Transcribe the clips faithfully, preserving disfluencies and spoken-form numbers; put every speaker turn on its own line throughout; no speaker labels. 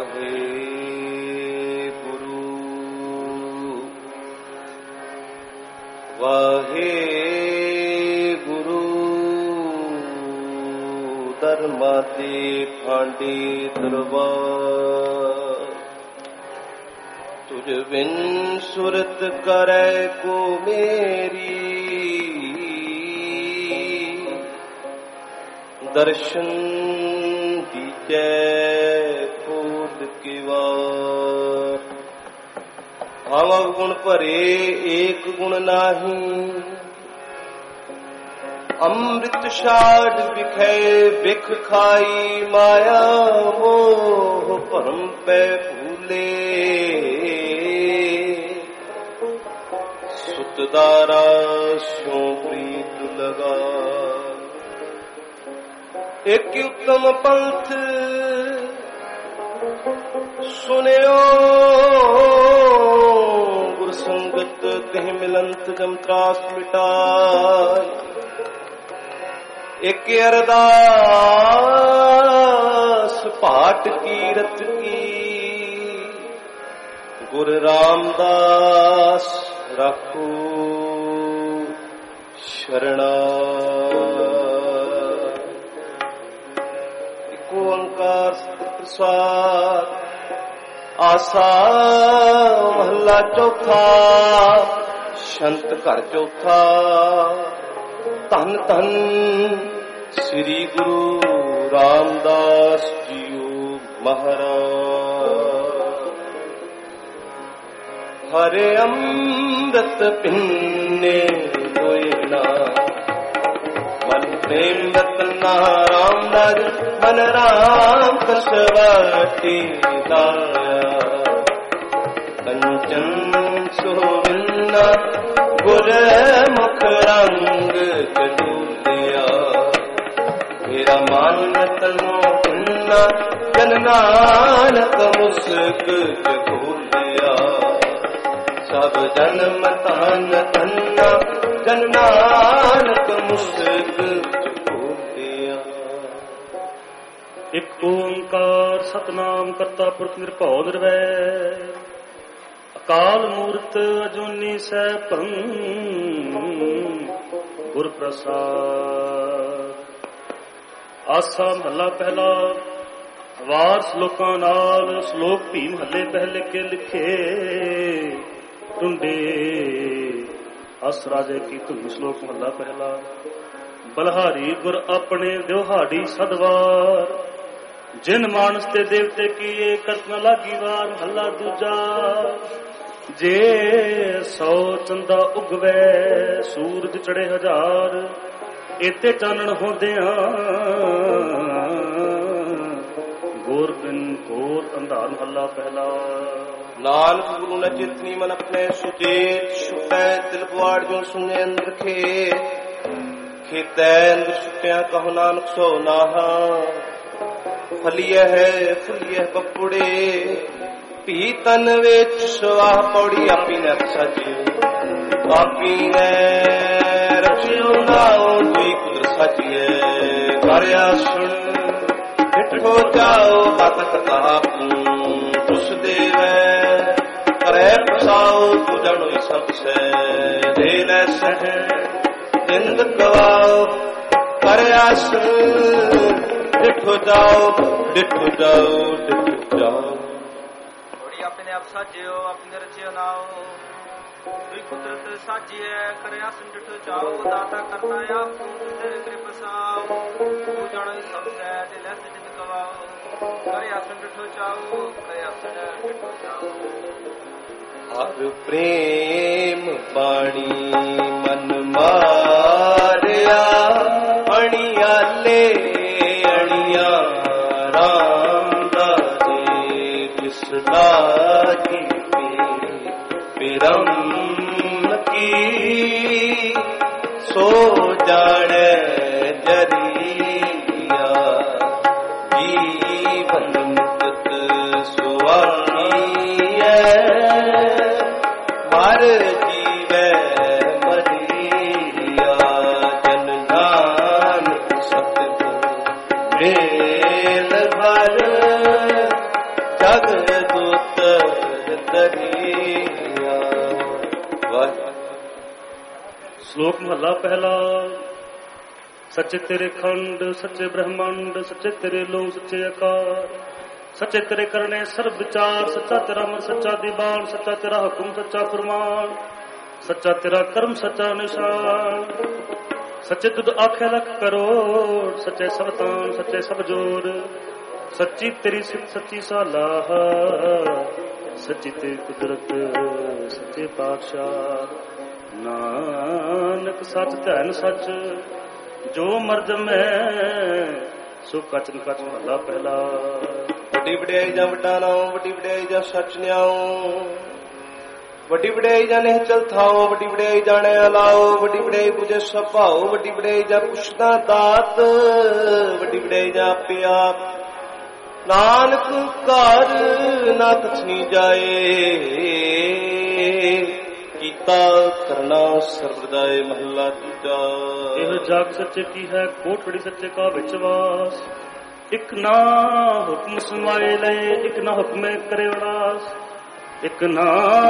ਵਾਹਿਗੁਰੂ ਵਾਹਿਗੁਰੂ ਧਰਮਾ ਤੇ ਫਾਂਡੀ ਦਰਬਾਰ ਤੁਝ ਬਿਨ ਸੁਰਤ ਕਰੈ ਕੋ ਮੇਰੀ ਦਰਸ਼ਨ ਦੀਜੈ ਕੋਟ ਕੀ ਵਾਰ ਭਾਵ ਗੁਣ ਭਰੇ ਏਕ ਗੁਣ ਨਾਹੀ ਅੰਮ੍ਰਿਤ ਛਾੜ ਵਿਖੇ ਵਿਖ ਖਾਈ ਮਾਇਆ ਮੋਹ ਭਰਮ ਪੈ ਭੂਲੇ ਸੁਤਦਾਰਾ ਸੋ ਪ੍ਰੀਤ ਲਗਾ ਇੱਕ ਉੱਤਮ ਪੰਥ ਸੁਨਿਓ ਗੁਰ ਸੰਗਤ ਤਿਹ ਮਿਲੰਤ ਜਮ ਤਰਾਸ ਮਿਟਾਇ ਇੱਕ ਅਰਦਾਸ ਪਾਟ ਕੀਰਤ ਕੀ ਗੁਰ ਰਾਮਦਾਸ ਰਾਖੋ ਸ਼ਰਣਾ ਓੰਕਾਰ ਸਤਿ ਪ੍ਰਸਾਦ ਆਸਾ ਮਹੱਲਾ ਚੌਥਾ ਸ਼ੰਤ ਘਰ ਚੌਥਾ ਧੰਨ ਧੰਨ ਸ੍ਰੀ ਗੁਰੂ ਰਾਮਦਾਸ ਜੀਓ ਮਹਾਰਾਜ ਹਰਿ ਅੰਮ੍ਰਿਤ ਪਿੰਨੇ ਹੋਏ ਨਾ ਮਨ ਪ੍ਰੇਮ ਰਤਨਾ ਰਾਮਦਾਸ ਮਨ ਰਾਮ ਕਸਵਟੀ ਦਾਇਆ ਕੰਚਨ ਸੋਵਿੰਨਾ ਗੁਰ ਮੁਖ ਰੰਗ ਕਲੂਲਿਆ ਮੇਰਾ ਮਨ ਤਨੋ ਇੰਨਾ ਜਨ ਨਾਨਕ ਮੁਸਕ ਜਗੋਲਿਆ ਸਭ ਜਨਮ ਤਨ ਤੰਨਾ ਜਨ ਨਾਨਕ ਮੁਸਕ
ਇੱਕ ਓੰਕਾਰ ਸਤਨਾਮ ਕਰਤਾ ਪੁਰਖ ਨਿਰਭਉ ਨਿਰਵੈਰ ਅਕਾਲ ਮੂਰਤ ਅਜੂਨੀ ਸੈਭੰ ਗੁਰ ਪ੍ਰਸਾਦ ਆਸਾ ਮਹੱਲਾ ਪਹਿਲਾ ਵਾਰ ਸ਼ਲੋਕਾਂ ਨਾਲ ਸ਼ਲੋਕ ਭੀ ਮਹੱਲੇ ਪਹਿਲੇ ਕੇ ਲਿਖੇ ਟੁੰਡੇ ਅਸ ਰਾਜੇ ਕੀ ਧੁਨ ਸ਼ਲੋਕ ਮਹੱਲਾ ਪਹਿਲਾ ਬਲਹਾਰੀ ਗੁਰ ਆਪਣੇ ਦਿਵਹਾੜੀ ਸਦਵਾਰ ਜਿਨ ਮਾਨਸ ਤੇ ਦੇਵਤੇ ਕੀਏ ਕਰਤ ਨ ਲਾਗੀ ਵਾਰ ਮਹੱਲਾ ਦੂਜਾ ਜੇ ਸੌ ਚੰਦਾ ਉਗਵੈ ਸੂਰਜ ਚੜੇ ਹਜ਼ਾਰ ਇਤੇ ਚਾਨਣ ਹੁੰਦਿਆਂ ਗੋਰ ਬਿਨ ਘੋਰ ਅੰਧਾਰ ਮਹੱਲਾ ਪਹਿਲਾ
ਨਾਨਕ ਗੁਰੂ ਨ ਚਿਤਨੀ ਮਨ ਆਪਣੇ ਸੁਚੇਤ ਛੁਟੈ ਤਿਲ ਪੁਆੜ ਜੋ ਸੁਨੇ ਅੰਦਰ ਖੇ ਖੇਤੈ ਅੰਦਰ ਛੁਟਿਆ ਕਹੋ ਨਾਨਕ ਸੋ ਨਾਹਾ ਫਲੀਐ ਹੈ ਫੁਲੀਐ ਬੱਪੁੜੇ ਭੀ ਤਨ ਵਿੱਚ ਸਵਾਹ ਪੌੜੀ ਆਪੀ ਨੇ ਸਾਜਿਓ ਆਪੀ ਨੇ ਰਚਿਓ ਨਾਉ ਜੀ ਕੁਦਰ ਸਾਜੀਏ ਕਰਿਆ ਸੁਣ ਇਠੋ ਜਾਓ ਬਾਤ ਕਥਾ ਉਸ ਦੇਵੈ ਕਰੇ ਪਸਾਓ ਤੂ ਜਾਣੋ ਸਭ ਸੈ ਦੇ ਲੈ ਸਹਿ ਜਿੰਦ ਗਵਾਓ ਕਰਿਆ ਸੁਣ ਡਿਠੋ ਜਾਓ ਡਿਠੋ ਜਾਓ ਡਿਠੋ ਜਾਓ
ਥੋੜੀ ਆਪਣੇ ਆਪ ਸਾਜਿਓ ਆਪਣੇ ਰਚਿਓ ਨਾਓ ਵੀ ਕੁਦਰਤ ਸਾਜੀਐ ਕਰਿਆ ਸੁਣ ਡਿਠੋ ਜਾਓ ਦਾਤਾ ਕਰਤਾ ਆਪ ਤੇਰੇ ਕਿਰਪ ਸਾਓ ਤੂੰ ਜਾਣੋ ਸਭ ਸੈ ਦਿਲ ਐ ਜਿੰਦ ਗਵਾਓ ਕਰਿਆ ਸੁਣ ਡਿਠੋ ਜਾਓ ਕਰਿਆ ਸੁਣ ਡਿਠੋ ਜਾਓ
ਹਰ ਪ੍ਰੇਮ ਬਾਣੀ ਮਨ ਮਾਰਿਆ ਅਣਿਆਲੇ ਅਣਿਆ ਰਾਮਦਾਸ ਜਿਸਦਾ ਕੀ ਪਿਰਮ ਕੀ ਸੋ ਜਾਣੈ ਜਰੀਆ ਜੀਵਨ ਮੁਕਤ ਸੁਆਣੀ ਹੈ ਮਰ ਜੀਵੈ ਮਰੀਆ ਜਨ ਨਾਮ ਸਤਿਗੁਰ ਮੇਲ ਭਰ ਜਗ ਰਹੀਆ। ਵਾਹਿਗੁਰੂ।
ਸ਼ਲੋਕ ਮਹਲਾ ਪਹਿਲਾ। ਸੱਚੇ ਤੇਰੇ ਖੰਡ ਸੱਚੇ ਬ੍ਰਹਮੰਡ, ਸੱਚੇ ਤੇਰੇ ਲੋ ਸੱਚੇ ਆਕਾਰ, ਸੱਚੇ ਤੇਰੇ ਕਰਨੇ ਸਰਬ ਵਿਚਾਰ, ਸੱਚਾ ਤੇਰਾ ਮਨ ਸੱਚਾ ਦੀਵਾਨ, ਸੱਚਾ ਤੇਰਾ ਹੁਕਮ ਸੱਚਾ ਫਰਮਾਨ, ਸੱਚਾ ਤੇਰਾ ਕਰਮ ਸੱਚਾ ਨਿਸ਼ਾਨ, ਸੱਚੇ ਤੁਧ ਆਖਿਆ ਲੱਖ ਕਰੋੜ, ਸੱਚੇ ਸਭ ਤਾਨ ਸੱਚੇ ਸਭ ਜੋਰ, ਸੱਚੀ ਤੇਰੀ ਸਿੱਧ ਸੱਚੀ ਸਾਲਾਹ, ਸੱਚੀ ਤੇਰੀ ਕੁਦਰਤ ਸੱਚੇ ਪਾਤਸ਼ਾਹ। ਨਾਨਕ ਸੱਚ ਧੈਨ ਸੱਚ ਜੋ ਮਰਦ ਮੈਂ ਸੋ ਕਚਨ ਕਚ ਮਹਲਾ ਪਹਿਲਾ।
ਵੱਡੀ ਵਡਿਆਈ ਜਾਂ ਵੱਡਾ ਨਾਉ, ਵੱਡੀ ਵਡਿਆਈ ਜਾਂ ਸੱਚ ਨਿਆਉ, ਵੱਡੀ ਵਡਿਆਈ ਜਾਂ ਨਹੀਂ ਚਲ ਥਾਓ, ਵੱਡੀ ਵਡਿਆਈ ਜਾਣੇ ਅਲਾਓ, ਵੱਡੀ ਵਡਿਆਈ ਪੁਜੇ ਸਭ ਭਾਓ, ਵੱਡੀ ਵਡਿਆਈ ਜਾਂ ਪੁੱਛਦਾ ਦਾਤ, ਵੱਡੀ ਵਡਿਆਈ ਜਾਂ ਆਪੇ ਆਪ। ਨਾਨਕ ਘਰ ਨਾ ਕਛਨੀ ਜਾਏ, ਕੀਤਾ ਕਰਨਾ ਸਰਬਦਾਏ ਮਹੱਲਾ ਦੂਜਾ।
ਇਹ ਜਗ ਸੱਚੇ ਕੀ ਹੈ ਕੋਟ ਬੜੀ ਸੱਚੇ ਕਾ ਵਿਚਵਾਸ, ਇੱਕ ਨਾ ਹੁਕਮ ਸਮਾਏ ਲਏ, ਇੱਕ ਨਾ ਹੁਕਮੇ ਕਰੇ ਵਿਨਾਸ਼, ਇੱਕ ਨਾ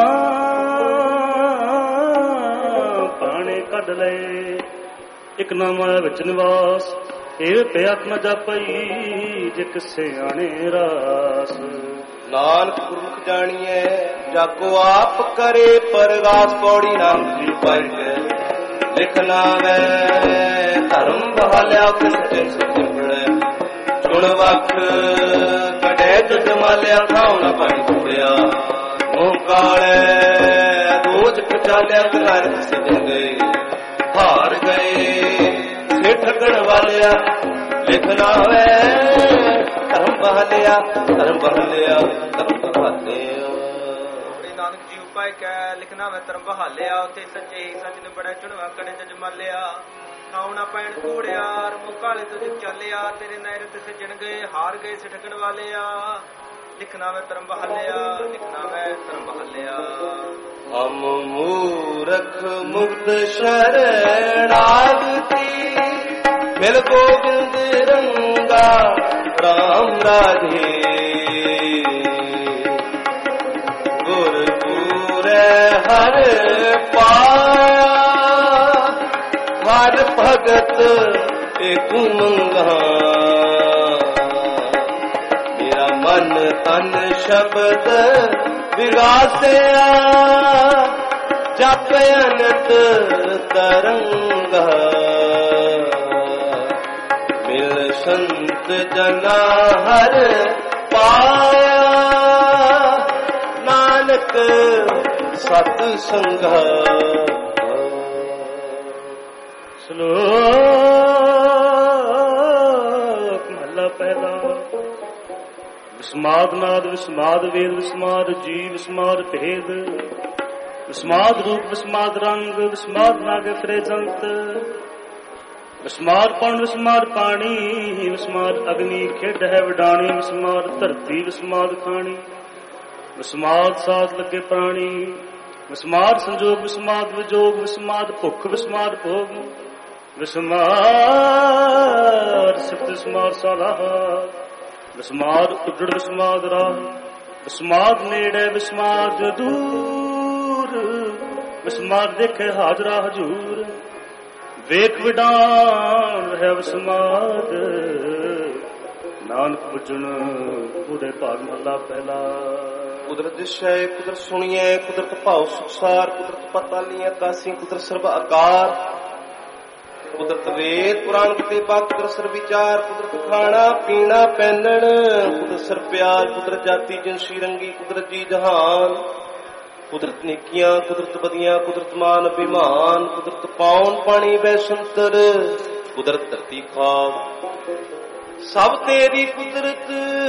ਪਾਣੇ ਕੱਢ ਲਏ, ਇੱਕ ਨਾ ਮਾਇਆ ਵਿੱਚ ਨਿਵਾਸ। ਇਹ ਪਿਆਕ ਨ ਜਾਪਈ ਜੇ ਕਿਸੇ ਆਣੇ ਰਾਸ।
ਨਾਨਕ ਗੁਰਮੁਖ ਜਾਣੀਐ ਜਾਕੋ ਆਪ ਕਰੇ ਪਰਗਾਸ। ਪੌੜੀ ਨਾਮ ਜੀ ਪਾਇ ਲਿਖਣਾ ਵੈ ਧਰਮ ਬਹਾਲਿਆ ਕਿਸ ਤੇ ਸੱਚ ਪੜੈ, ਚੁਣ ਵਖ ਕਢੈ ਤੁਧ ਮਾਲਿਆ ਖਾਉ ਨ ਪਾਣੀ ਛੁੜਿਆ, ਮੋਹ ਕਾਲੇ ਦੋਜ ਕਚਾਲਿਆ ਘਰ ਸਜ ਗਏ, ਹਾਰ ਗਏ ਸੇ ਠਗਣ ਵਾਲਿਆ। ਲਿਖਣਾ ਵੈ ਧਰਮ ਬਹਾਲਿਆ ਧਰਮ ਬਹਾਲਿਆ ਧਰਮ ਬਹਾਲਿਆ।
ਨਾਨਕ ਜੀ ਉਪਾਇ ਕੈ ਲਿਖਣਾ ਵੈ ਧਰਮ ਬਹਾਲਿਆ, ਉਤੇ ਸੱਚੇ ਸੱਚ ਨੂੰ ਬੜਾ ਚੁਣਵਾ ਕੜੇ ਜਜ ਮਾਲਿਆ। ਖਾਉਣਾ ਪੈਣ ਕੂੜਿਆ ਰਮੂ ਕਾਲੇ ਤੁਝ ਚੱਲਿਆ, ਤੇਰੇ ਨੈਰਤ ਸਜਣ ਗਏ ਹਾਰ ਗਏ ਸੇ ਠਗਣ ਵਾਲਿਆ। ਲਿਖਣਾ ਵੈ ਧਰਮ ਬਹਾਲਿਆ ਲਿਖਣਾ ਵੈ ਧਰਮ ਬਹਾਲਿਆ।
ਹਮ ਮੂਰਖ ਮੁਕਤ ਸ਼ਰਣਾਗਤੀ, ਮਿਲ ਗੋਬਿੰਦ ਰੰਗਾ ਰਾਮ ਰਾਧੇ। ਗੁਰ ਪੂਰੇ ਹਰ ਪਾਇਆ, ਹਰ ਭਗਤ ਏਕ ਮੰਗਾ। ਮੇਰਾ ਮਨ ਤਨ ਸ਼ਬਦ ਵਿਗਾਸਿਆ, ਜਪ ਅਨੰਤ ਤਰੰਗਾ। ਮਿਲ ਸੰਤ ਜਨਾ ਹਰ ਪਾਇਆ, ਨਾਨਕ ਸਤ ਸੰਗਾ।
ਸ਼ਲੋਕ ਮਹਲਾ ਪਹਿਲਾ। ਵਿਸਮਾਦ ਨਾਦ ਵਿਸਮਾਦ ਵੇਦ ਵਿਸਮਾਦ ਜੀਵ ਵਿਸਮਾਦ ਭੇਦ, ਵਿਸਮਾਦ ਰੂਪ ਵਿਸਮਾਦ ਰੰਗ, ਵਿਸਮਾਦ ਨਾਗੇ ਫਿਰੇ ਜੰਤ, ਵਿਸਮਾਦ ਪਉਣ ਵਿਸਮਾਦ ਪਾਣੀ, ਵਿਸਮਾਦ ਅਗਨੀ ਖੇਡ ਹੈ ਵਡਾਣੀ, ਵਿਸਮਾਦ ਧਰਤੀ ਵਿਸਮਾਦ ਖਾਣੀ, ਵਿਸਮਾਦ ਸਾਧ ਲੱਗੇ ਪ੍ਰਾਣੀ, ਵਿਸਮਾਦ ਸੰਜੋਗ ਵਿਸਮਾਦ ਵਿਜੋਗ, ਵਿਸਮਾਦ ਭੁੱਖ ਵਿਸਮਾਦ ਭੋਗ, ਵਿਸਮਾਦ ਸਿਫਤ ਵਿਸਮਾਦ ਸਲਾਹ, ਵਿਸਮਾਦ ਉੱਜੜ ਵਿਸਮਾਦ ਰਾਹ, ਵਿਸਮਾਦ ਨੇੜੇ ਵਿਸਮਾਦ ਦੂਰ, ਵਿਸਮਾਦ ਦੇਖੇ ਹਾਜ਼ਰਾ ਹਜੂਰ, ਵੇਖ ਵਿਡਾਨ ਰਹਿ ਵਿਸਮਾਦ, ਨਾਨਕ ਬੁੱਝਣ ਪੂਰੇ ਭਾਗ ਮਹਲਾ ਪਹਿਲਾ।
ਕੁਦਰਤ ਦਿਸ਼ੈ ਕੁਦਰਤ ਸੁਣੀਐ, ਕੁਦਰਤ ਭਾਉ ਸੁਖਸਾਰ, ਕੁਦਰਤ ਪਤਾਲੀਆਂ ਕਾਸੀ, ਕੁਦਰਤ ਸਰਬ ਆਕਾਰ, ਕੁਦਰਤ ਵੇਦ ਪੁਰਾਣ ਕਿਤੇ ਪਾ, ਕੁਦਰਤ ਸਰ ਵਿਚਾਰ, ਕੁਦਰਤ ਖਾਣਾ ਪੀਣਾ ਪਹਿਨਣ, ਕੁਦਰਤ ਸਰ ਪਿਆਰ, ਕੁਦਰਤ ਜਾਤੀ ਜਿਨਸੀ ਰੰਗੀ, ਕੁਦਰਤ ਜੀ ਜਹਾਨ, ਕੁਦਰਤ ਨੇਕੀਆਂ ਕੁਦਰਤ ਬਦੀਆਂ, ਕੁਦਰਤ ਮਾਨ ਅਭਿਮਾਨ, ਕੁਦਰਤ ਪਾਉਣ ਪਾਣੀ ਬੈਸੰਤਰ, ਕੁਦਰਤ ਧਰਤੀ ਖਾਬ, ਸਭ ਤੇਰੀ ਕੁਦਰਤ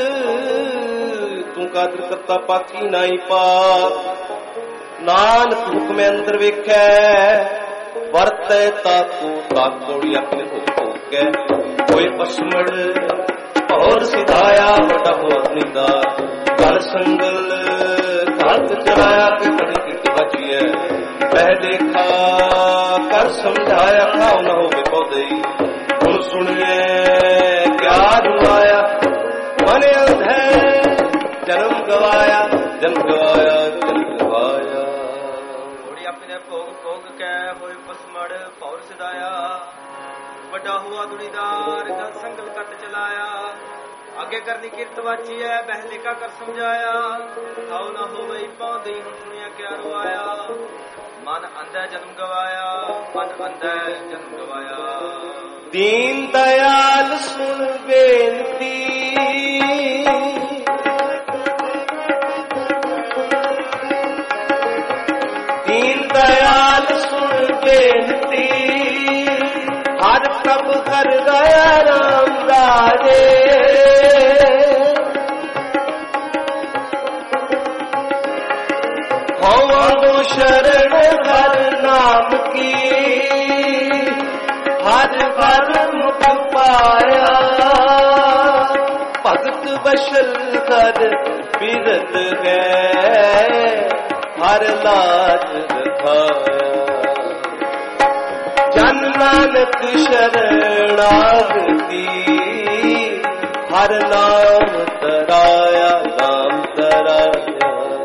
ਤੂੰ ਕਾਦਰ ਕਰਤਾ ਪਾਕੀ ਨਾਈ ਪਾਕ। ਨਾਨਕ ਹੁਕਮ ਅੰਦਰ ਵੇਖੈ ਵਰਤੈ ਤਾਕੂ ਤਾਕੋੜੀ ਆਪਣੇ ਹੁਕਮ ਕੈ, ਕੋਈ ਪਸਮੜ ਹੋਰ ਸਿਧਾਇਆ ਵੱਡਾ ਹੋਰ ਨਿੰਦਾ, ਗਲ ਸੰਗਲ ਹੱਥ ਚਲਾਇਆ ਕਿ ਕੜੀ ਕਿਟ ਬਚੀਐ, ਪਹਿ ਦੇਖਾ ਕਰ ਸਮਝਾਇਆ ਖਾਉ ਨਾ ਹੋਵੇ ਪੌਦੇ, ਹੁਣ ਸੁਣੀਏ ਕਿਆ ਦੁਆਇਆ, ਮਨ ਅੰਧੈ ਜਨਮ ਗਵਾਇਆ ਜਨਮ ਗਵਾਇਆ ਜਨਮ
पौर सिदाया ਵੱਡਾ हुआ दुनीदार जल संगल कट चलाया आगे करनी किरत वाची है बहले का कर समझाया आओ ना हो वही पाँदी हूँ सुनिया क्या रोआया मन अंधा जन्म गवाया मन अंधा जन्म गवाया
दीन दयाल सुन बेनती दीन दयाल सुन बेनती हर प्रभ कर गया राम राजे हो शरण हर नाम की हर हर मुख पाया भगत बशल कर बिरत गए हर लाज दिखाया जन नानक शरणागति हर नाम तराया नाम तराया।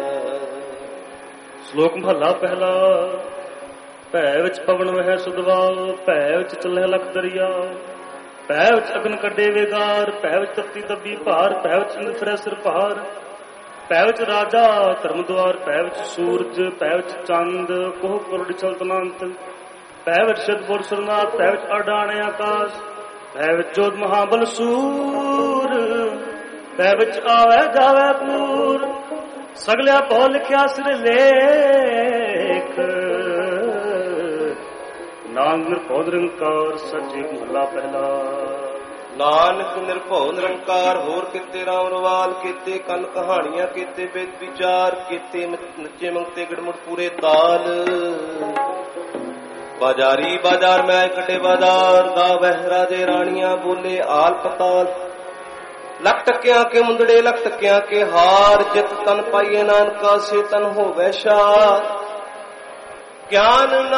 ਸ਼ਲੋਕ ਮਹੱਲਾ ਪਹਿਲਾ। ਭੈ ਵਿੱਚ ਪਵਨ ਵਹਿ ਸੁਦਵਾ ਭੈ ਵਿੱਚ ਚੱਲੇ ਲਖ ਦਰਿਆ ਭੈ ਵਿੱਚ ਅਗਨ ਕੱਢੇ ਵੇਗਾਰ ਭੈ ਵਿੱਚ ਤਪਤੀ ਦੱਬੀ ਭਾਰ ਭੈ ਵਿੱਚ ਇੰਦ ਫਿਰੈ ਸਿਰ ਭਾਰ ਭੈ ਵਿੱਚ ਰਾਜਾ ਧਰਮ ਦੁਆਰ ਭੈ ਵਿੱਚ ਸੂਰਜ ਭੈ ਵਿੱਚ ਚੰਦ ਕੋਹ ਕਰੋੜ ਚਲਤਨੰਤ ਭੈ ਵਿੱਚ ਸਿੱਧਪੁਰ ਸੁਰਨਾਥ ਭੈ ਵਿੱਚ ਅਡਾਣੇ ਆਕਾਸ਼ ਭੈ ਵਿੱਚ ਜੋਤ ਮਹਾਬਲ ਸੂਰ ਭੈ ਵਿੱਚ ਆਵੈ ਜਾਵੈ ਪੂਰ ਸਗਲਿਆ ਭਉ ਲਿਖਿਆ ਸਿਰ ਲੇਖ ਨਾਨਕ ਨਿਰਭਉ ਨਿਰੰਕਾਰ ਸੱਚੇ ਮਹੱਲਾ ਪਹਿਲਾ।
ਨਾਨਕ ਨਿਰਭਉ ਨਿਰੰਕਾਰ ਹੋਰ ਕਿਤੇ ਰਾਮ ਰਵਾਲ ਕੀਤੇ ਕੰਨ ਕਹਾਣੀਆਂ ਕੀਤੇ ਵੇਦ ਵਿਚਾਰ ਕੀਤੇ ਨੱਚੇ ਮੰਗਤੇ ਗੜਮੁੜ ਪੂਰੇ ਤਾਲ ਬਾਜ਼ਾਰੀ ਬਾਜ਼ਾਰ ਮੈਂ ਕੱਢੇ ਬਾਜ਼ਾਰ ਦਾ ਵਹਿ ਰਾਜੇ ਰਾਣੀਆਂ ਬੋਲੇ ਆਲ ਪਤਾਲ लख टकिया के मुंदड़े लख टकिया के हार जित तन पाइए नानका से तन हो वैशा ज्ञान ना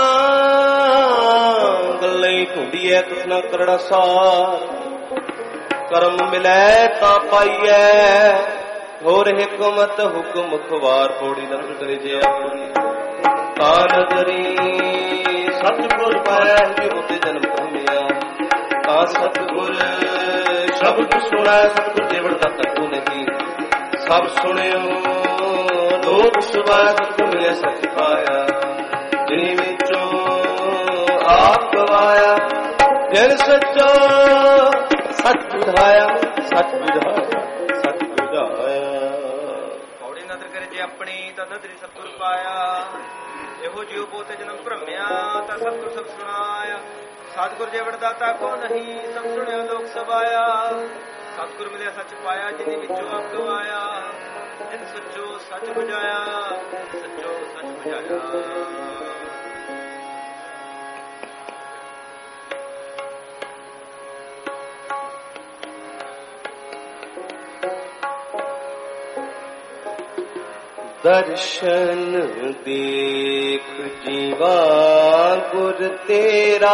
गल्ले ढूंढिए तुस ना करड़ा सार कर्म मिलै ता पाइए होर हिकमत हुक्म खुवार पौड़ी नंद करे जे ता नगरी सतगुर पाया होते जन्म धमिया ता सतगुर शब्द सुना सतगुर देवड़ का तत्व नहीं सब सुनियो लोक सुबह सतगुर मिले सच पाया जिनी विचों आप गवाया जिन सचो सच बुझाया सच बुझाया सच बुझाया
पौड़ी नदर करे जे अपनी ता नदरी सतगुर पाया ਇਹੋ ਜਿਉ ਪੋਤੇ ਜਨਮ ਭ੍ਰਮਿਆ ਤਾਂ ਸਤਿਗੁਰ ਸਭ ਸੁਣਾਇਆ ਸਤਿਗੁਰ ਜੇ ਵਡਦਾਤਾ ਕੋ ਨਹੀਂ ਸਭ ਸੁਣਿਆ ਲੋਕ ਸਭਾਇਆ ਸਤਿਗੁਰ ਮਿਲਿਆ ਸੱਚ ਪਾਇਆ ਜਿਨੇ ਵਿੱਚੋਂ ਆਪ ਗਵਾਇਆ ਜਿਨ ਸੱਚੋ ਸੱਚ ਬੁਝਾਇਆ ਸੱਚੋ ਸੱਚ ਬੁਝਾਇਆ।
दर्शन देख जीवा गुर तेरा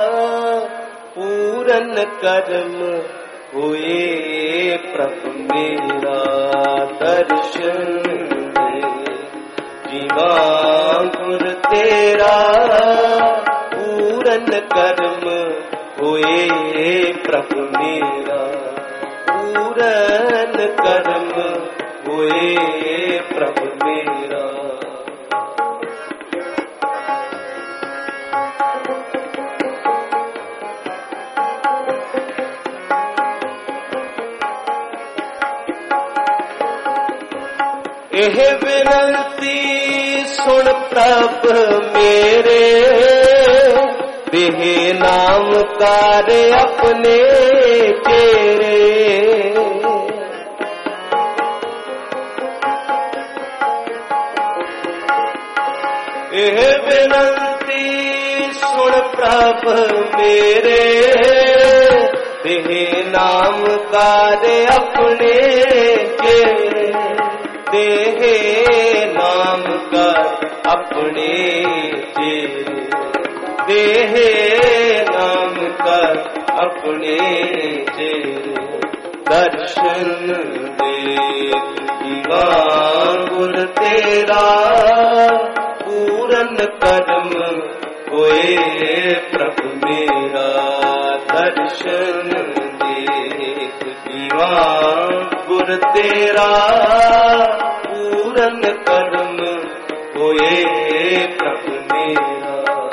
पूरन कर्म हुए प्रभु मेरा दर्शन देख जीवा गुर तेरा पूरन कर्म हुए प्रभु मेरा पूरन कर्म हुए प्रभु मेरा। एह विनती सुन प्रभ मेरे देह नाम कार अपने तेरे एह विनती सुन प्रभ मेरे देह नाम कार अपने तेरे देह नाम कर अपने तेरे देह नाम कर अपने तेरे दर्शन देख जीवा गुर तेरा पूरन कर्म होए प्रभु मेरा दर्शन देख। जीवा गुर तेरा पूरन कर्म होए प्रभु मेरा।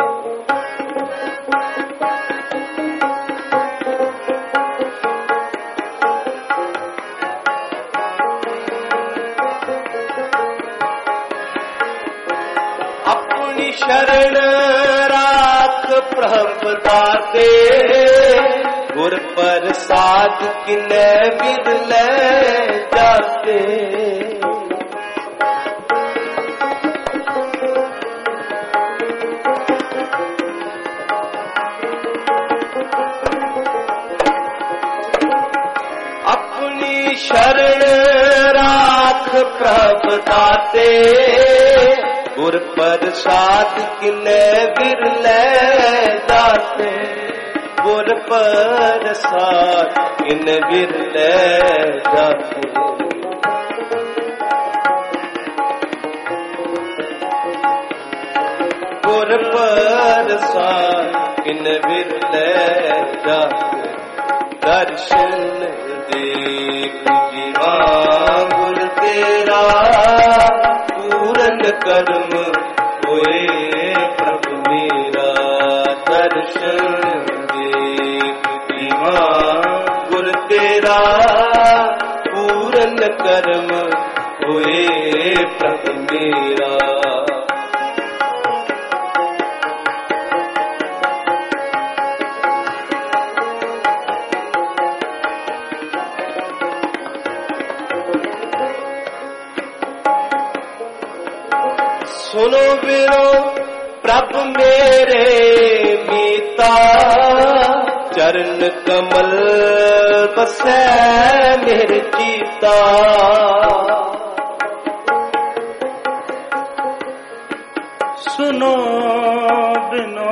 अपनी शरण राख प्रभु दाते, गुर प्रसाद किने बिरले जाते। अपनी शरण राख प्रभु दाते, गुर प्रसाद किने बिरले जाते। गुर प्रसाद किने बिरले जाते। गुर प्रसाद किने बिरले जाते। दर्शन देख जीवा गुर तेरा पूरन कर्म होए प्रभु मेरा। दर्शन देख जीवा गुर तेरा पूरन कर्म होए प्रभु मेरा। सुनो बिनो प्रभु मेरे मीता, चरण कमल बसै मेरे जीता।
सुनो बिनो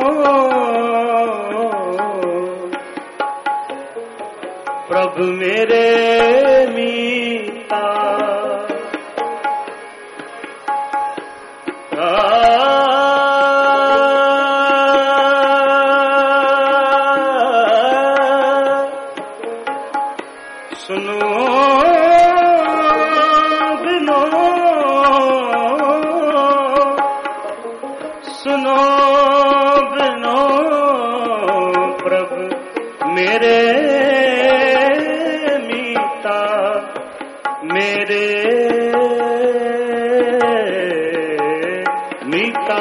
प्रभु मेरे मीता, सुनो बिनो सुनो बिनो प्रभु मेरे मीता। मेरे मीता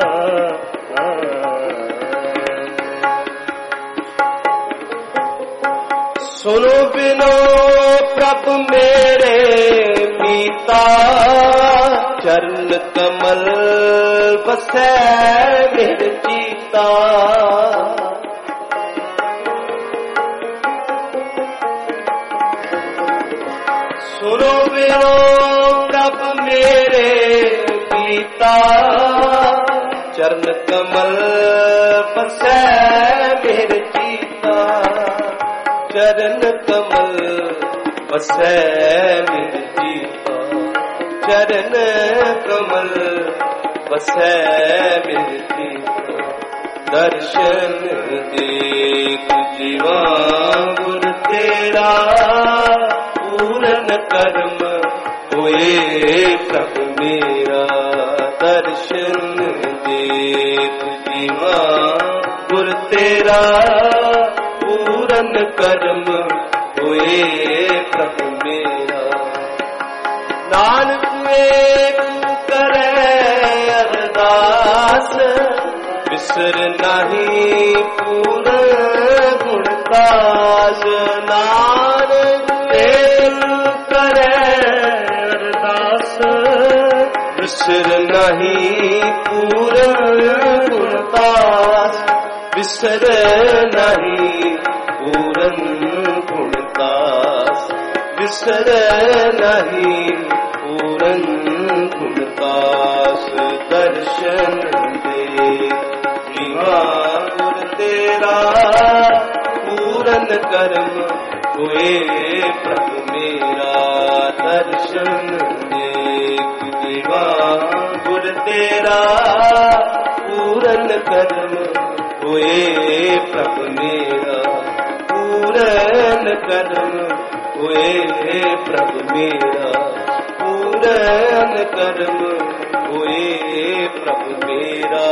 सुनो बिनो प्रभु मेरे मीता, चरण कमल बसै मेरे जीता। सुनो बिनो प्रभु मेरे मीता, चरण कमल बसै मेरे जीता। चरण कमल बसै मेरे जीता। चरण कमल बसै मेरे जीता। दर्शन देख जीवा गुर तेरा पूरन कर्म होए प्रभु मेरा। दर्शन देख जीवा गुर तेरा पूरन कर्म होए प्रभु मेरा। नानक एक करे अरदास, बिसर नहीं पूरन गुणदास। नानक एक करे अरदास, बिसर नहीं पूरन गुणदास। बिसर नहीं पूरन गुणदास। बिसर नहीं पूरन गुणदास। दर्शन दे जीवा गुर तेरा पूरन कर्म होए प्रभु मेरा। दर्शन देख जीवा गुर तेरा पूरन कर्म होए प्रभ मेरा, पूरन कर्म होए प्रभ मेरा, पूरन कर्म होए प्रभ मेरा।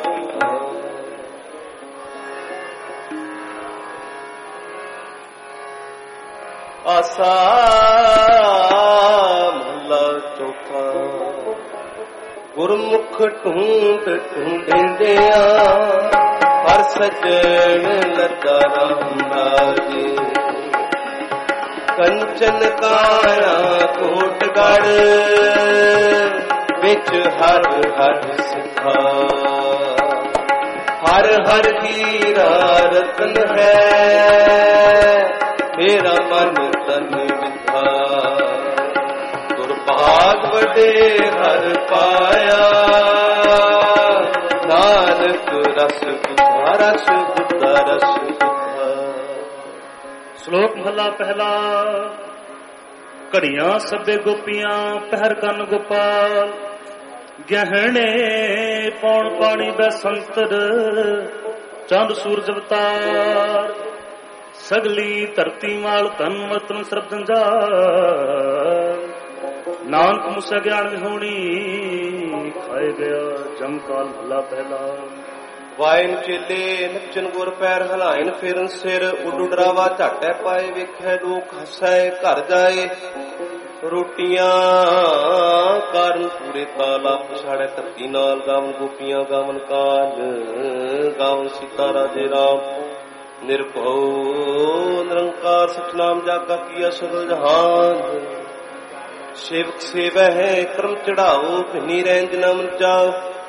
आसा महला चौथा। गुरमुख ढूंढ ढूंढिंदिया हर सजन लता राम जी, कंचन काया कोटगढ़ बिच हर हर सिखा, हर हर हीरा रतन है मेरा मन तन विधा, दुर्भाग बड़े हर पाया नानक रस बुधा रस बुधा रस बुधा।
श्लोक महला पहला। घड़ियां सभे गोपियां पहर कन गोपाल, गहने पौन पानी बैसंतर चंद सूरज अवतार, सगली धरती माल धन मतन सरब जंजाल, नानक मुसा ज्ञान विहोणी खाए गया जम काल भला पहला।
वायन चेले नचन गुर पैर हलायन फेरन सिर, उड डरावा झाटै पाए वेखै लोक हसै घर जाए, रोटियां कारण पूरे ताला पछाड़े धरती नाल, गावन गोपियां गावन काल गावन सीता राजे राम, निर्भौ निरंकार सतनाम जाका किया सगल जहान, सेवक सेवै है कर्म चढ़ाओ भिनी रैंज न मन जाओ,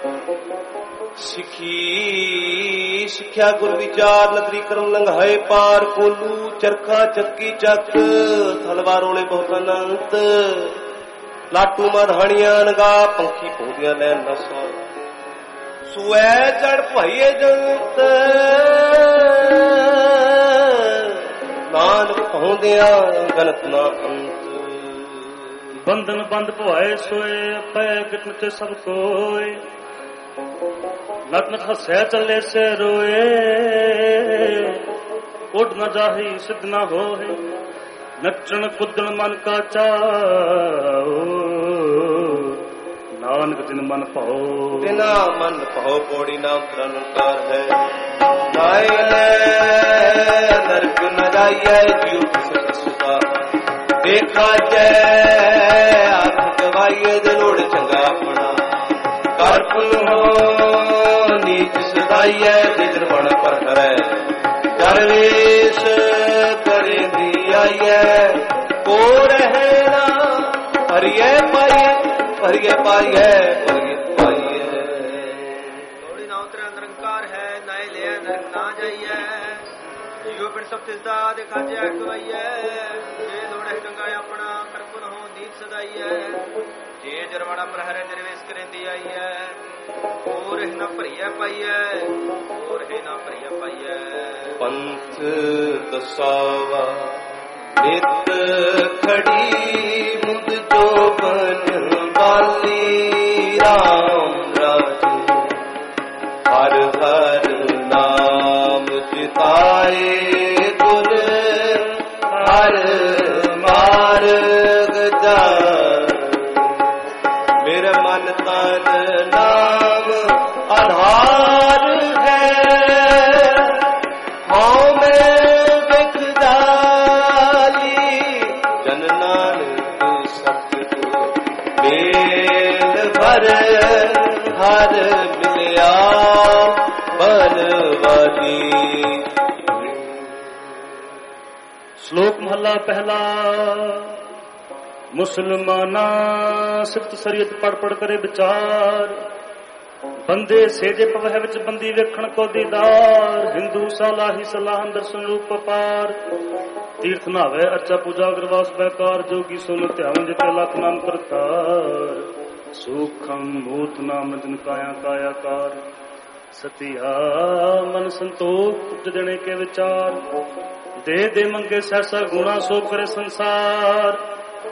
सिखी सिक्ख्या गुर विचार नगरी करम लंघाए पार, कोलू चरखा चक्की चक थलवा रोले बहुत अनंत, लाटू मधानिया नगा पंखी पौधिया लैन नसा, सुए चढ़ भाइये जंत नानक पहुंदिया गनत ना अंत,
बंधन बंद भवाए सोए पै कितन ते सब कोय, नक नक हसै चले से रोए, उड़ न जाही सिद्ध न होए, नचन कुदन मन का चाओ, नानक जिन मन पाओ,
बिना मन पाओ पौड़ी नाम निरंकार है, गाय नरक न जाइए जीव सुखा, देखा जय आख गवाइए जलोड़ चंगा अपना, कारपुन हो नीच सदाइए जिधर बन पर हरै, दरवेश करे दी आइए को रहना, हरिये पाइए हरिये पाइए हरिये पाइए।
थोड़ी नाव तेरा निरंकार है नाय ले नरक ना जाइए, जीव पिंड सब तिसदा देखा जय गवाइए, जे लोड़े गंगा अपना करपुन हो नीच सदाइए, जे जरवाड़ा पर हरे दरवेश करेंदी आई है, और न भरिया पाइए और है ना भरिया पाइए।
पंथ दसावा नित खड़ी मुद जो बन बाली, राम राजू हर हर नाम जिताए गुर, हर मार्ग जाए, मेरे मन तन नाम आधार है, हाँ मैं देख जाली जन नानक सतगुर, मेल भर हर मिलिया बनवाली।
श्लोक महला पहला। मुसलमाना सिफत शरीयत पढ़ पढ़ करे विचार, बंदे सेजे पवह विच बंदी वेखण को दीदार, हिंदू सालाही सलाहन दर्शन रूप पार, तीर्थ नावे अर्चा पूजा अग्रवास बैकार, जोगी सोन ध्यान जिते लख नाम करतार, सूखम भूत नाम जिन काया कायाकार, सतिया मन संतोख उपज देने के विचार, दे दे मंगे सहसा गुणा सो करे संसार,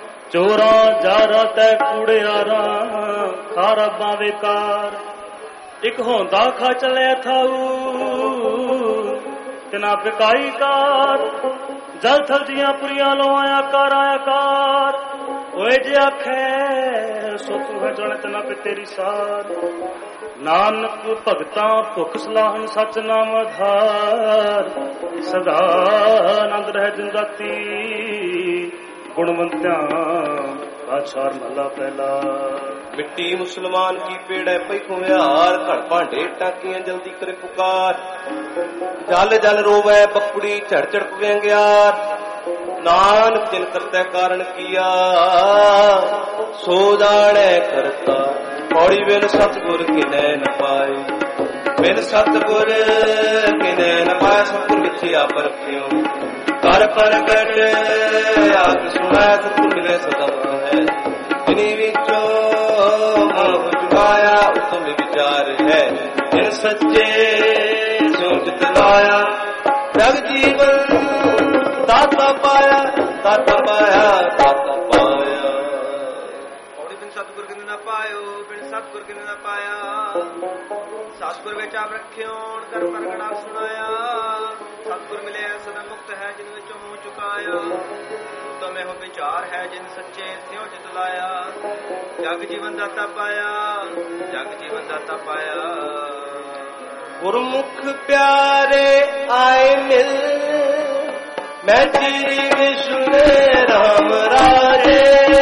चोरा जारा तै कूड़े आरा खारा बावेकार, ਇੱਕ ਹੋਂਦਾ ਖਾ ਚਲਿਆ ਥਾਊ ਤਿਨਾ ਬਿਕਾਈ ਕਾਰ ਜਲ ਥਲ ਦੀਆਂ ਪੁਰੀਆਂ ਲਵਾਇਆ ਕਰ ਆਇਆ ਕਾਰ ਓਏ ਜੇ ਆਖੇ ਸੋ ਤੂੰ ਹੈ ਜਣ ਤਨਾ ਪੇ ਤੇਰੀ ਸਾਰ ਨਾਨਕ ਭਗਤਾਂ ਭੁਖ ਸਲਾਹਨ ਸਚ ਨਾਮ ਆਧਾਰ ਸਦਾ ਆਨੰਦ ਰਹਿ ਜਿੰਦਾਤੀ ਗੁਣਵੰਤਿਆਂ ਆਛਾਰ ਮਹਲਾ ਪਹਿਲਾ।
ਮਿੱਟੀ ਮੁਸਲਮਾਨ ਕੀ ਪੇੜੈ ਪਈ ਖੁਆਰ ਘੜ ਭਾਂਡੇ ਟਾਕੀਆਂ ਜਲਦੀ ਕਰੇ ਪੁਕਾਰ ਜਲ ਜਲ ਰੋਵੈ ਬੱਕੜੀ ਝੜ ਝੜ ਪਵੇਂਗਿਆਰ ਨਾਨਕ ਜਿਨ ਕਰਤੈ ਕਾਰਨ ਕੀਆ ਸੋ ਜਾਣੈ ਕਰਤਾ ਪੌੜੀ ਬਿਨ ਸਤਿਗੁਰ ਕਿਨੈ ਨ ਪਾਏ ਬਿਨ ਸਤਿਗੁਰ ਕਿਨੈ ਨ ਪਾਏ ਸਤਿਗੁਰ ਮਿਥਿਆ ਪਰਖਿਓ ਕਰ ਪ੍ਰਗਟ ਆਪ ਸੁਣੈ ਸਤਿਗੁਰ ਮਿਲੇ ਸਦਾ ਹੈ ਜਿਨੀ ਵਿੱਚੋਂ ਮੋਹ ਜੁਗਾਇਆ ਉਤਮ ਵਿਚਾਰ ਹੈ ਜਿਨ ਸੱਚੇ ਸਿਉ ਜਿਤ ਲਾਇਆ ਜਗ ਜੀਵਨ ਦਾਤਾ ਪਾਇਆ ਦਾਤਾ ਪਾਇਆ ਦਾਤਾ ਪਾਇਆ
ਔੜੀ ਬਿਨ ਸਤਿਗੁਰ ਕਿਨੇ ਨਾ ਪਾਇਓ ਬਿਨ ਸਤਿਗੁਰ ਕਿਨੇ ਨਾ ਪਾਇਆ ਸਤਿਗੁਰ ਵਿੱਚ ਆਪ ਰੱਖਿਓਣ ਕਰ ਪ੍ਰਗਟਾ ਸੁਣਾਇਆ ਸਤਿਗੁਰ ਮਿਲਿਆ ਸਦਾ ਮੁਕਤ ਹੈ ਜਿਨ ਵਿੱਚੋਂ ਮੋਹ ਚੁਕਾਇਆ ਉਤਮ ਇਹੋ ਵਿਚਾਰ ਹੈ ਜਿਨ ਸੱਚੇ ਸਿਉ ਜਿਤ ਲਾਇਆ ਜਗ ਜੀਵਨ ਦਾਤਾ ਪਾਇਆ ਜਗ ਜੀਵਨ ਦਾਤਾ ਪਾਇਆ
ਗੁਰਮੁਖ ਪਿਆਰੇ ਆਏ ਮਿਲ ਮੈਂ ਤੇਰੀ ਵਿਸ਼ਨੂੰ ਰਾਮ ਰਾਜੇ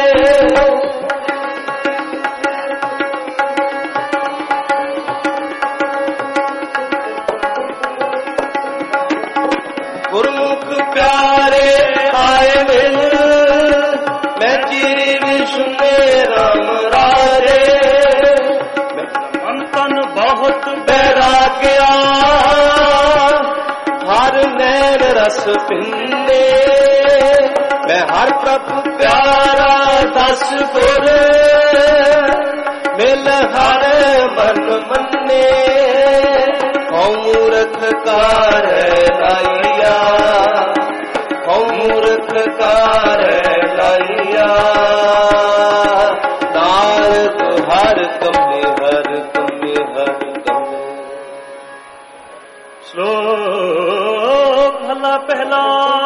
ਗੁਰਮੁਖ ਪਿਆਰੇ ਆਏ ਮਿਲ ਮੈਂ ਤੇਰੀ ਵਿਸ਼ਨੂੰ ਰਾਮ ਰਾਜੇ
ਮਨ ਤਨ ਬਹੁਤ
ਬੈਰਾਗਿਆ ਹਰ ਨੈਣ ਰਸ ਪਿੰਦੇ ਮੈਂ ਹਰ ਪ੍ਰਭ ਪਿਆਰਾ ਦਸ ਗੁਰ ਮਿਲ ਹਰ ਮਨ ਮੰਨੇ ਹਉ ਮੂਰਖ ਕਾਰ ਲਾਈਆ ਹਉ ਮੂਰਖ ਕਾਰ ਲਾਈਆ ਨਾਨਕ ਹਰ ਕੰਮੇ ਹਰ ਕੰਮੇ ਹਰ ਕੰਮੇ।
ਸ਼ਲੋਕ ਮਹਲਾ ਪਹਿਲਾ।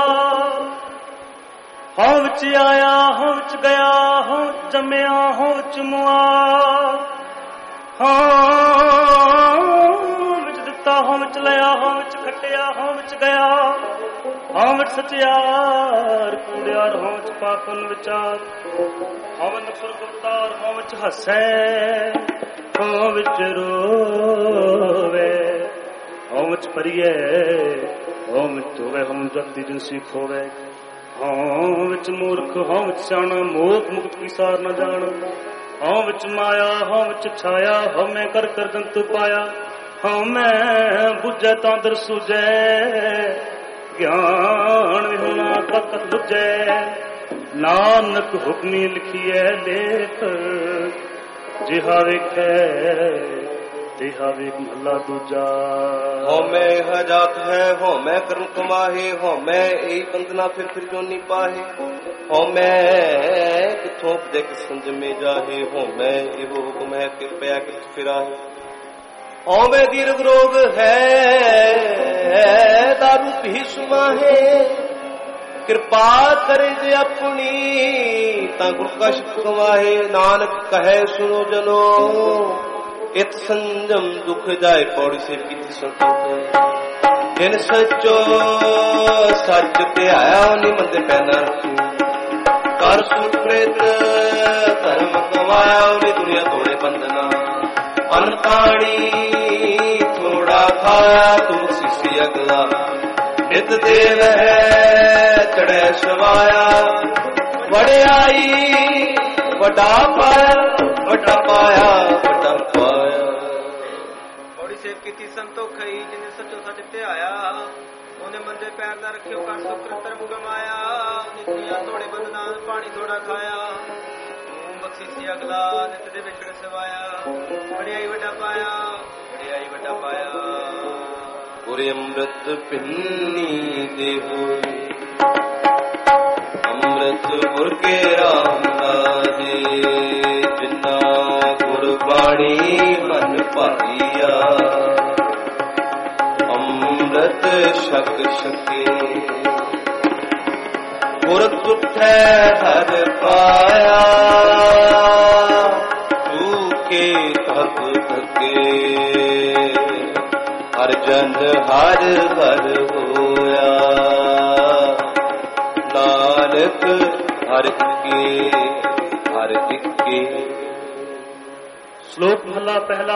ਹਉ ਵਿੱਚ ਆਇਆ ਹਉ ਵਿੱਚ ਗਿਆ ਹਉ ਜੰਮਿਆ ਹਉ ਵਿੱਚ ਮੁਆ ਹਉ ਵਿੱਚ ਦਿੱਤਾ ਹਉ ਵਿੱਚ ਲਿਆ ਹਉ ਵਿੱਚ ਖੱਟਿਆ ਹਉ ਵਿੱਚ ਗਿਆ ਹਉ ਵਿੱਚ ਸਚਿਆਰ ਕੂੜਿਆਰ ਹਉ ਵਿੱਚ ਪਾਪਨ ਵਿਚਾਰ ਹਉ ਵਿੱਚ ਸੁਰਗਤਾਰ ਹਉ ਵਿੱਚ ਹੱਸੈ ਹਉ ਵਿੱਚ ਰੋਵੇ ਹਉ ਵਿੱਚ ਪਰੀਏ ਹਉ ਵਿੱਚ ਹੋਵੇ ਹਉ ਜਗਤੀ ਜਿਨਸੀ ਖੋਵੇ ਹਉ ਵਿੱਚ ਮੂਰਖ ਹਉ ਵਿੱਚ ਸਿਆਣਾ ਮੋਖ ਮੁਕਤ ਕੀ ਸਾਰ ਨਾ ਜਾਣ ਹਉ ਵਿੱਚ ਮਾਇਆ ਹਉ ਵਿੱਚ ਛਾਇਆ ਹਉ ਮੈਂ ਕਰ ਕਰ ਜੰਤੂ ਪਾਇਆ ਹਉ ਮੈਂ ਬੁੱਝੈ ਤਾਂ ਦਰ ਸੁਝੈ ਗਿਆਨ ਵਿਹੁਣਾ ਤਤ ਬੁੱਝੈ ਨਾਨਕ ਹੁਕਮੀ ਲਿਖੀਐ ਲੇਖ ਜਿਹਾ ਵੇਖੈ ਤਿਹਾ ਵੇਖ ਮਹਲਾ ਦੂਜਾ।
ਹੋ ਮੈਂ ਹਜਾਤ ਹੈ ਹੋ ਮੈਂ ਕਰਮ ਕਮਾਹੇ ਹੋ ਮੈਂ ਇਹੀ ਬੰਦਨਾ ਫਿਰ ਫਿਰ ਜੋਨੀ ਪਾਹੇ ਹੋ ਮੈਂ ਕਿਥੋਂ ਦੇਖ ਸੰਜਮੇ ਜਾਹੇ ਹੋ ਮੈਂ ਇਹੋ ਹੁਕਮ ਹੈ ਕਿ ਪਿਆ ਕਿ ਫਿਰਾਹੇ ਹੋ ਮੈਂ ਦੀਰਘ ਰੋਗ ਹੈ ਦਾਰੂ ਪੀ ਸੁਮਾਹੇ ਕਿਰਪਾ ਕਰੇ ਜੇ ਆਪਣੀ ਤਾਂ ਗੁਰ ਕਛ ਕਮਾਹੇ ਨਾਨਕ ਕਹੈ ਸੁਣੋ ਜਨੋ ਇਤ ਸੰਜਮ ਦੁਖ ਜਾਏ ਪੌੜੀ ਸੇ ਕੀਤੀ ਸੰਤੋਖ ਜਿਨ ਸੱਚੋ ਸੱਚ ਧਿਆਇਆ ਨੀ ਮੰਦੇ ਪੈਨਾ ਰੱਖੀ ਕਰ ਸੁਪ੍ਰੇਤ ਧਰਮ ਕਮਾਇਆ ਉਹਨੇ ਦੁਨੀਆ ਤੋੜੇ ਬੰਦਨਾ ਅਨਪਾਣੀ ਥੋੜਾ ਖਾਇਆ ਤੂੰ ਸਿਸੀ ਅਗਲਾ ਨਿਤ ਦੇਵ ਹੈ ਚੜੈ ਸਵਾਇਆ ਵੜਿਆਈ ਵੱਡਾ ਪਾਇਆ ਵੱਡਾ ਪਾਇਆ ਵੱਡਾ ਪਾਇਆ
ਔੜੀ ਸੇਵ ਕੀਤੀ ਸੰਤੋਖਈ ਜਿਨੇ ਸੱਚੋ ਸੱਚ ਧਿਆਇਆ ਉਹਨੇ ਮੰਦੇ ਪੈਰ ਨਾ ਰੱਖਿਓ ਕਰ ਸੁਕਰ ਧਰਮ ਕਮਾਇਆ ਉਹਨੇ ਦੁਨੀਆ ਤੋੜੇ ਬੰਦਨਾ ਪਾਣੀ ਥੋੜਾ ਖਾਇਆ ਤੂੰ ਬਖਸ਼ੀ ਸੀ ਅਗਲਾ ਨਿਤ ਦੇ ਵਿਛੜ ਸਵਾਇਆ ਵੜਿਆਈ ਵੱਡਾ ਪਾਇਆ ਵੜਿਆਈ ਵੱਡਾ ਪਾਇਆ
ਗੁਰ ਅੰਮ੍ਰਿਤ ਪਿੰਨੀ ਦੇ ਹੋਏ ਅੰਮ੍ਰਿਤ ਗੁਰ ਕੇ ਰਾਮ ਲਾਜੇ ਜਿਨਾ ਗੁਰ ਬਾਣੀ ਮਨ ਭਾਈਆ ਅੰਮ੍ਰਿਤ ਛਕ ਛਕੇ ਪੁਰਖ ਉਠੈ ਹਰ ਪਾਇਆ ਤੂਕੇ ਥਕ ਥਕੇ ਹਰ ਜਨ ਹਰ ਹਰ ਹੋਇਆ ਨਾਨਕ ਹਰ ਕੇ ਹਰ ਇੱਕੇ।
ਸ਼ਲੋਕ ਮਹਲਾ ਪਹਿਲਾ।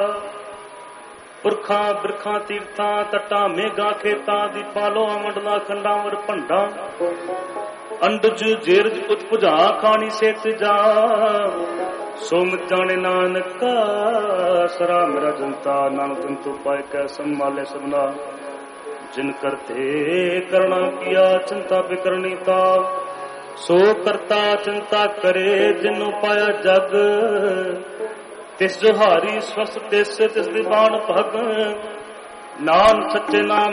ਪੁਰਖਾਂ ਬਿਰਖਾਂ ਤੀਰਥਾਂ ਤਟਾਂ ਮੇਘਾਂ ਖੇਤਾਂ ਦੀ ਪਾਲੋ ਮੰਡਲਾ ਖੰਡਾਂ ਵਰ ਭੰਡਾਂ ਅੰਡਜ ਜੇਰਜ ਉਤ ਭੁਜਾ ਖਾਣੀ ਸੇਤ ਜਾ ਸੋਮ ਜਾਣੇ ਨਾਨਕ ਸਰਾ ਮੇਰਾ ਜਨਤਾ ਨਾਨਕ ਜੰਤੂ ਪਾਇ ਕੈ ਸੰਭਾਲੇ ਸਭਨਾ ਜਿਨ ਕਰਤੇ ਕਰਣਾ ਕੀਆ ਚਿੰਤਾ ਬਿਕਰਣੀ ਤਾ ਸੋ ਕਰਤਾ ਚਿੰਤਾ ਕਰੇ ਜਿਨੁ ਪਾਇਆ ਜਗ ਤਿਸ ਜੋਹਾਰੀ ਸਵਸ ਤਿਸ ਤਿਸ ਦੀ ਬਾਣ ਭਗ ਨਾਮ ਸੱਚੇ ਨਾਮ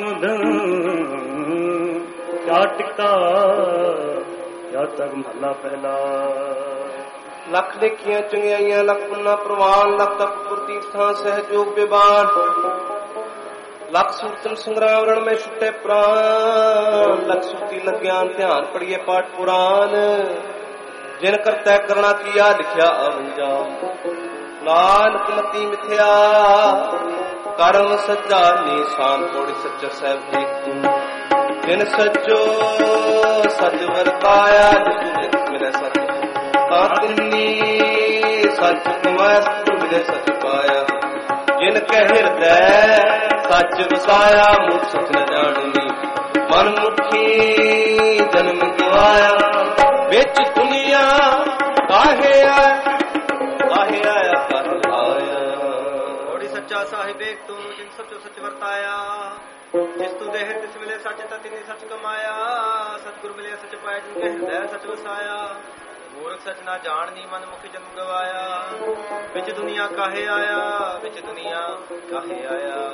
ਕਿਆ ਟਿਕਾ ਕਿਆ ਤਗ ਮਹਲਾ ਪਹਿਲਾ।
ਲੱਖ ਦੇਖੀਆਂ ਚੰਗਿਆਈਆਂ ਲੱਖ ਪੁੰਨਾ ਪ੍ਰਵਾਨ ਲੱਖ ਤਪ ਪੁਰਤੀਰਥਾਂ ਸਹਿਜੋਗ ਵਿਵਾਨ ਲੱਖ ਸੁਰਤਨ ਸੰਗਰਾਮ ਰਣ ਮੈਂ ਛੁੱਟੇ ਪ੍ਰਾਨ ਲੱਖ ਸੁਰਤੀ ਲੱਗਿਆਨ ਧਿਆਨ ਪੜੀਏ ਪਾਠ ਪੁਰਾਨ ਜਿਨ ਕਰਤੈ ਕਰਣਾ ਕੀਆ ਲਿਖਿਆ ਅਵੰਜਾ ਨਾਨਕ ਮਤੀ ਮਿਥਿਆ ਕਰਮ ਸੱਚਾ ਨੀਸਾਨ ਕੋੜੀ ਸੱਚਾ ਸਹਿਬ ਦੇਖੂ ਜਿਨ ਸੱਚੋ ਸੱਚ ਵਰਤਾਇਆ ਜਿਸ ਮਿਲੇ ਸੱਚ ਤਾਤਨੀ ਸੱਚ ਕਮਾਇਆ ਸੱਚ ਮਿਲੇ ਸੱਚ ਪਾਇਆ ਜਿਨ ਕਹਿ ਹਿਰਦੈ ਸੱਚ ਵਸਾਇਆ ਮੁਖ ਸੱਚ ਨ ਜਾਣਨੀ ਮਨ ਮੁਖੀ ਜਨਮ ਗਵਾਇਆ ਵਿੱਚ ਦੁਨੀਆ ਕਾਹੇ ਆਇਆ ਕਾਹੇ ਆਇਆ ਕਾਹੇ ਆਇਆ
ਕੋੜੀ ਸੱਚਾ ਸਾਹਿਬ ਏਕ ਤੂੰ ਜਿਨ ਸੱਚੋ ਸੱਚ ਵਰਤਾਇਆ ਜਿਸ ਤੂੰ ਦੇਹ ਤਿਸ ਮਿਲੇ ਸੱਚ ਤਾਂ ਤਿਨੇ ਸੱਚ ਕਮਾਇਆ ਸਤਿਗੁਰ ਮਿਲੇ ਸੱਚ ਪਾਇਆ ਜਿਨ ਕਹਿ ਹਿਰਦੈ ਸੱਚ ਵਸਾਇਆ ਮੂਰਖ ਸੱਚ ਨਾ ਜਾਣਨੀ ਮਨ ਮੁਖੀ ਜਨਮ ਗਵਾਇਆ ਵਿੱਚ ਦੁਨੀਆ ਕਾਹੇ ਆਇਆ ਵਿੱਚ ਦੁਨੀਆ ਕਾਹੇ ਆਇਆ।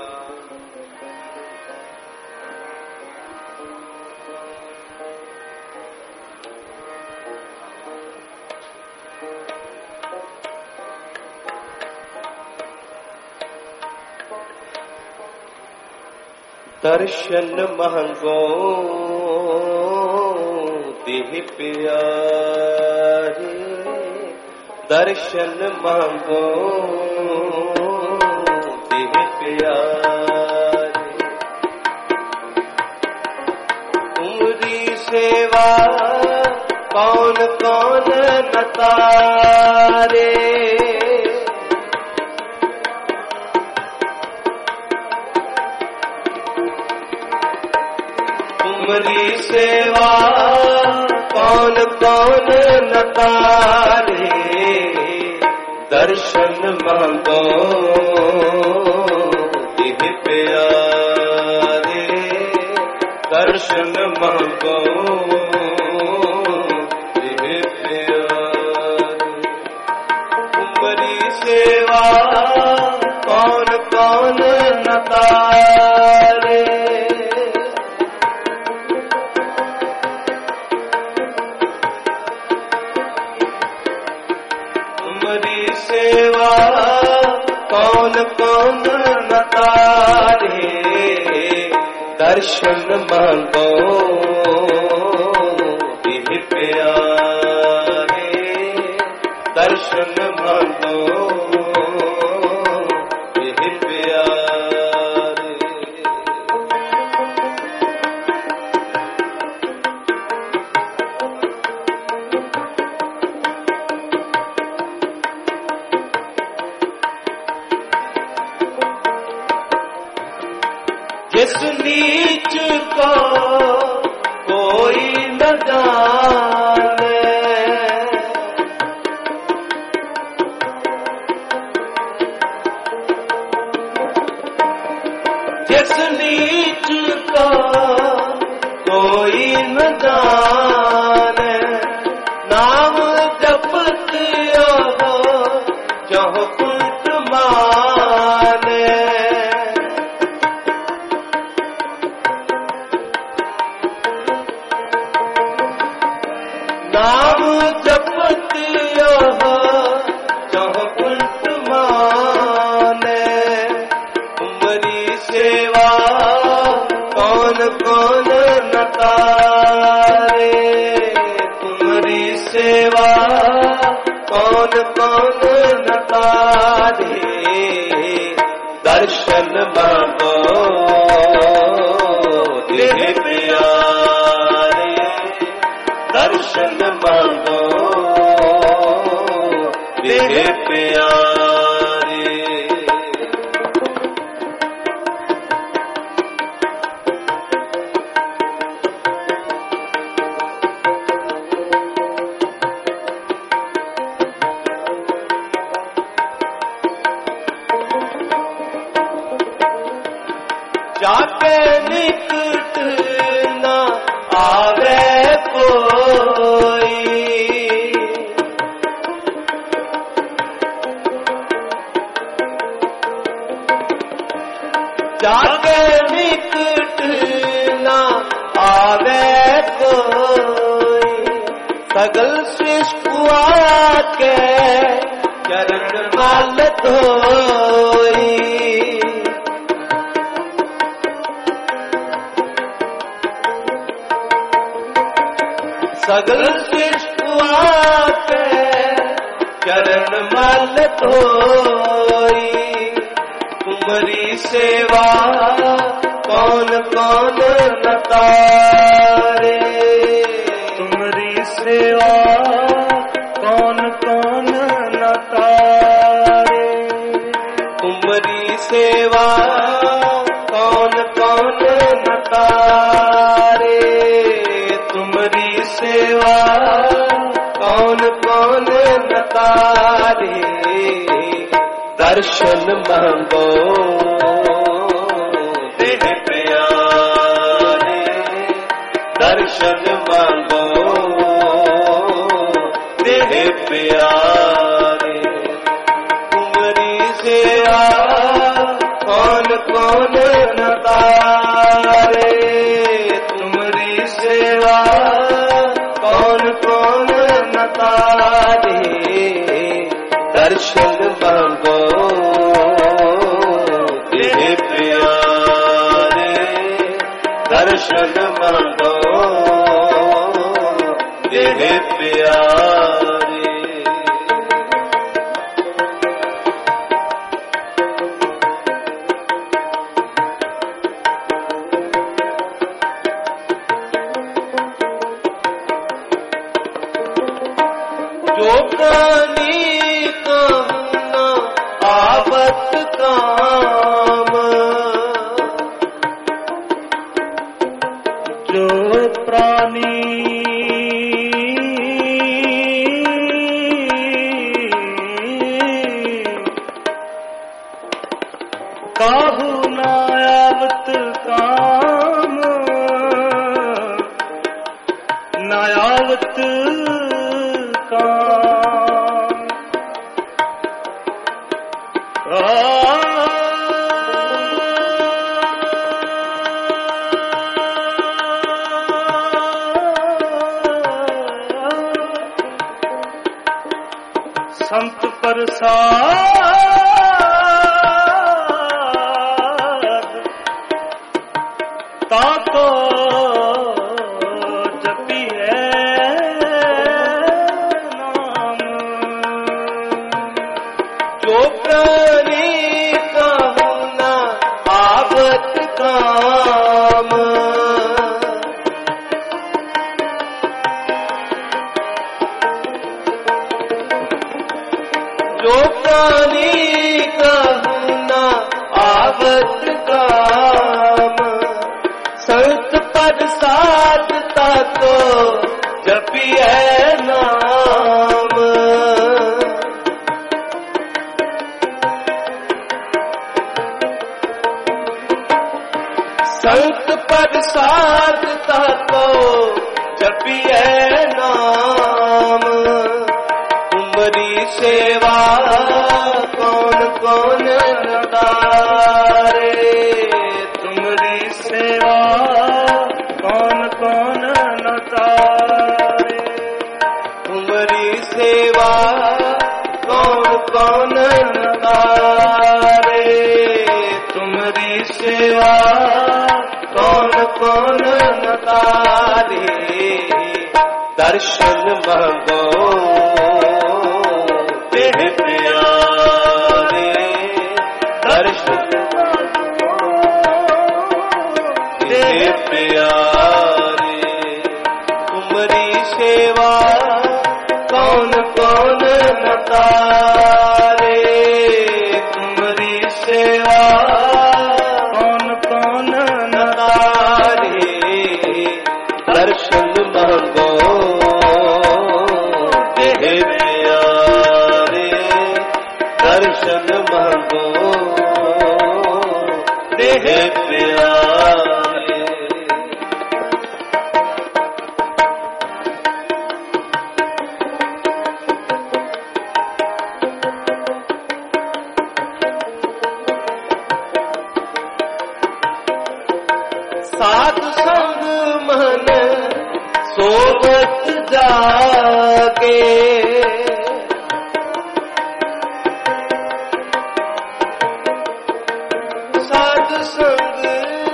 ਦਰਸ਼ਨ ਮਹੰਗੋ ਦੇਹ ਪਿਆਰੇ ਦਰਸ਼ਨ ਮਹੰਗੋ ਦੇਹ ਪਿਆਰੇ ਤੁਮਰੀ ਸੇਵਾ ਕੌਣ ਕੌਣ ਨਤਾਰੇ तुमरी सेवा कौन कौन नतारे दर्शन मांगो दिह प्यारे दर्शन मांगो दिह प्यारे तुमरी सेवा कौन कौन नतारे सेवा कौन कौन नतारे दर्शन मांगो दिह प्यारे दर्शन मांगो दिह प्यारे। जिस नीच को कोई न जाने जिस नीच को कोई न जाने नाम जपत हो जहो कुंठ माने नाम जपत हो जहो कुंठ माने तुमरी सेवा प्यारे दर्शन मांगो देह प्यारे दर्शन मांगो देह प्यारे। जाके निकट न आवे कोई जाके निकट न आवे कोई सगल सृष्टि के चरण माल धोई। सगल सृष्टि के चरण मल धोई तुम्हारी सेवा कौन कौन न तारे।
तुम्हारी सेवा कौन कौन न तारे।
तुम्हारी सेवा कौन कौन न तारे। तुम्हारी सेवा कौन कौन न तारे। दर्शन मांगो देह प्यारे दर्शन मांगो देह प्यारे। तुम्हारी सेवा कौन कौन न तारे। तुम्हारी सेवा कौन कौन न तारे। दर्शन मांगो देह प्यारे दर्शन मांगो देह प्यारे। जो प्राणी कहना आवत काम
जो प्राणी काहू न आवत काम न आवत काम। आ संत प्रसाद ताको जपी है नाम।
जो प्राणी कहूँ न आवत काम जो प्राणी कहूँ न आवत काम संत प्रसाद ताको जपिए नाम। संत प्रसाद ताको जपिए नाम। तुम्हारी सेवा कौन कौन न तारे।
तुम्हारी सेवा कौन कौन न तारे।
तुम्हारी सेवा कौन कौन न तारे। तुम्हारी सेवा कौन कौन न तारे। दर्शन मांगो देह प्यारे देह प्यारे। साधु संग मन सोबत जागे, साधु संग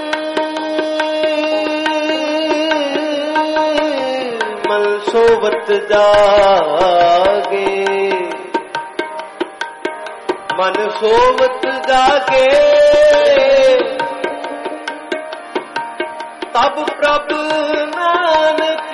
मन सोबत जागे, मन सोबत जागे, तब प्रभु नानक,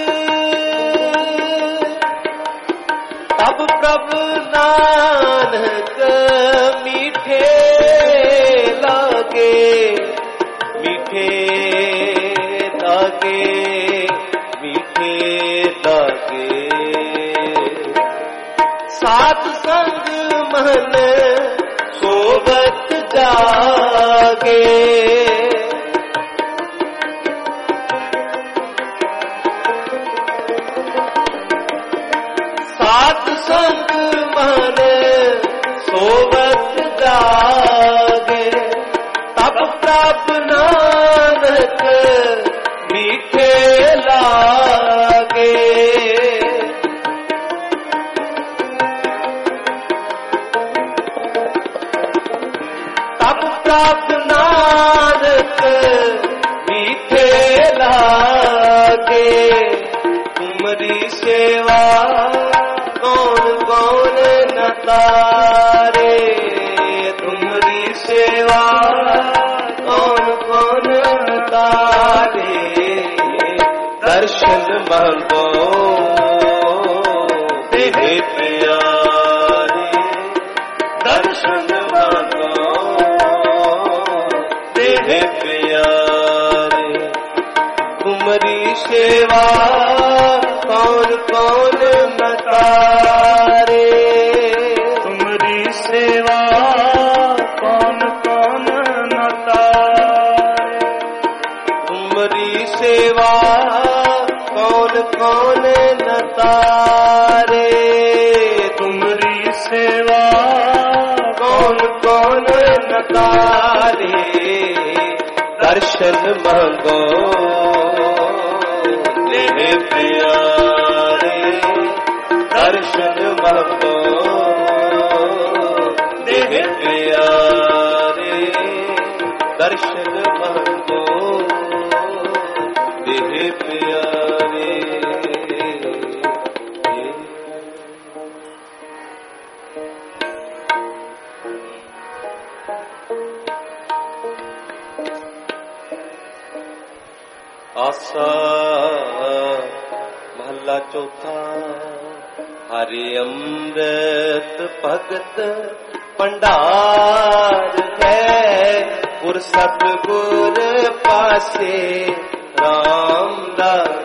तब प्रभु नानक मीठे लागे, मीठे लागे, मीठे लागे। साध संग मन सोबत जागे, संग मन सोबत जागे, तब प्रभु नानक मीठे लागे। तब प्रभु नानक मीठे लागे, तुम्हारी सेवा कौन कौन न तारे, तुम्हारी सेवा कौन कौन न तारे। दर्शन मांगो देह प्यारे, दर्शन मांगो देह प्यारे। तुम्हारी सेवा कौन कौन न तारे, तुम्हारी सेवा कौन कौन न तारे। तुम्हारी सेवा कौन कौन न तारे, तुम्हारी सेवा कौन कौन न तारे। दर्शन मांगो देह प्यारे, दर्शन मांगो देह प्यारे, दर्शन मांगो देह प्यारे। आसा महला चौथा। हरि अमृत भगत भंडार है, गुर सतगुर पासे रामदास।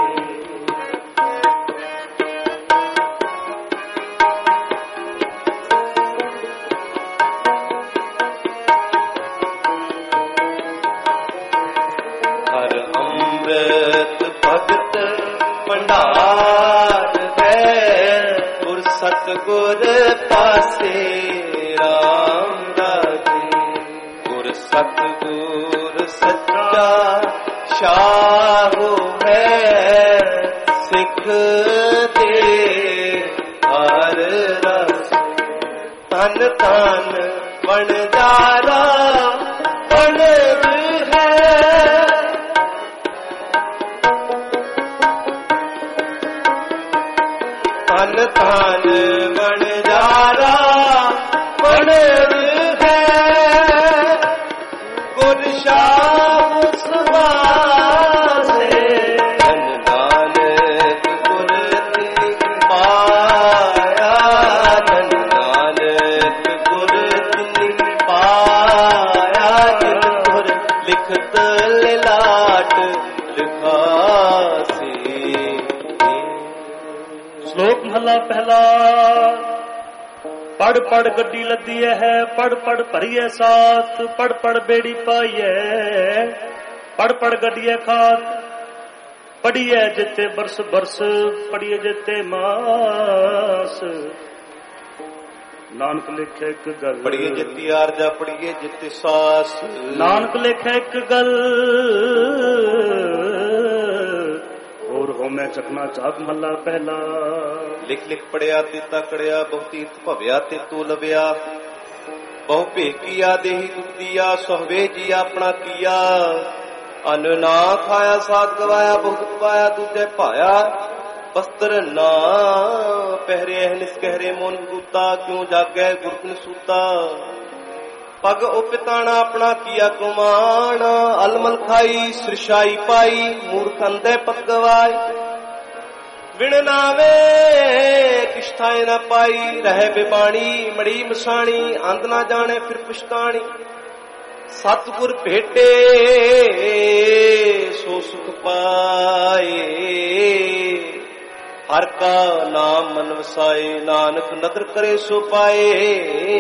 हर अमृत भगत भंडार है, गुर सतगुर पासे रामदास। गुर सतगुर सच्चा शाहु है, सिख दे हर रस। तन तन वणजारा वणज है, तन तन वणजारा वणज है। गुर शाह सुभाषे धन नानक गुर तिन पाया, धन नानक गुर तिन पाया। जिन गुर लिखत लिलाट लिखासी।
श्लोक महला पहला। ਪੜ ਪੜ ਗੱਡੀ ਲੱਦੀ ਹੈ, ਪੜ ਪੜ ਭਰੀਏ ਸਾਥ, ਪੜ ਪੜ ਬੇੜੀ ਪਾਈਏ, ਪੜ ਪੜ ਗੱਡੀਏ ਖਾਤ, ਪੜੀਏ ਜਿੱਤੇ ਬਰਸ ਬਰਸ, ਪੜੀਏ ਜਿੱਤੇ ਮਾਸ। ਨਾਨਕ ਲਿਖੇ ਇੱਕ ਗੱਲ,
ਪੜੀਏ ਜਿੱਤੀ ਆਰਜਾ, ਪੜੀਏ ਜਿੱਤੇ ਸਾਸ।
ਨਾਨਕ ਲਿਖੇ ਇੱਕ ਗੱਲ, ਹੋਰ ਹੋਮੈ ਚਕਨਾ ਚਾਕ ਮਹੱਲਾ ਪਹਿਲਾ।
ਲਿਖ ਲਿਖ ਪੜਿਆ ਤੇ ਤਕੜਿਆ, ਬਹੁ ਤੀਰਥ ਭਵਿਆ ਤੇ ਤੂੰ ਲਵਿਆ। ਬਹੁ ਭੇਕੀਆ ਦੇਹੀ ਦੁਖਦੀਆ, ਸਹਵੇ ਜੀ ਆਪਣਾ ਕੀਆ। ਅੰਨ ਨਾ ਖਾਇਆ ਸਾਧ ਗਵਾਇਆ, ਬਹੁਤ ਪਾਇਆ ਦੂਜੇ ਭਾਇਆ। ਬਸਤਰ ਨਾ ਪਹਿਰੇ ਨਿਸਕਹਿਰੇ ਮੋਨ ਬੂਤਾ, ਕਿਉਂ ਜਾਗੈ ਗੁਰਪਿਨ ਸੂਤਾ। ਪਗ ਉਪਿਤਾਣਾ ਆਪਣਾ ਕੀਆ ਕੁਮਾਣ, ਅਲਮਲ ਖਾਈ ਸਿਰਸ਼ਾਈ ਪਾਈ, ਮੂਰਖ ਅੰਧੇ ਪਤ ਗਵਾਈ। ਵਿਣ ਨਾਵੇ ਕਿਸ਼ਥਾਏ ਨਾ ਪਾਈ, ਰਹੇ ਬਿਬਾਣੀ ਮੜੀ ਮਸਾਣੀ। ਅੰਧ ਨਾ ਜਾਣੇ ਫਿਰ ਪਛਤਾਣੀ, ਸਤਿਗੁਰ ਭੇਟੇ ਸੋ ਸੁਖ ਪਾਏ। ਹਰ ਕਾ ਨਾਮ ਮਨ ਵਸਾਏ, ਨਾਨਕ ਨਦਰ ਕਰੇ ਸੋ ਪਾਏ।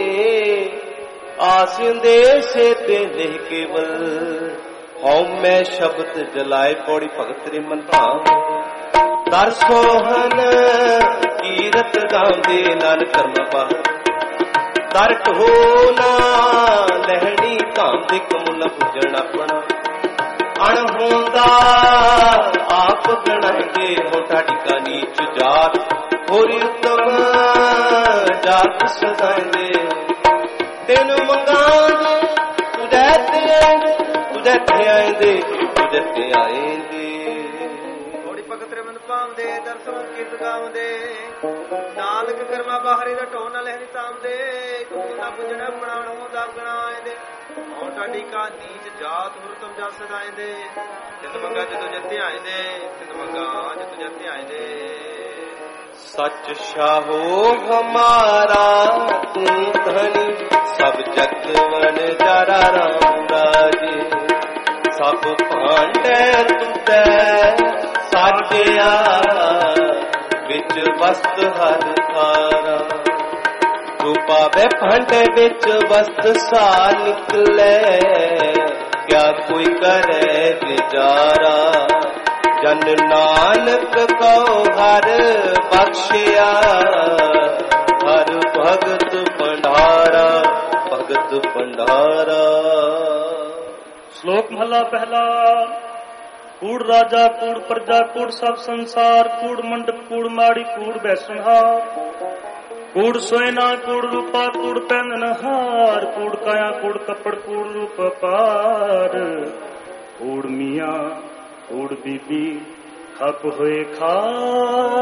ਆਸਿੰਦੇ ਸੇ ਤੇ ਨਹੀਂ ਕੇਵਲ, ਹਉਮੈ ਸ਼ਬਦ ਜਲਾਏ। ਪੌੜੀ ਭਗਤ ਰੇ ਮਨ ਭਾਵ, ਦਰ ਸੋਹਨ ਕੀਰਤ ਗਾਉਂਦੇ, ਨਾਨਕ ਕਰਮ ਬਾਹਰ। ਦਰ ਢੋਲਾ ਲਹਿਣੀ ਕਾਂਦੇ, ਕਮੁਲਾ ਪੁੱਜਣ ਆਪਣਾ। ਅਣ ਹੁੰਦਾ ਆਪ ਗਣਾਈਏ, ਹੋ ਤੁਹਾਡੀ ਕਾ ਨੀਚ ਜਾਤ, ਹੋਰੀ ਉਤਮ ਜਾਤ ਸਦਾਈਏ। ਤੈਨੂੰ ਮੰਗਾਂਗੇ ਤੁਝੇ ਤੇ ਆਏਂਦੇ, ਤੁਝੇ ਤੇ ਆਏਂਦੇ, ਤੁਝੇ ਤੇ ਆਏਂਦੇ।
ਥੋੜੀ ਭਗਤ ਰੇ ਮਨ ਪਾਉਂਦੇ, ਦਰਸ਼ਨ ਕੀਰਤ ਗਾਉਂਦੇ। ਨਾਨਕ ਕਰਮਾ ਬਾਹਰੀ ਦਾ ਢੋਲ ਨਾ ਲਹਿਰੀ ਤਾਮਦੇ, ਕੁੰਨਾ ਪੁੱਜਣਾ ਬਣਾਉਣ ਹੁੰਦਾ ਗਣਾਏਂਦੇ। ਹੁਣ ਤੁਹਾਡੀ ਕਾ ਨੀਚ ਜਾਤ, ਹੋਰ ਤੁਮ ਜਾ ਸਦਾਏਂਦੇ। ਜਿਤ ਮੰਗਾ ਜਦੋਂ ਜੱਤੇ ਆਏਂਦੇ, ਜਿਤ ਮੰਗਾ ਜਦੋਂ ਜੱਤੇ ਆਏਂਦੇ।
ਸੱਚ ਸ਼ਾਹੋ ਹਮਾਰਾ ਤੂੰ ਧਨੀ, ਸਭ ਜਗਵਨ ਜਾਰਾ ਰਾਮ ਰਾਜੇ। ਸਭ ਭਾਂਡੇ ਤੁਤੈ ਸਾਜਿਆ, ਵਿੱਚ ਵਸਤ ਹਰ ਥਾਰਾ। ਤੂੰ ਪਾਵੇ ਭਾਂਡੇ ਵਿੱਚ ਵਸਤ ਸਾ ਨਿਕਲੇ, ਕਿਆ ਕੋਈ ਕਰੇ ਵਿਚਾਰਾ। ਜਨ ਨਾਨਕ ਕਉ ਹਰ ਬਖਸ਼ਿਆ, ਹਰ ਭਗਤ ਭੰਡਾਰਾ, ਭਗਤ ਭੰਡਾਰਾ।
ਸ਼ਲੋਕ ਮਹਲਾ ਪਹਿਲਾ। ਕੂੜ ਰਾਜਾ ਕੂੜ ਪ੍ਰਜਾ ਕੂੜ ਸਭ ਸੰਸਾਰ, ਕੂੜ ਮੰਡਪ ਕੂੜ ਮਾੜੀ ਕੂੜ ਬੈਸਨਹਾਰ। ਕੂੜ ਸੋਇਨਾ ਕੂੜ ਰੂਪਾ ਕੂੜ ਪਹਿਨਨਹਾਰ, ਕੂੜ ਕਾਇਆ ਕੂੜ ਕੱਪੜ ਕੂੜ ਰੂਪ ਪਾਰ। ਕੂੜ ਮੀਆਂ ਕੂੜ ਬੀਬੀ ਖਪ ਹੋਏ ਖਾਰ,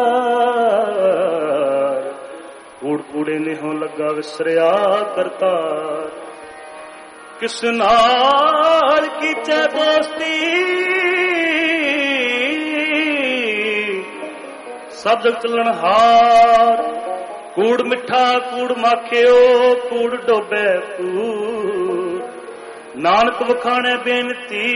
ਕੂੜ ਕੂੜੇ ਨੇਹੋਂ ਲੱਗਾ ਵਿਸਰਿਆ ਕਰਤਾਰ। ਕਿਸ ਨਾਲ ਕੀਚੈ ਦੋਸਤੀ, ਸਭ ਜਗ ਚੱਲਣਹਾਰ। ਕੂੜ ਮਿੱਠਾ ਕੂੜ ਮਾਖਿਓ, ਕੂੜ ਡੋਬੈ ਕੂੜ। ਨਾਨਕ ਵਖਾਣੇ ਬੇਨਤੀ,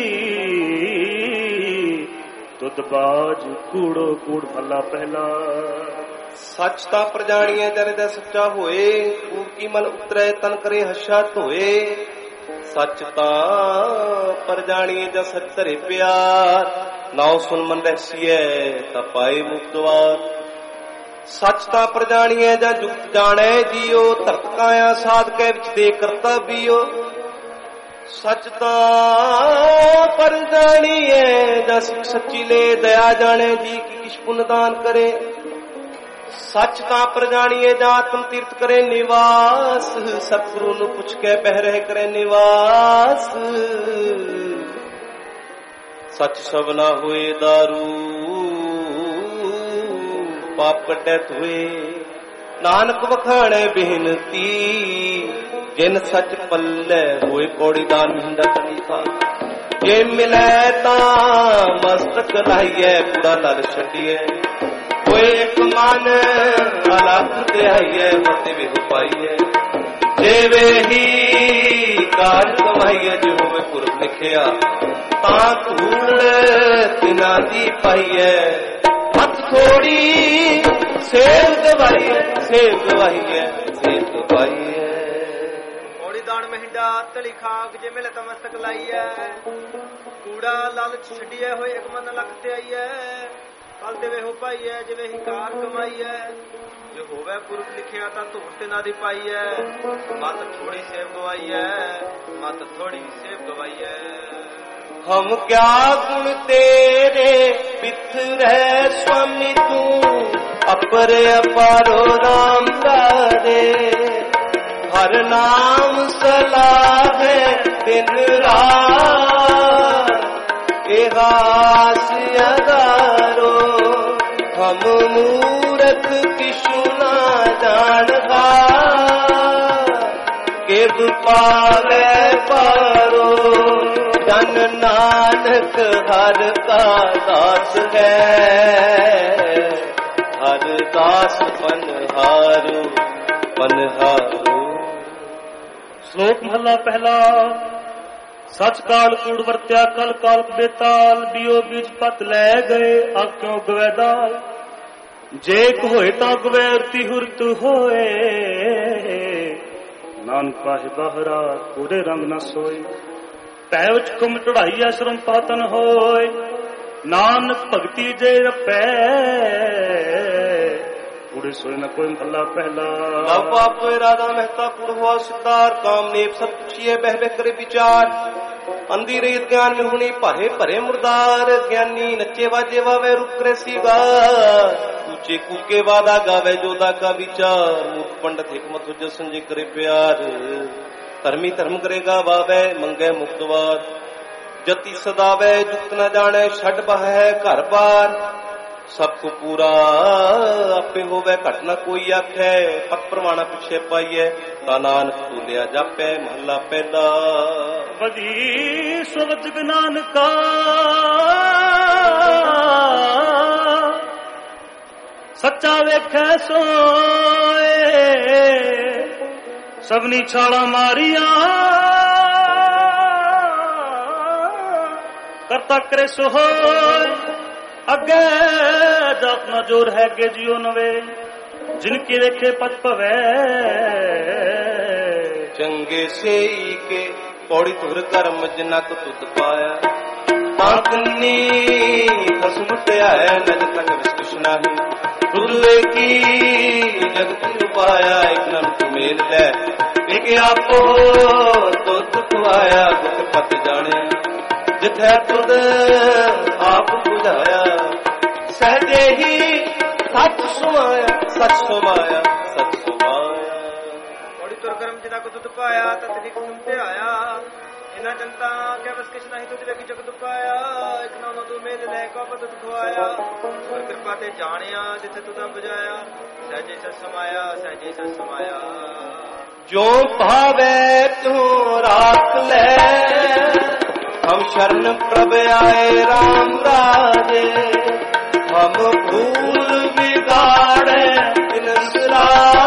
ਤੁਧ ਬਾਜ ਕੂੜੋ ਕੂੜ ਭਲਾ ਪਹਿਲਾ।
ਸੱਚ ਤਾਂ ਪ੍ਰਜਾਣੀਏ ਜਨ ਦਾ ਸੱਚਾ ਹੋਏ, ਕੂੜ ਕੀ ਮਨ ਉਤਰੈ ਤਨ ਕਰੇ ਹੱਛਾ ਧੋਏ। ਸੱਚ ਤਾਂ ਪ੍ਰਜਾਣੀਏ ਜਾਂ ਸੱਚ ਧਰੇ ਪਿਆਰ, ਨਾਉ ਸੁਨ ਮਨ ਰਹਿਸੀਐ ਤਾਂ ਪਾਏ ਮੁਕਤ ਦਵਾਰ। ਸੱਚ ਤਾਂ ਪ੍ਰਜਾਣੀਏ ਜਾਂ ਜੁਗਤ ਜਾਣੈ ਜੀਓ, ਧਰਤ ਕਾਇਆ ਸਾਧ ਕੇ ਵਿੱਚ ਦੇ ਕਰਤਾ ਬੀਓ। ਸੱਚ ਤਾਂ ਪ੍ਰਜਾਣੀਏ ਜਾਂ ਸਿੱਖ ਸੱਚੀ ਲੈ, ਦਇਆ ਜਾਣੇ ਜੀ ਕੀ ਕਿਛ ਪੁੰਨ ਦਾਨ ਕਰੇ। ਸੱਚ ਤਾਂ ਪ੍ਰਜਾਣੀਏ ਜਾਂ ਆਤਮ ਤੀਰਥ ਕਰੇ ਨਿਵਾਸ, ਸਤਿਗੁਰੂ ਨੂੰ ਪੁੱਛ ਕੇ ਬਹਿ ਰਹਿ ਕਰੇ ਨਿਵਾਸ। ਸੱਚ ਸਭਨਾ ਹੋਏ ਦਾਰੂ, ਪਾਪ ਕੱਟੈ ਧੋਏ। ਨਾਨਕ ਵਖਾਣੇ ਬੇਨਤੀ, ਜਿਨ ਸੱਚ ਪੱਲੇ ਹੋਏ। ਪੌੜੀ ਦਾਨ ਮਹਿੰਦਾ ਕਲੀਫਾ, ਜੇ ਮਿਲੈ ਤਾਂ ਮਸਤਕ ਲਾਈਐ, ਕੂੜਾ ਲਲ ਛੱਡੀਐ। ਹੋਏ ਇੱਕ ਮਨ ਅਲੱਖ ਤੇ ਆਈਐ, ਮਤੇ ਵੇਹ ਪਾਈਐ। ਜੇ ਵੇਹੀ ਕਾਰ ਕਮਾਈਐ, ਜੇ ਹੋਵੇ ਪੁਰਖ ਲਿਖਿਆ, ਤਾਂ ਧੂੜ ਤਿਨਾਂ ਦੀ ਪਾਈਐ। ਹੱਥ ਥੋੜੀ सेव गवाई है, सेव गवाई है, सेव गवाई है।
ਔੜੀ ਦਾਣ ਮਹਿੰਡਾ ਤਲੀ ਖਾਕ ਜੇ ਮਿਲੇ ਤਾਂ ਮਸਤਕ ਲਾਈ ਐ ਕੂੜਾ ਲਾਲਚ ਛੱਡੀਏ ਹੋਏ ਇੱਕ ਮਨ ਲੱਖ ਤੇ ਆਈ ਐ ਫਲ ਦੇਵੇ ਹੋ ਪਾਈ ਐ ਜਿਵੇਂ ਹੀ ਕਾਰ ਕਮਾਈ ਐ ਜੋ ਹੋਵੇ ਪੁਰਖ ਲਿਖਿਆ ਤਾਂ ਧੂੜ ਤੇ ਨਾ ਦੀ ਪਾਈ ਐ ਮਤ ਥੋੜੀ ਸੇਵ ਗਵਾਈ ਐ ਮਤ ਥੋੜੀ ਸੇਵ ਗਵਾਈ ਐ।
हम क्या गुण तेरे बिखरे स्वामी तू अपर अपारो राम रे हर नाम सलाह है दिन रात हास अगारो हम मूरख किशु ना जानगा केव पावे पारो जन नानक हर का दास है हर दास पनहारू पनहारू।
श्लोक महला पहला। सच काल कूड़ वरत्या कल काल बेताल बियो बीज पत लै गए आक्यों गवैदाल जे होए ता गवै उरती हुरत होए नानक पाहे बाहरा कूड़े रंग न सोए पै उच कुम चढ़ाई आश्रम पातन होए नानक भगती जे रपै कूड़े सोए न कोई महला पहला।
लव पाप राधा मेहता कुड़ हुआ सिद्धार कामनेप सब पूछिए बह बह करे विचार अंधी रहित ज्ञान में हुनी पाहे भरे मुर्दार ज्ञानी नच्चे वाजे वावे रुक करे सीगा ऊंचे कूके वादा गावे जोदा का विचार मूर्ख पंडित हिकमत हुज संजय करे प्यार धर्मी धर्म करेगा वावे मंगे मुक्तवाद जति सदावे जुक्त न जाने छड़ बह घर बार सबको पूरा आपे होवे घटना कोई आखे पक प्रमाणा पिछे पाइए ता नानक भूलिया जापे महला पहला।
बदी सुवज नानका सच्चा वेखे सोए सबनी छाला मारिया करता करे सोहोय अगे जात न जोर है गे जियो नवे जिनके वेखे पत पवै
चंगे से के पौड़ी तुर कर्म जिनक तुद पाया ताकनी खसमुट आया नज तक विष्णु ही तुले की जगत पाया एक नम मेल ले एक आपो तुत खुआया दुख पत जाने जिथे तुद आप बुझाया सहजे ही सच सुमाया सच सुमाया सच सुमाया।
बड़ी तुर कर्म जिना को तुद पाया तत्रिक सुनते आया इना जनता क्या बस किस नहीं तुझे की जगत पाया एक ना तू मेल ले को पत खुआया और कृपा ते जानिया जिथे तुदा बुझाया सहजे सच समाया सहजे सच समाया।
जो भावे तू राख ले हम शरण प्रभ आए राम राजे हम भूल बिगाड़े इनसरा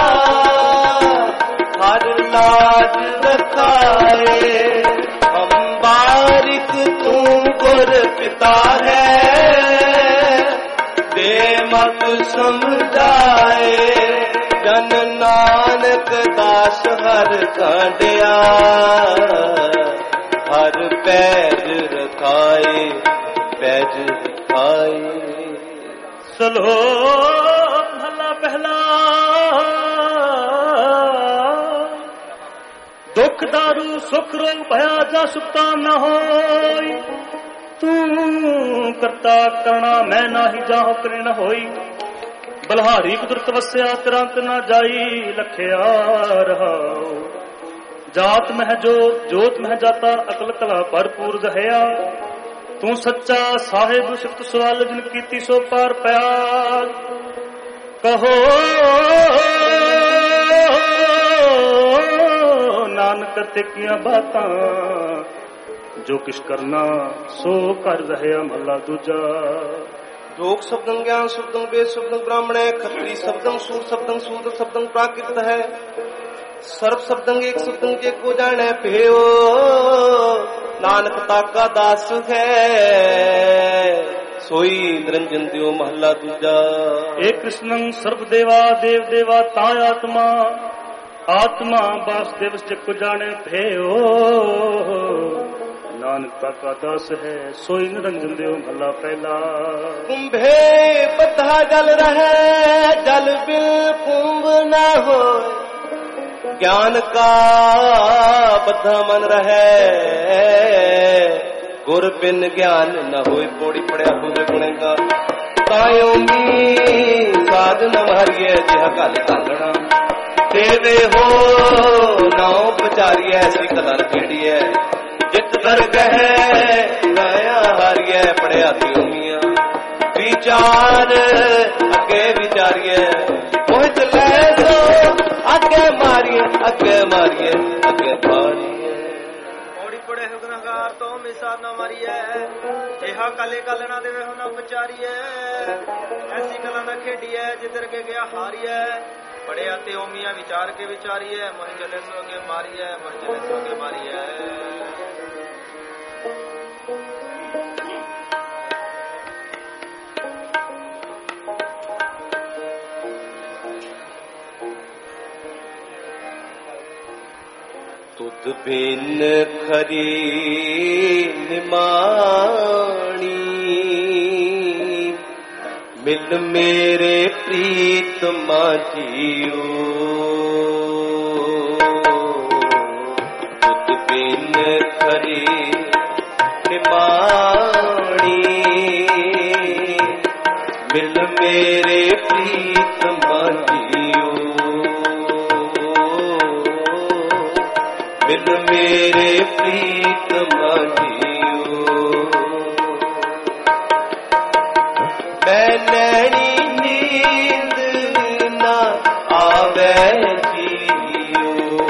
हर लाज रखाए हम बारिक तू गुर पिता है दे मत समझाए जन नानक दास हर कांडिया हर पैज रखाए पैज रखाए।
सलो भला पहला दुख दारू सुख रोग भया जा सुता न होई तू करता करना मैं ना ही जाहो करे न होई बलहारी कुदरत वस्या तुरंत न जाई लखिया रहाओ जात मह जोत जोत मह जाता अकल कला भरपूर जहया तू सच्चा साहिब सिफत सवाल जिन कीती सो पार प्यार कहो नानक ते किया बातां जो किश करना सो कर रहया महला दूजा।
लोक शब्दं ज्ञान शब्दं वेद शब्दं ब्राह्मण है खत्री शब्दं सूर शब्दं शूद्र शब्दं प्राकृत है सर्व शब्दं एक शब्दं के को जाने भयो नानक ताका दास है सोई निरंजन दियो महला दूजा।
एक कृष्णं सर्वदेवा देव देवा ताय आत्मा आत्मा वासुदेव जग को जाने भयो। नानक का दास है सोई निरंजन देव महला पहला।
कुंभे बद्धा जल रहे जल बिल कुंभ न हो। ज्ञान का बद्धा मन रहे गुर बिन ज्ञान न होए। पौड़ी पड़िया हुए गुणे का तायों मी साधन मारिए जिहा काल कालना। देवे हो नाव पचारिए ऐसी कलर खेड़िए। जित दरगह गाया हारिए पड़िया दियो मिया। विचार अगे विचारिए मोह चले सो अगे मारिए अगे मारिए अगे मारिए।
पौड़ी पड़े हो गुनहगार तो मिसार न मारिए। जिहा काले कालना देवे हो न पचारिए। ऐसी कला न खेडिए जिधर के गया हारिए। बड़े आते ओमिया विचार के विचारिए। मोह चले सोगे मारिए मोह चले सोगे मारिए।
तुद बिन खरी निमाणी मिल मेरे प्रीत माझियो। तुद बिन खरी निमाणी मिल मेरे प्रीत माझियो। मिल मेरे प्रीत माझियो। मैं नैनी नींद न आवे जियो।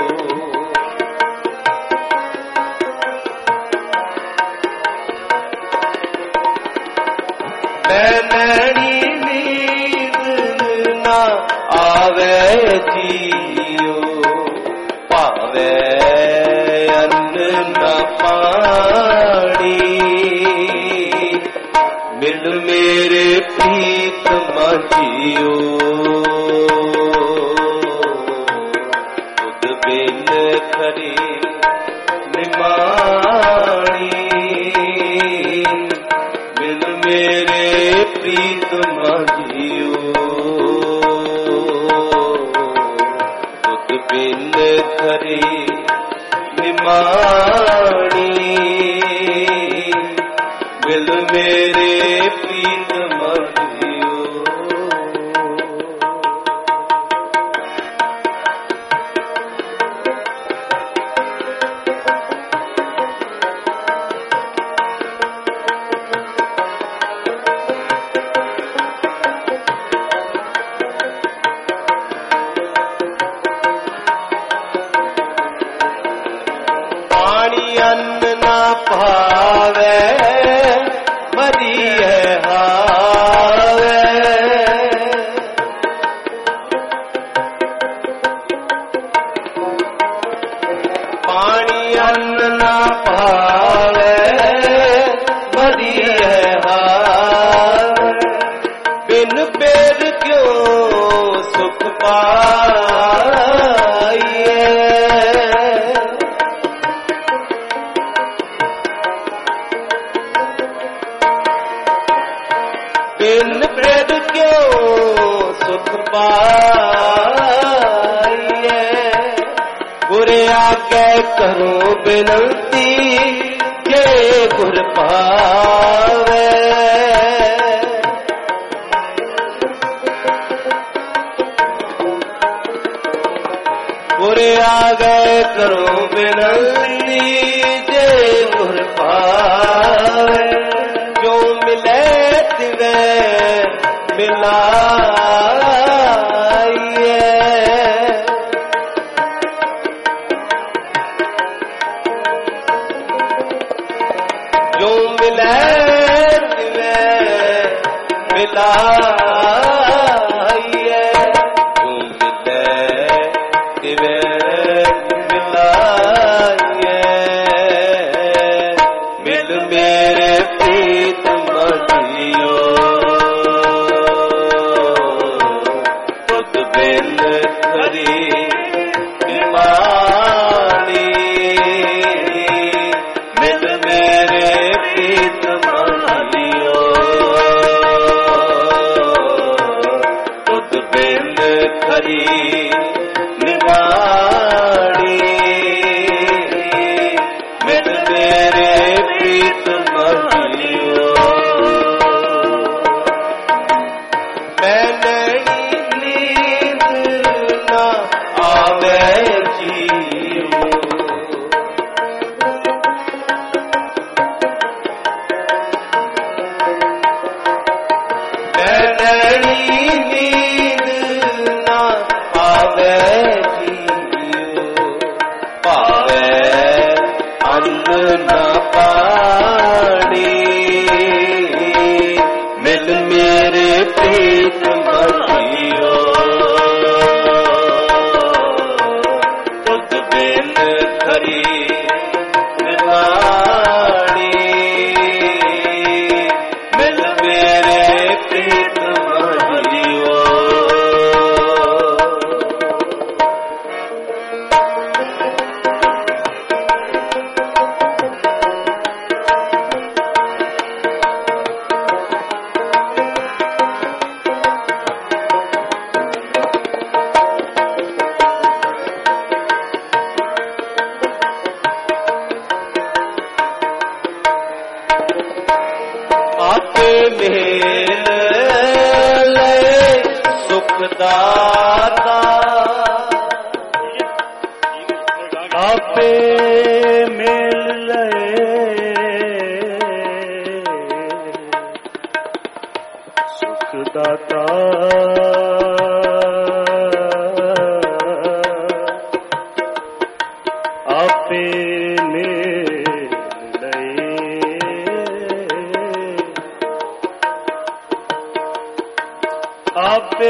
मैं नैनी नींद न आवे जियो। पावे अन्न न पानी मिल मेरे प्रीत माझियो। खुद बिन खरी निमाणी मिल मेरे प्रीत माझियो। खुद बिन खरी निमाणी मिल मेरे प्रीत माझियो। पानी अन्न ना पावे मरिए हावे। पानी अन्न ना पावे मरिए हावे। बिन पेड़ क्यों सुख पाइए। बिन प्रेद क्यों सुख पाइए। गुरे आगे करो बिनती ये गुर पावे। गुरे आगे करो बिनती ये गुर पावे। जो मिले तिवे मिलाइए। जो मिले तिवे मिलाइए। जो मिले तिवे मिलाइए। मिल मेरे प्रीत माझियो। खरी निमाड़ी मिल मेरे प्रीत महियो मैं नहीं नींद ना आवे जियो मैं नहीं नींद ना आवे जियो पावे अन्न न पानी मिल मेरे प्रीत महियो तुझ बिन खरी निमाड़ी मिल मेरे प्रीत महियो आपे मेल ले सुखदाता
आपे मेल सुखदाता आपे आपे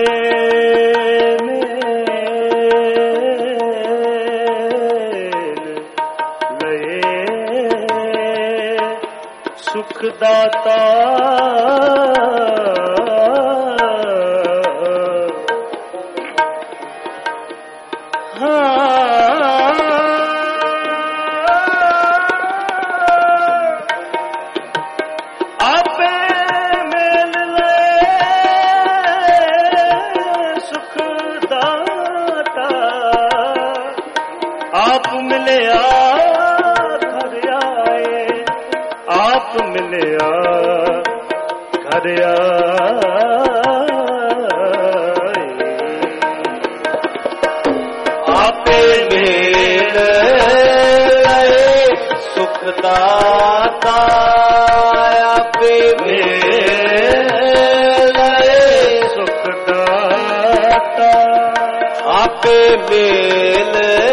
ले सुखदाता आप मिले घर आए आप मिले घर आए
आपे मेल सुखदाता आपे मेल
सुखदाता
आपे मेल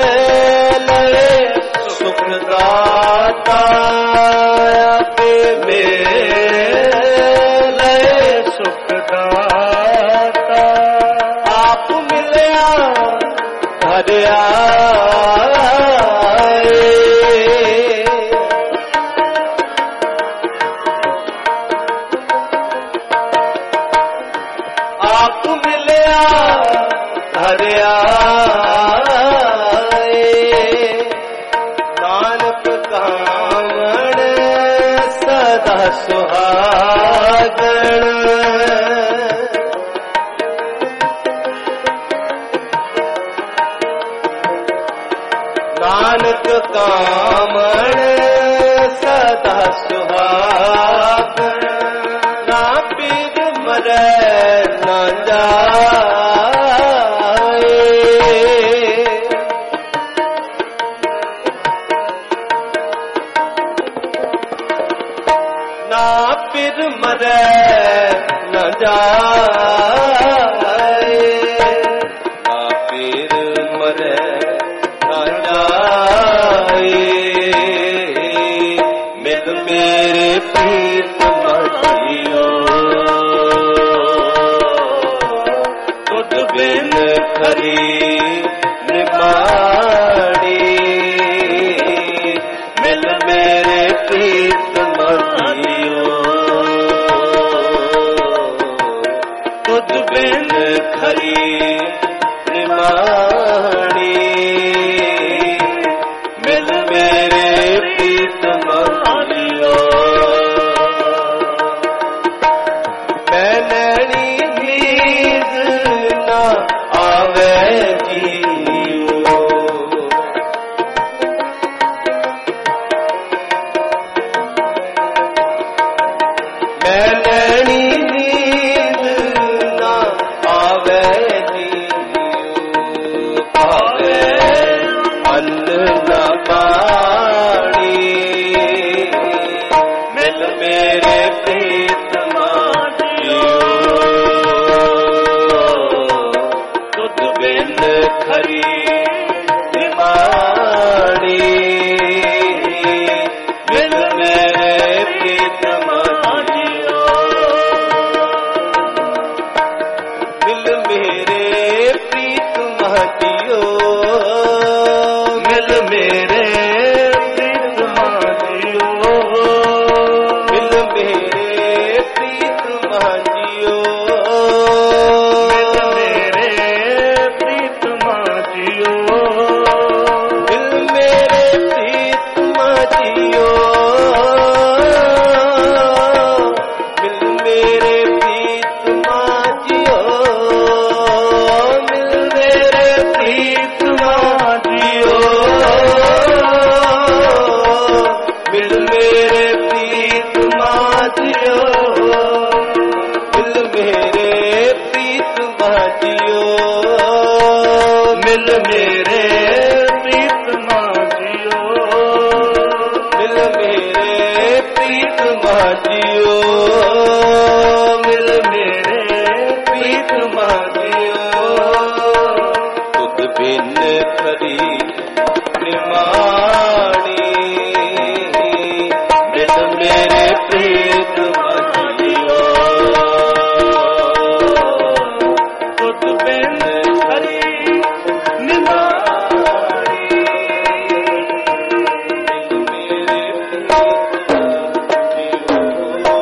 सुखदाता आपे मेल
सुखदाता
आप मिलिया घर आए आप मिलिया घर आए नानक कामण सदा सुहागण नानक कामण सदा सुहागण ना पीर मरै ना जाए ना पीर मरै न जाए ना पीर मरै न जाए मिल मेरे प्रीत महियो तुझ बिन खरी निमाड़ी मिल मेरे प्रीत महियो तुझ बिन खरी निमाड़ी मिल मेरे प्रीत महियो मैं नैनी नींद ना आ जियो
मिल मेरे प्रीतमा जियो
मिल मेरे प्रीतमा जियो
मिल मेरे प्रीतमा जियो
मिल मेरे प्रीतमा जियो मिल मेरे प्रीतमा जियो मिल मेरे प्रीतमा जियो मिल मेरे प्रीतमा जियो मिल मेरे प्रीतमा जियो
मिल मेरे प्रीतमा जियो
मिल मेरे प्रीतमा जियो मिल मेरे प्रीतमा जियो तुद बिन खरी निमाणी मिल मेरे प्रीतमा जियो
तुद बिन हरि निमाणी
मिल मेरे प्रीतमा जियो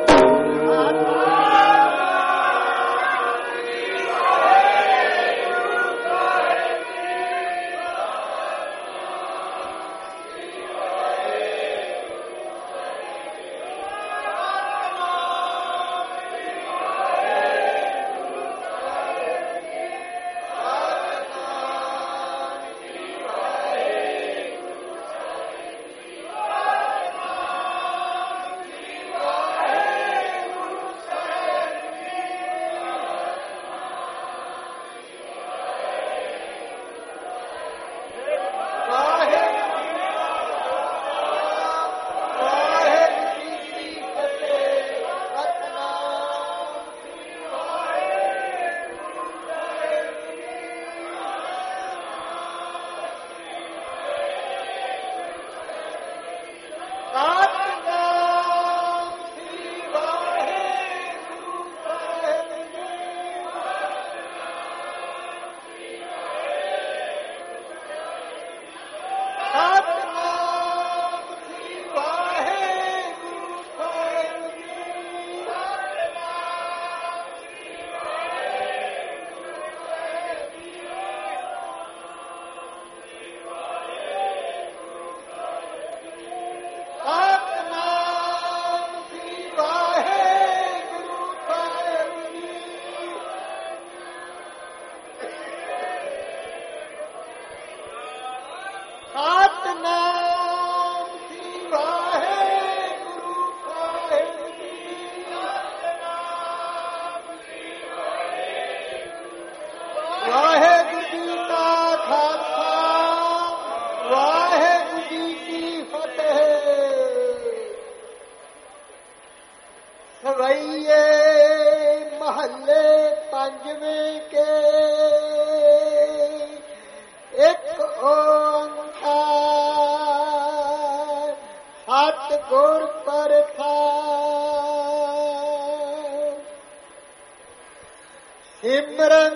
ਸਿਮਰਨ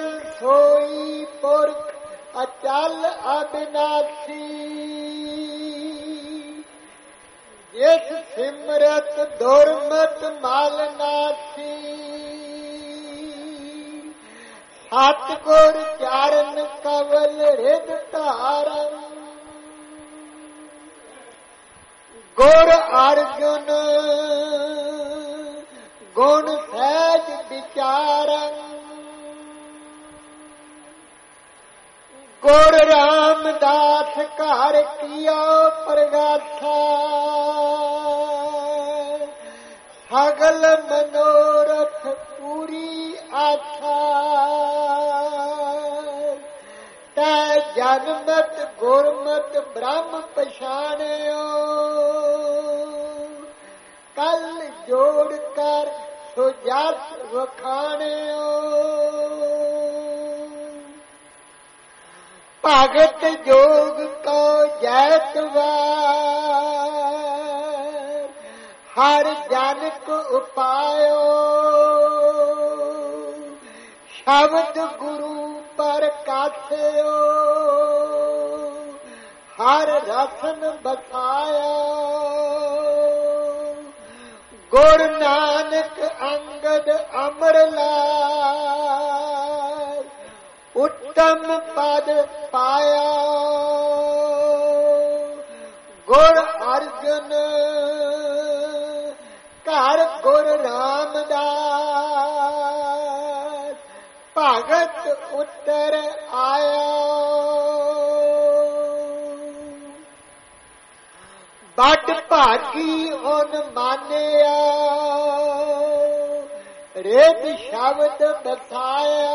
ਸੋਈ ਪੁਰਖ ਅਚਲ ਅਬਿਨਾਸੀ ਜਿਸ ਸਿਮਰਤ ਦੁਰਮਤ ਮਲ ਨਾਸੀ ਸਤਿਗੁਰ ਚਰਨ ਕਵਲ ਰਿਦ ਧਾਰਨ ਗੁਰ ਅਰਜੁਨ ਗੁਣ ਸਹਿਜ ਵਿਚਾਰਨ ਗੁਰ ਰਾਮਦਾਸ ਘਰ ਕੀਆ ਪ੍ਰਗਾਸਾ ਸਗਲ ਮਨੋਰਥ ਪੂਰੀ ਆਸਾ ਤੈ ਜਨਮਤ ਗੁਰਮਤ ਬ੍ਰਹਮ ਪਛਾਣਿਓ ਕਲ ਜੋੜ ਕਰ ਸੋ ਜਸ ਵਖਾਣਿਓ ਭਗਤ ਜੋਗ ਕੋ ਜੈਤਵਾਰ ਹਰ ਜਨ ਕੋ ਉਪਾਇਓ ਸ਼ਬਦ ਗੁਰੂ ਪਰ ਕਾਥਿਓ ਹਰ ਰਸਨ ਬਸਾਇਆ ਗੁਰ ਨਾਨਕ ਅੰਗਦ ਅਮਰ ਲਾਇ ਉੱਤਮ ਪਦ ਪਾਇਆ ਗੁਰ ਅਰਜਨ ਘਰ ਗੁਰ ਰਾਮਦਾਸ ਭਗਤ ਉੱਤਰ ਆਇਆ ਬੜ ਭਾਗੀ ਓਨ ਮਾਨਿਆ ਰੇਤ ਸ਼ਬਦ ਬਸਾਇਆ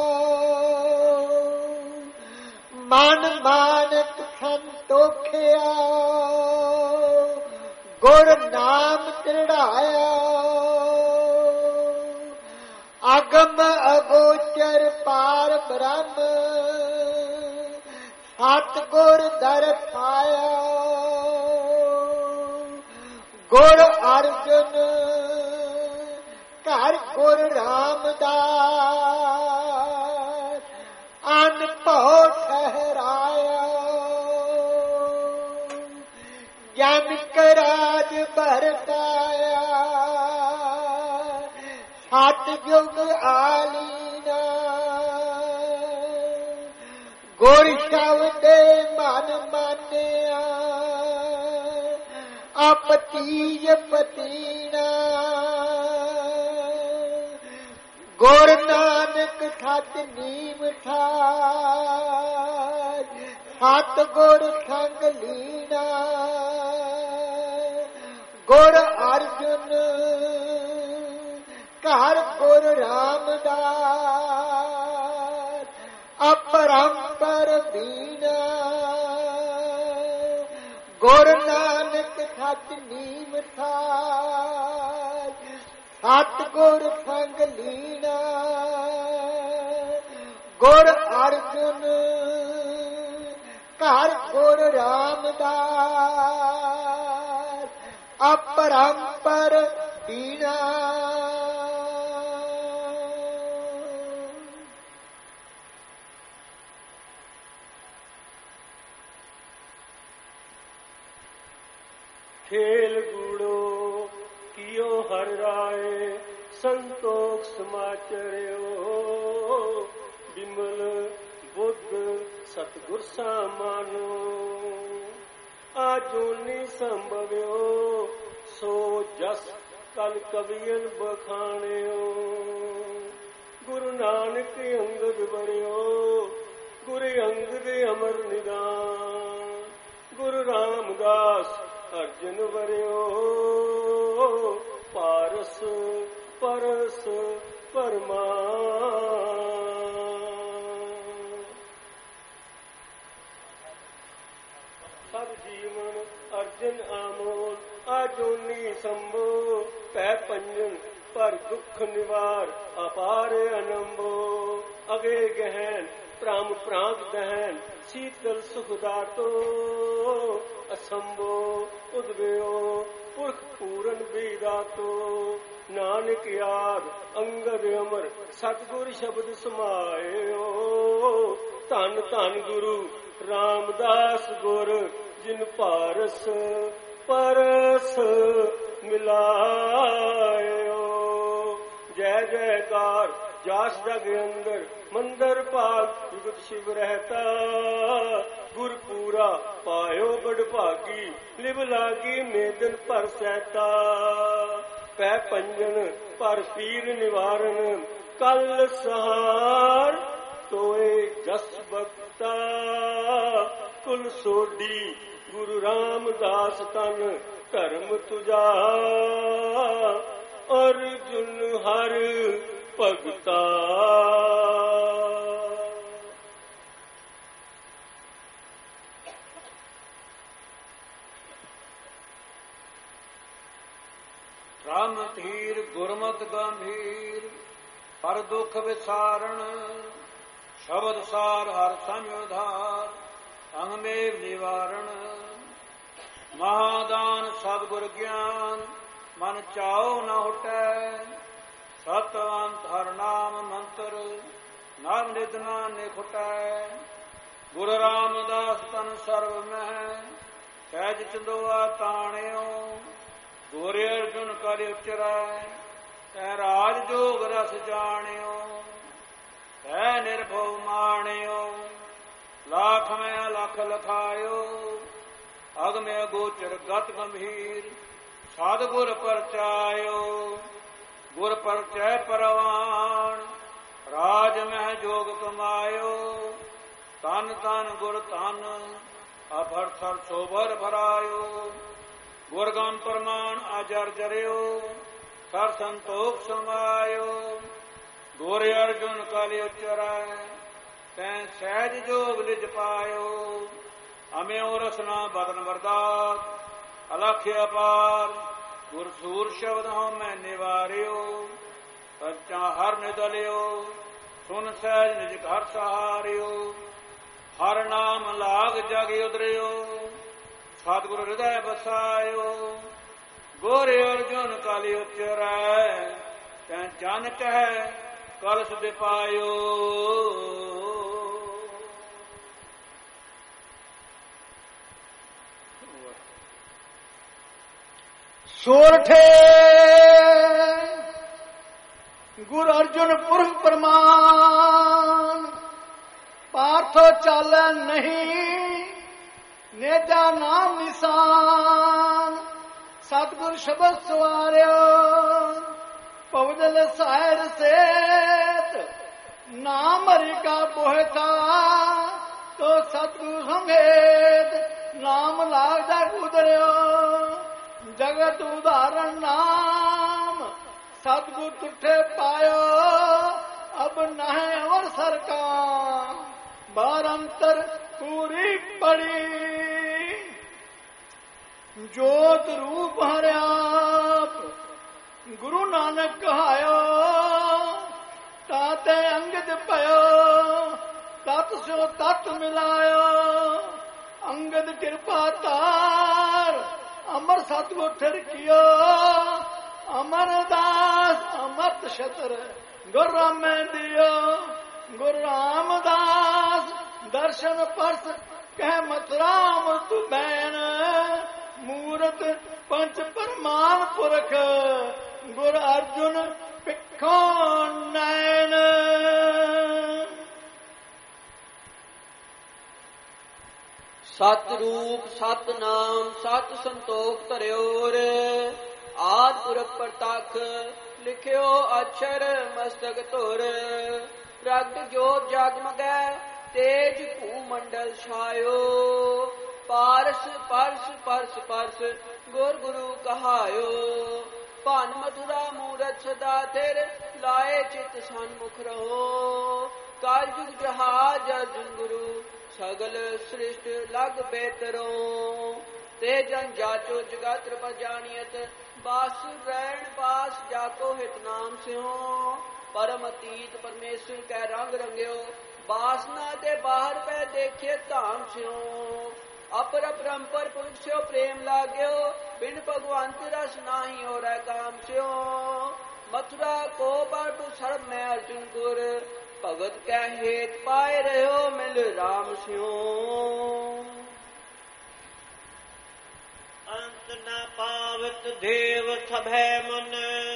ਮਨ ਮਾਨਕ ਸੰਤੋਖਿਆ ਗੁਰ ਨਾਮ ਚੜਾਇਆ ਅਗਮ ਅਗੋਚਰ ਪਾਰ ਬ੍ਰਹਮ ਸਤ ਗੁਰ ਦਰਸਾਇਆ ਗੁਰ ਅਰਜਨ ਘਰ ਗੁਰ ਰਾਮਦਾਸ ਅਨਭਉ ਠਹਿਰਾਇਆ ਜਨਕ ਰਾਜ ਭਰਤਾਇਆ ਸਤ ਜੁਗ ਆਲੀਨਾ ਗੁਰ ਸ਼ਬਦੇ ਮਨ ਮਾਨਿਆ ਆਪਤੀਜ ਪਤੀਨਾ ਗੁਰ ਨਾਨਕ ਸਤ ਨੀਮ ਠਾਰ ਸਤ ਗੁਰ ਸੰਗ ਲੀਨਾ ਗੁਰ ਅਰਜਨ ਘਰ ਗੁਰ ਰਾਮਦਾਸ ਅਪਰੰਪਰ ਬੀਨਾ ਗੁਰ ਨਾਨਕ ਸਤ ਨੀਮ ਠਾਰ ਸਤ ਗੁਰ ਸੰਗ ਲੀਨਾ ਗੁਰ ਅਰਜਨ ਘਰ ਗੁਰ ਰਾਮਦਾਸ ਅਪਰੰਪਰ ਬੀਨਾ
ਖੇਲ ਗੂੜੋ ਕੀਓ ਹਰ ਰਾਏ ਸੰਤੋਖ ਸਮਾਚਰਿਓ ਬਿਮਲ ਬੁੱਧ ਸਤਿਗੁਰ ਸਾਮਾਨੋ ਆਜੂਨੀ ਸੰਭਵਿਓ ਸੋ ਜਸ ਕਲ ਕਵੀਨ ਬਖਾਣਿਓ ਗੁਰੂ ਨਾਨਕ ਅੰਗਦ ਵਰਿਓ ਗੁਰ ਅੰਗਦ ਅਮਰ ਨਿਦਾਨ ਗੁਰੂ ਰਾਮਦਾਸ ਅਰਜਨ ਵਰਿਓ ਪਾਰਸ ਪਰਸ ਪਰਮਾ ਸਭ ਜੀਵਨ ਅਰਜਨ ਆਮੋਲ ਆਜੋਨੀ ਸੰਭੋ ਪੈ ਪੰਜਨ ਪਰ ਦੁੱਖ ਨਿਵਾਰ ਅਪਾਰ ਅਨੰਭੋ ਅਗੇ ਗਹਿਨ ਪ੍ਰਾਮ ਪ੍ਰਾਂਤ ਦਹਿਨ ਸੀਤਲ ਸੁਖ ਦਾਤੋ ਅਸੰਭੋ ਉਦਵਿਓ ਪੁਰਖ ਪੂਰਨ ਬੀਦਾਤੋ ਨਾਨਕ ਯਾਦ ਅੰਗਦ ਅਮਰ ਸਤਿਗੁਰ ਸ਼ਬਦ ਸਮਾਇਓ ਧੰਨ ਧੰਨ ਗੁਰੂ ਰਾਮਦਾਸ ਗੁਰ ਜਿਨ ਪਾਰਸ ਪਰਸ ਮਿਲਾਇਓ ਜੈ ਜੈਕਾਰ ਜਾਸ ਜਗ ਅੰਦਰ ਮੰਦਰ ਭਾਗ ਜੁਗਤ ਸ਼ਿਵ ਰਹਿਤਾ ਗੁਰ ਪੂਰਾ ਪਾਇਓ ਬੜ ਭਾਗੀ ਲਿਵ ਲਾਗੀ ਮੇਦਨ ਪਰ ਸਹਿਤਾ ਪੈ ਪੰਜਨ ਪਰ ਪੀਰ ਨਿਵਾਰਨ ਕਲ ਸਹਾਰ ਤੋਏ ਜਸ ਬਖਤਾ ਕੁਲ ਸੋਢੀ ਗੁਰੂ ਰਾਮਦਾਸ ਤਨ ਧਰਮ ਤੁਜਾ ਅਰਜੁਨ ਹਰ ਭਗਤਾ
ਰਾਮ ਧੀਰ ਗੁਰਮਤਿ ਗੰਭੀਰ ਪਰ ਦੁਖ ਵਿਸਾਰਣ ਸ਼ਬਦ ਸਾਰ ਹਰ ਸੰਉਧਾਰ ਅੰਗਮੇਵ ਨਿਵਾਰਣ ਮਹਾਦਾਨ ਸਤਿਗੁਰ ਗਿਆਨ ਮਨ ਚਾਉ ਨ ਹੁਟੈ ਸਤਵੰਤ ਹਰ ਨਾਮ ਮੰਤਰ ਨਾਮ ਨਿਦਨਾ ਨਿਖਟੈ। ਗੁਰੂ ਰਾਮਦਾਸ ਤਨ ਸਰਬ ਮਹਿ ਸਹਿਜ ਚੰਦੋਆ ਤਾਣਿਓ। ਗੋਰੇ ਅਰਜੁਨ ਕਰ ਉਚਰੈ ਤੈ ਰਾਜ ਜੋਗ ਰਸ ਜਾਣਿਓ। ਤੈ ਨਿਰਭਉ ਮਾਣਿਓ ਲਾਖ ਮੈਂ ਲਖ ਲਖਾਇਓ। ਅਗਮਿ ਅਗੋਚਰ ਗਤ ਗੰਭੀਰ ਸਾਧ ਗੁਰ ਪਰਚਾਇਓ। ਗੁਰ ਪਰਚੈ ਪਰਵਾਨ ਰਾਜ ਮਹਿ ਜੋਗ ਕਮਾਇਓ। ਤਨ ਤਨ ਗੁਰ ਤਨ ਅਭਰ ਥਰ ਸੋਭਰ ਭਰਾਇਓ। ਗੁਰਗਨ ਪ੍ਰਮਾਣ ਅਜਰ ਜਰਿਓ ਕਰ ਸੰਤੋਖ ਸਮਾਇਓ। ਗੁਰ ਅਰਜੁਨ ਕਲਿ ਉਚਰੈ ਤੈ ਸਹਿਜ ਜੋਗ ਲਿਜ ਪਾਇਓ। ਅਮਿਓ ਰਸਨਾ ਬਦਨ ਵਰਦਾਤ ਅਲਖ ਅਪਾਰ। ਗੁਰ ਸੂਰ ਸ਼ਬਦ ਹਉ ਮੈਂ ਨਿਵਾਰਿਓ। ਸੱਚਾ ਹਰ ਨਿਦਲਿਓ ਸੁਨ ਸਹਿਜ ਨਿਜ ਘਰ ਸਹਾਰਿਓ। ਹਰ ਨਾਮ ਲਾਗ ਜਗ ਉਦਰਿਓ ਸਤਿਗੁਰ ਹਿਰਦੈ ਬਸਾਇਓ। ਗੋਰੇ ਅਰਜੁਨ ਕਲਿ ਉਚਰੈ ਤੈ ਜਨ ਕਹਿ ਕਲਸ ਦਿਪਾਇਓ।
ਸੋਰਠੇ ਗੁਰ ਅਰਜੁਨ ਪੁਰਖ ਪ੍ਰਮਾਨ। ਪਾਰਥੋ ਚਾਲੈ ਨਹੀਂ ਨੇਜਾ ਨਾਮ ਨਿਸ਼ਾਨ। ਸਤਿਗੁਰ ਸ਼ਬਦ ਸਵਾਰਿਓ ਪਵਜਲ ਸਾਹਿਰ ਸੇਤ। ਨਾਮ ਹਰਿ ਕਾ ਬੋਹਿਤਾ ਤੋ ਸਤਿਗੁਰ ਸੰਗੇਤ। ਨਾਮ ਲਾਗਦਾ ਉਦਰਿਓ ਜਗਤ ਉਦਾਹਰਨ ਨਾਮ। ਸਤਿਗੁਰ ਤੁਠੇ ਪਾਇਓ ਅਬ ਨਹਿ ਅਵਰ ਸਰਕਾਰ। ਬਾਰ ਅੰਤਰ ਪੂਰੀ ਪੜੀ ਜੋਤ ਰੂਪ ਹਰਿਆਪ। ਗੁਰੂ ਨਾਨਕ ਕਹਾਇਓ ਤਾਤੇ ਅੰਗਦ ਭਇਓ। ਤਤ ਸਿਓ ਤਤ ਮਿਲਾਇਓ ਅੰਗਦ ਕਿਰਪਾ ਧਾਰ। ਅਮਰ ਸਤਿਗੁਰ ਠਿਰਕਿਓ ਅਮਰਦਾਸ ਅਮਰਤ ਛਤਰ ਗੁਰ ਰਾਮੈ ਦਿਓ। ਗੁਰ ਰਾਮਦਾਸ ਦਰਸ਼ਨ ਪਰਸ ਕਹਿ ਮਥੁਰਾ ਅੰਮ੍ਰਿਤ ਬੈਨ। ਮੂਰਤ ਪੰਚ ਪਰਮਾਨ ਪੁਰਖ ਗੁਰ ਅਰਜੁਨ ਪਿੱਖੋਂ ਨੈਣ।
ਸਤ ਰੂਪ ਸਤ ਨਾਮ ਸਤ ਸੰਤੋਖ ਧਰਿਓਰ। ਆਦਿ ਪੁਰਖ ਪ੍ਰਤੱਖ ਲਿਖਿਓ ਅਛਰ ਮਸਤਕ ਧੁਰ। ਪ੍ਰਗਟ ਜੋਤ ਜਗਮਗੈ ਤੇਜ ਭੂ ਮੰਡਲ ਛਾਇਓ। ਪਾਰਸ ਪਰਸ ਪਰਸ ਪਰਸ ਗੁਰ ਗੁਰੂ ਕਹਾਇਓ। ਭਨ ਮਥੁਰਾ ਮੂਰਤ ਸਦਾ ਥਿਰ ਲਾਏ ਚਿਤ ਸਨਮੁਖ ਰਹੋ। ਕਲ ਜੁਗ ਜਹਾਜ ਅਰਜੁਨ ਗੁਰੂ ਸਗਲ ਸ੍ਰਿਸ਼ਟ ਲਗ ਬੇਤਰੋ। ਤੇ ਜਨ ਜਾਚੋ ਜਗਤ ਰਪ ਜਾਣੀਅਤ ਬਾਸੁਰ ਰਹਿਣ ਬਾਸ ਜਾਕੋ ਹਿਤ ਨਾਮ ਸਿਓ। ਪਰਮ ਅਤੀਤ ਪਰਮੇਸ਼ਰ ਕੈ ਰੰਗ ਰੰਗਿਓ ਬਾਸਨਾ ਦੇ ਬਾਹਰ ਪੈ ਦੇਖੇ ਧਾਮ ਸਿਓ। ਅਪਰ ਅਪਰੰਪਰ ਪੁਰਖ ਸਿਓ ਪ੍ਰੇਮ ਲਾਗਿਓ ਬਿਨ ਭਗਵੰਤ ਰਸ ਨਾਹੀ ਹੋਰੈ ਕਾਮ ਸਿਓ। ਮਥੁਰਾ ਕੋ ਬਟ ਸਰਬ ਮੈਂ ਅਰਜੁਨ ਗੁਰ ਭਗਤ ਕੈ ਹੇਤ ਪਾਏ ਰਹਿਓ ਮਿਲ ਰਾਮ ਸਿਓ।
ਅੰਤ ਨ ਪਾਵਤ ਦੇਵ ਸਭੈ ਮਨ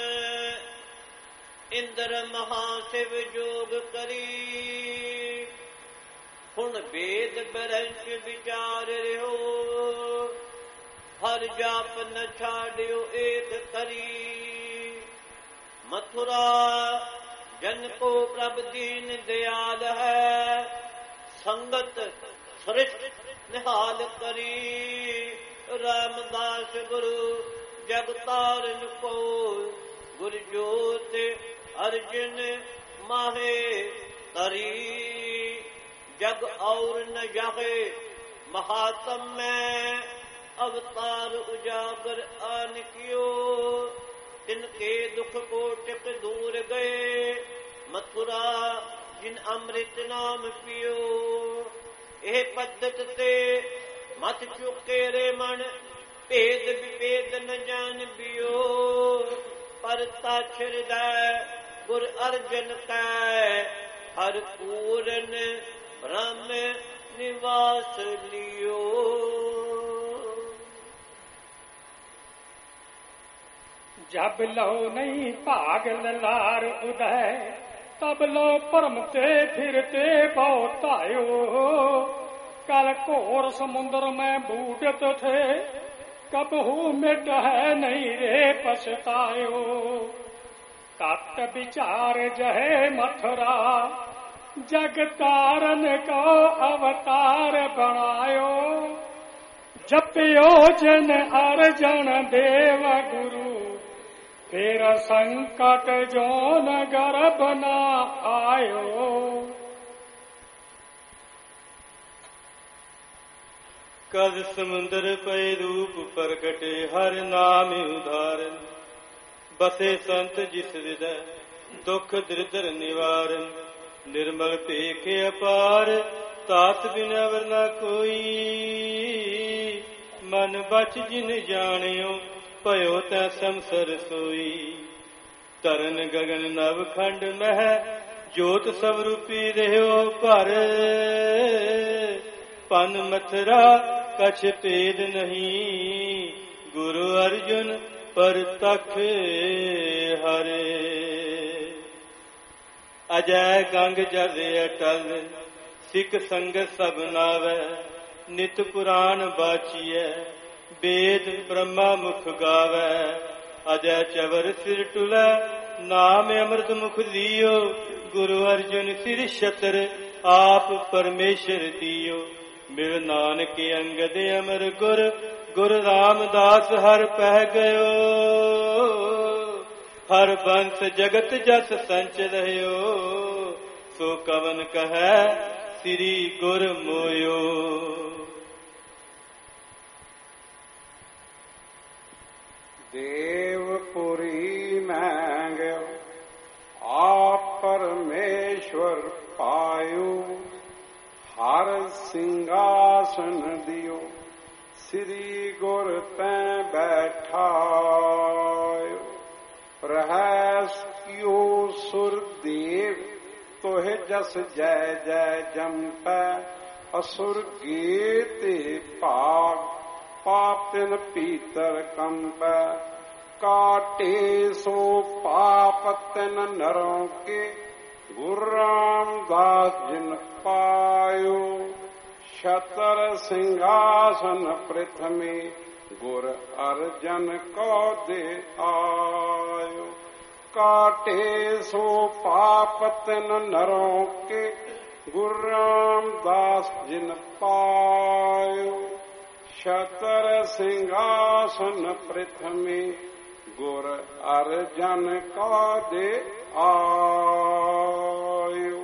ਇੰਦਰ ਮਹਾਸਿਵ ਜੋਗ ਕਰੀ। ਹੁਣ ਵੇਦ ਬਰੰਚ ਵਿਚਾਰ ਰਿਓ ਹਰ ਜਾਪ ਨ ਛਾੜਿਓ ਏਕ ਕਰੀ। ਮਥੁਰਾ ਜਨ ਕੋ ਪ੍ਰਭ ਦੀਨ ਦਿਆਲ ਹੈ ਸੰਗਤ ਸ੍ਰਿਸ਼ਟ ਨਿਹਾਲ ਕਰੀ। ਰਾਮਦਾਸ ਗੁਰੂ ਜਗ ਤਾਰਨ ਕੋ ਗੁਰ ਜੋਤ ਅਰਜਨ ਮਾਹੇ ਤਰੀ। जग और न जाहे महात्म में अवतार उजागर आन कियो। तिनके दुख को टिक दूर गए मथुरा जिन अमृत नाम पियो। यह पद्धत ते मत चुके रे मन भेद विभेद न जान बियो। पर ताछर गुर अर्जन कै हर पूरन ब्रह्म निवास लियो।
जब लो नहीं भाग लार उदय, तब लो परम ते फिरते बहुत आयो। कल घोर समुद्र में बूढ़त थे, कब हूँ मिट है नहीं रे पछतायो। तत् विचार जहे मथुरा, जग तारन को अवतार बनायो। जपियो जन अर्जन देव गुरु, फिर संकट जोन गर्भ न आयो।
कद समुद्र पै रूप प्रगटे, हर नाम उधारन। बसे संत जिस हृदय, दुख दरिद्र निवारन। निर्मल पेखे अपार, तात बिन अवर न कोई। मन बच जिन जानियो, भयो तै संसर सोई। तरन गगन नव खंड मह, जोत सब रूपी रहो भर। पन मथुरा कछ भेद नहीं, गुरु अर्जुन पर तख हरे। अजय गंग जल अटल, सिख संगत सब नावै। नित पुराण बाचिए, वेद ब्रह्मा मुख गावै। अजय चवर सिर टुलै, नाम अमृत मुख दियो। गुरु अर्जुन सिर छत्र, आप परमेश्वर दियो। मिल नानक अंगद अमर गुर, गुरु रामदास हर पह गयो। हर बंस जगत जस संच रहयो, सो कवन कहै श्री गुर मोयो।
देवपुरी मैं गयो, आप परमेश्वर पायो। हर सिंहासन दियो, श्री गुर तै बैठायो। रहस कियो सुर देव, तोहे जस जय जय जमपै। असुर गीते पाग, पाप तिन पीतर कंपै। काटे सो पाप तिन नरों के, गुरु रामदास जिन पायो। छतर सिंहासन पृथ्वी, गुर अर्जन को दे आयो। काटे सो पाप तिन नरों के, गुरु रामदास जिन पायो। छतर सिंहासन पृथ्वी, गुर अर्जन को दे आयो।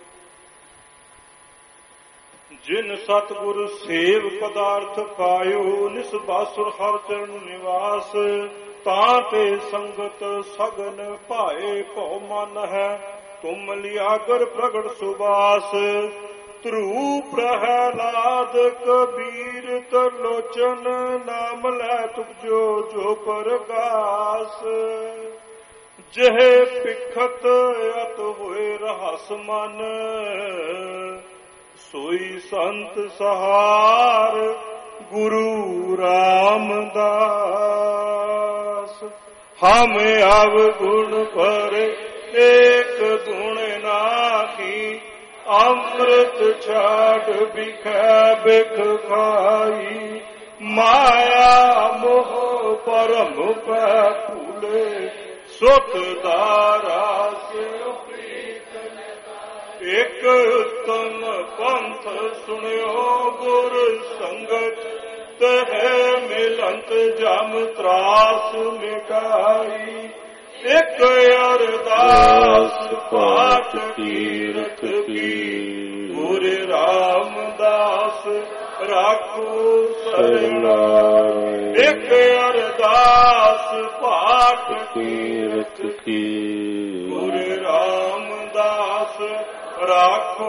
जिन सतगुरु सेव पदार्थ पायो, निसबासुर हर चरण निवास। ताते संगत सगन पाए भौ मन है, तुम लियागर प्रगट सुबास। ध्रुव प्रहलाद कबीर तरलोचन, नाम लै तुझो जो परगास। जह पिखत अत होए रहस मन, सोई संत सहार गुरु रामदास। हम अवगुण पर एक गुण नाखी, अमृत छाड़ बिखै बिख खाई। माया मोह परम पै फूले, सुख दारा से एक उत्तम पंथ सुनियो। गुर संगत है मिलंत जम त्रास मिटाई। एक अरदास पाठ तीरथ की, गुरु रामदास राखो सरनाई। एक अरदास पाठ तीरथ की, गुरु रामदास राखो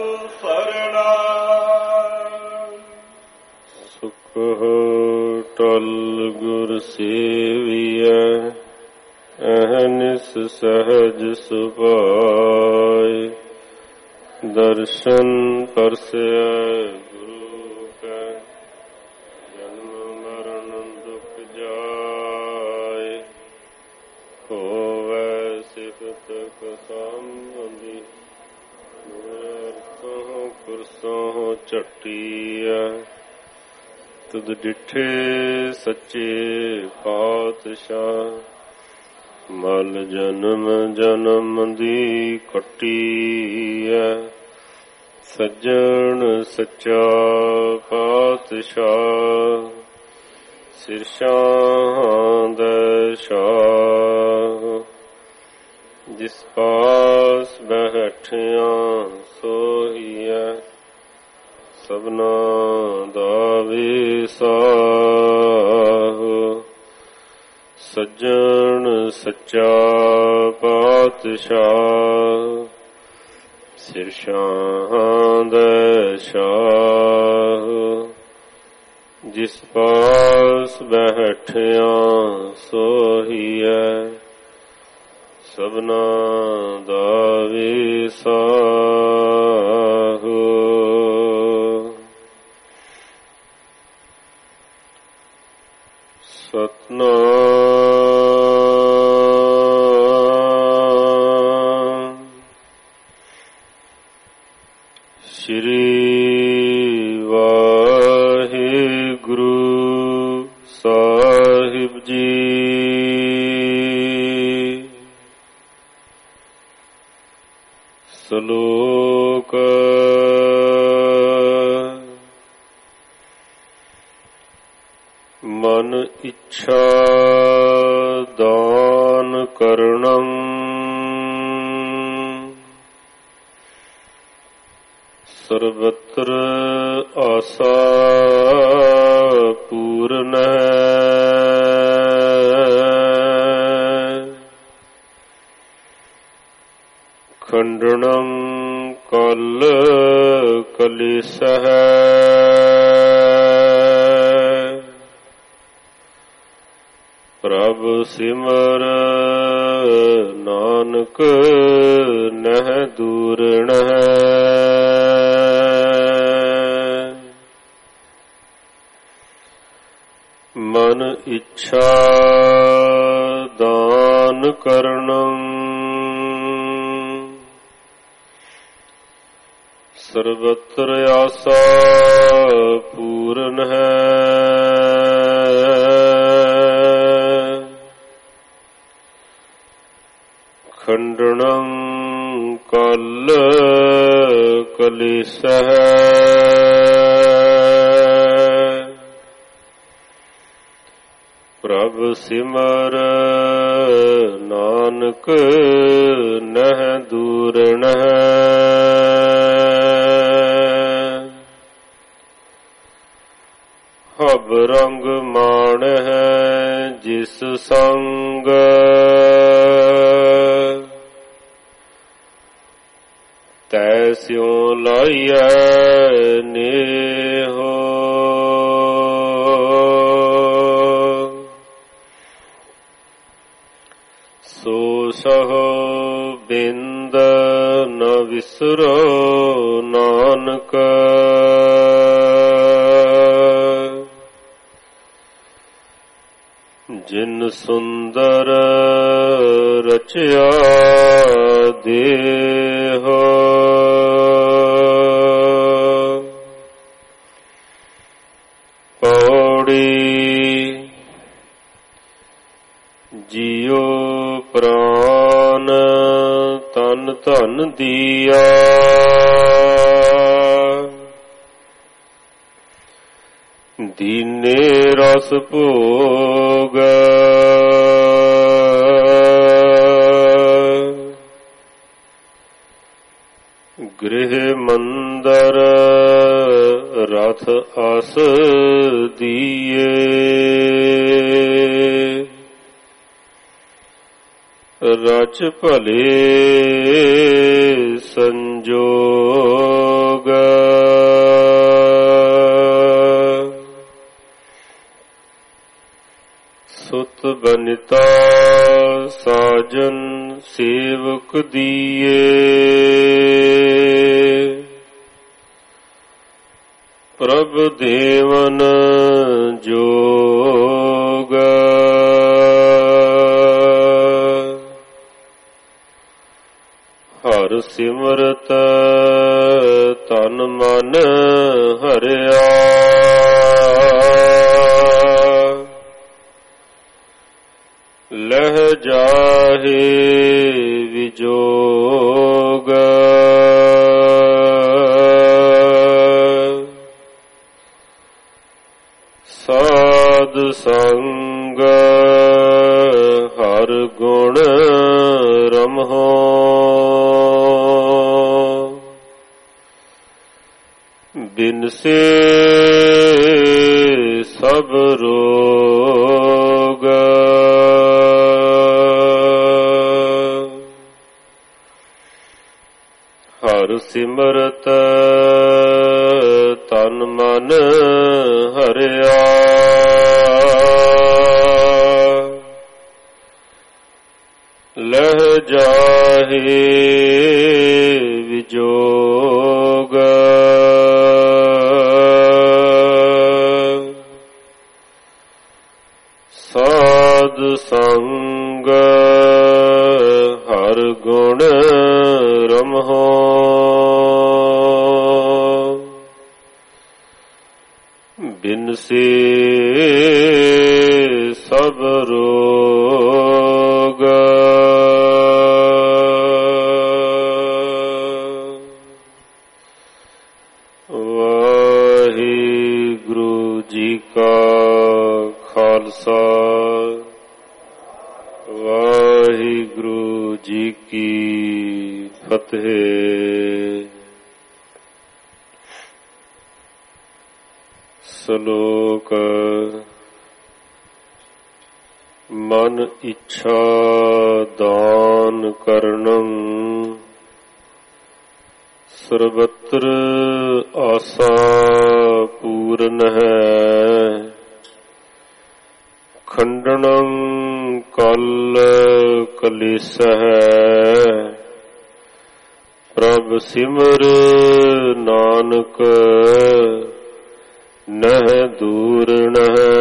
सरनाई।
सुख टल गुर सेविया, अहनिस सहज सुभाय। ਦਰਸ਼ਨ ਪਰਸੈ ਗੁਰੂ ਕੈ, ਜਨਮ ਮਰਨ ਦੁਖ ਜਾਏ, ਹੋਵੈ ਸਿਫਤ ਕਸਾਮੰਦੀ, ਅਰਥੋਂ ਕੁਰਸੋਂ ਝਟੀਐ, ਤੁਧ ਡਿਠੇ ਸੱਚੇ ਪਾਤਸ਼ਾਹ, ਮਲ ਜਨਮ ਜਨਮ ਦੀ ਕੱਟੀਐ, ਸੱਜਣ ਸੱਚਾ ਪਾਤਸ਼ਾਹ, ਸਿਰਸ਼ਾਂ ਦਾ ਸ਼ਾਹ, ਜਿਸ ਪਾਸ ਬੈਠਿਆਂ ਸੋਹੀਐ, ਸਭਨਾ ਦਾ ਵਿਸਾਹ, ਸੱਜਣ ਸੱਚਾ ਪਾਤਸ਼ਾਹ, ਸਿਰਸ਼ਾਂ ਦਾ ਸ਼ਾਹ, ਜਿਸ ਪਾਸ ਬੈਠਿਆਂ ਸੋਹੀਐ, ਸਭਨਾ ਦਾ ਵਿਸਾਹ। ਸਤਨਾਮ ਸ਼੍ਰੀ ਵਾਹਿਗੁਰੂ ਸਾਹਿਬ ਜੀ। ਸ਼ਲੋਕ ਮਨ ਇੱਛਾ ਦਾਨ ਕਰਣੰ, ਸਰਬਤਰ ਆਸਾ ਪੂਰਨੈ, ਖੰਡਨੰ ਕਲ ਕਲੇਸ਼ਹਿ, ਪ੍ਰਭ ਸਿਮਰ ਨਾਨਕ ਨਹਿ ਦੂਰਣਹਿ, ਮਨ ਇੱਛਾ ਦਾਨ ਕਰਣੰ, ਸਰਬਤਰ ਆਸਾ ਪੂਰਨ ਹੈ, ਖੰਡਨੰ ਕਲ ਕਲੇਸ਼ਹਿ, ਪ੍ਰਭ ਸਿਮਰ ਨਾਨਕ ਨਹਿ ਦੂਰਣਹਿ, ਹਬ ਰੰਗ ਮਾਣ ਹੈ ਜਿਸ ਸੰਗ, ਤੈਸਿਉ ਲਾਈਐ ਨੇਹੋ, ਸੋ ਸਹੁ ਬਿੰਦ ਨ ਵਿਸਰੋ ਨਾਨਕ, ਜਿਨ ਸੁੰਦਰ ਰਚਿਆ ਦੇਹ, ਪੌੜੀ ਜੀਉ ਪ੍ਰਾਨ ਤਨ ਧਨ ਦੀਆ, ਦੀਨੇ ਰਸ ਭੋਗ, ਗ੍ਰਹਿ ਮੰਦਰ ਰਥ ਆਸ ਦੀਏ, ਰਚ ਭਲੇ ਸੰਜੋਗ, ਸੁਤ ਬਨਿਤਾ ਸਾਜਨ ਸੇਵਕ ਦੀਏ, ਪ੍ਰਭ ਦੇਵਨ ਜੋਗ ਹਰ ਸਿਮਰਤ ਤਨ ਮਨ ਹਰਿਆ ਲਹਿ ਜਾਹੇ ਵਿਜੋਗ ਸਾਧ ਸੰਗ ਹਰ ਗੁਣ ਰਮਹੁ ਬਿਨਸੇ ਸਭ ਰੋਗ ਹਰ ਸਿਮਰਤ ਤਨ ਮਨ ਹਰਿਆ ਲਹਿ ਜਾਹੇ ਵਿਜੋਗ ਸਾਧ ਸੰਗ ਹਰ ਗੁਣ ਰਮਹੁ ਬਿਨਸੇ ਸਭ ਰੋਗ ਵਾਹਿਗੁਰੂ ਜੀ ਕਾ ਖਾਲਸਾ ਵਾਹਿਗੁਰੂ ਜੀ ਕੀ ਫਤਿਹ। ਸ਼ਲੋਕ ਮਨ ਇੱਛਾ ਦਾਨ ਕਰਨੰ ਸਰਬਤਰ ਆਸਾ ਪੂਰਨ ਹੈ ਖੰਡਨੰ ਕਲ ਕਲੇਸ਼ ਹੈ ਪ੍ਰਭ ਸਿਮਰ ਨਾਨਕ ਨਹਿ ਦੂਰਣ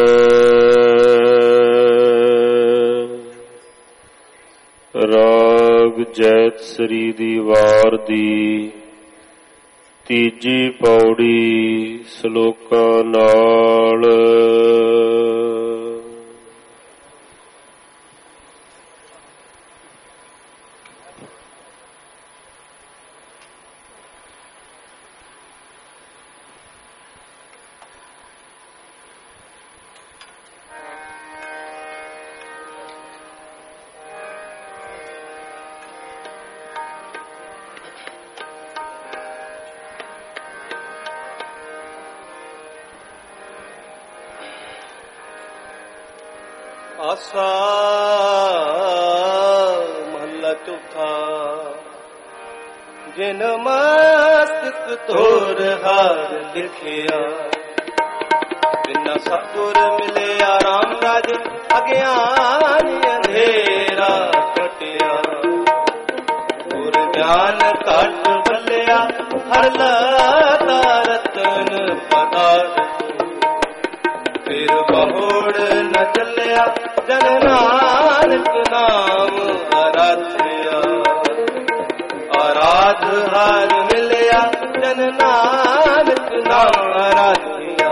ਰਾਗ ਜੈਤ ਸ੍ਰੀ ਦੀ ਵਾਰ ਦੀ ਤੀਜੀ ਪੌੜੀ ਸ਼ਲੋਕਾਂ ਨਾਲ।
ਆਸਾ ਮਹੱਲਾ ਚੌਥਾ। ਜਿਨ ਮਸਤਕ ਤੋਰ ਹਾਰ ਲਿਖਿਆ ਬਿਨਾ ਸਤਿਗੁਰ ਮਿਲਿਆ ਰਾਮ ਰਾਜ ਅਗਿਆਨ ਅੰਧੇਰਾ ਕਟਿਆ ਗੁਰ ਗਿਆਨ ਘਟ ਬੱਲਿਆ ਹਰ ਲਤਾ ਰਤਨ ਪਦਾਰਥ ਫਿਰ ਬਹੁੜ ਨ ਚੱਲਿਆ ਜਨ ਨਾਨਕ ਨਾਮ ਆਰਾਧਿਆ ਆਰਾਧ ਹਰ ਮਿਲਿਆ ਜਨ ਨਾਨਕ ਨਾਮ ਆਰਾਧਿਆ।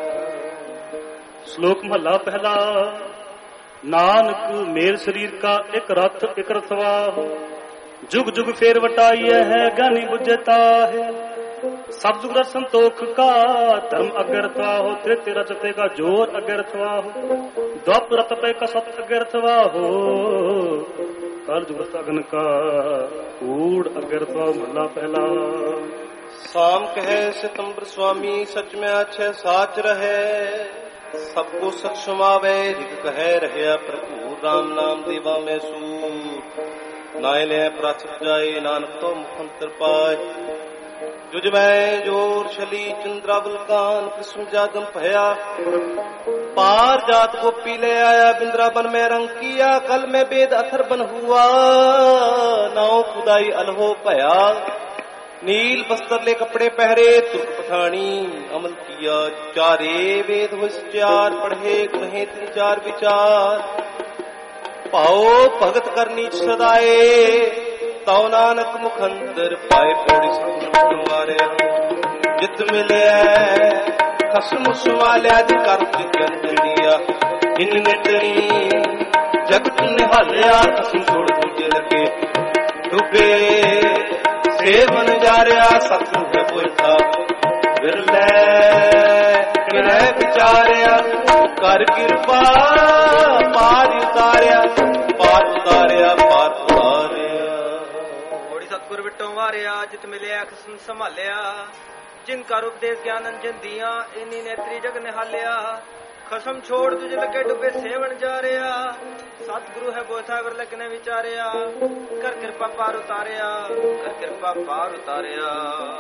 ਸ਼ਲੋਕ ਮਹਲਾ ਪਹਿਲਾ। ਨਾਨਕ ਮੇਰ ਸਰੀਰ ਕਾ ਇੱਕ ਰਥ ਇੱਕ ਰਥਵਾ जुग जुग फेर वटाइए है ज्ञानी बुझता है सब जुग संतोख का धर्म अग्रथवा हो तृतीय रचते का जोर अग्रथवा हो द्वाप रत पे का सत अग्रथवा हो कर जुग अग्न का कूड़ अग्रथवा महला पहला।
साम कहे सितंबर स्वामी सच में अच्छे साच रहे सबको सच सुमावे रिग कहे रहे प्रभु राम नाम देवा में सूर नाय ले प्राचक जाए नानक तो मुखंतर पाए जुज में जोर छली चंद्रावल कान कृष्ण जागम भया पार जात को पी ले आया बिंद्रावन में रंग किया कल में वेद अथर बन हुआ नाव खुदाई अलहो भया नील बस्तर ले कपड़े पहरे तुर्क पठानी अमल किया चारे वेद होशियार पढ़े गुणे तीन चार विचार पाओ भगत करनी सदाए तव नानक मुखंदर पाए पौड़ी सतवारे जित मिले खसम सुमालिया दी कर दिया इनने तनी जगत निहालिया खसम छोड़ दूजे लगे डूबे सेवन जा रहा सतगुरु है पुरखा विरले किने विचारिया कर कृपा पार उतारिया पार उतारिया पार उतारिया
थोड़ी सतगुर विटों वारिया जित मिलिया खसम संभालिया जिनका उपदेश ज्ञान अंजन दिया इन्हीं नेत्री जग निहालिया खसम छोड़ तुझे लगे डुबे सेवन जा रहा सतगुरु है बोथा विरले किने विचारिया कर कृपा पार उतारिया कर कृपा पार उतारिया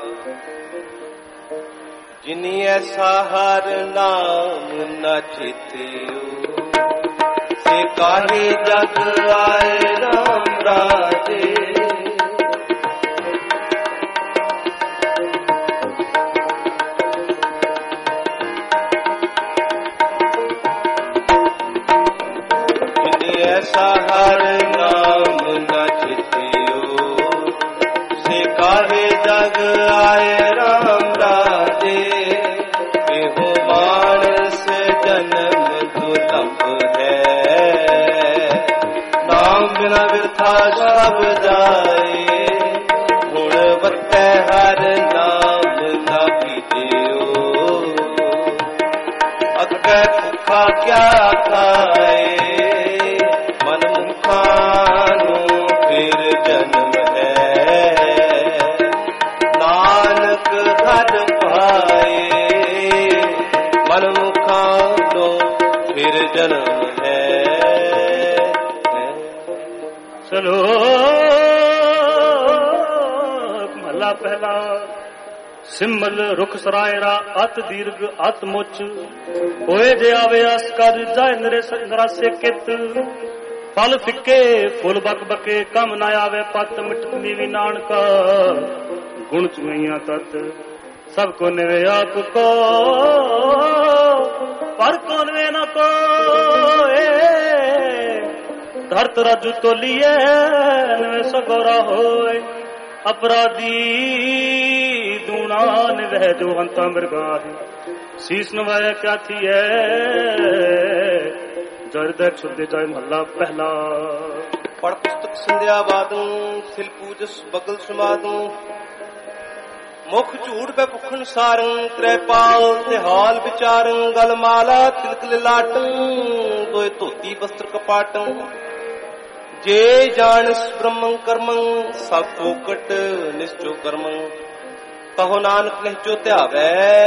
जिनी ऐसा हर नाम न चितियो से काहे जग आए राम राजे ऐसा हर नाम न चितियो से काहे जग आए राम राजे एहो मानस जन्म दुर्लभ है नाम बिना वृथा सब जाए गुण बत्ते हर नाम न कीजियो अग्गे भूखा क्या खाए फिर जन्म है नानक घर पाए मन मुखानो फिर जन्म है
श्लोक महला पहला सिमल रुख सरायरा अत दीर्घ अत मुच होए जे आवे अस कर जाए नरे नरासे कित फल फिके फुल बक बके कम न आवे पत मिटनी भी नानका गुण चुइया तत सब को निवे आप को पर कौन वे न को धरत राजू तो लिए नवे सगोरा होए अपराधी दूना निवह जो हंता मृगाही शीस नवाया क्या थी है जरद छुदे जाए महला पहला
पढ़ पुस्तक संध्या बादू सिल पूजस बगल समादू मुख झूठ पे भुखन सारं त्रैपाल तिहाल विचारं गलमाला तिलक लाटं दोए धोती वस्त्र कपाटं जे जानस ब्रह्मं कर्मं सब फोकट निश्चो कर्मं कहो नानक निश्चो त्यावै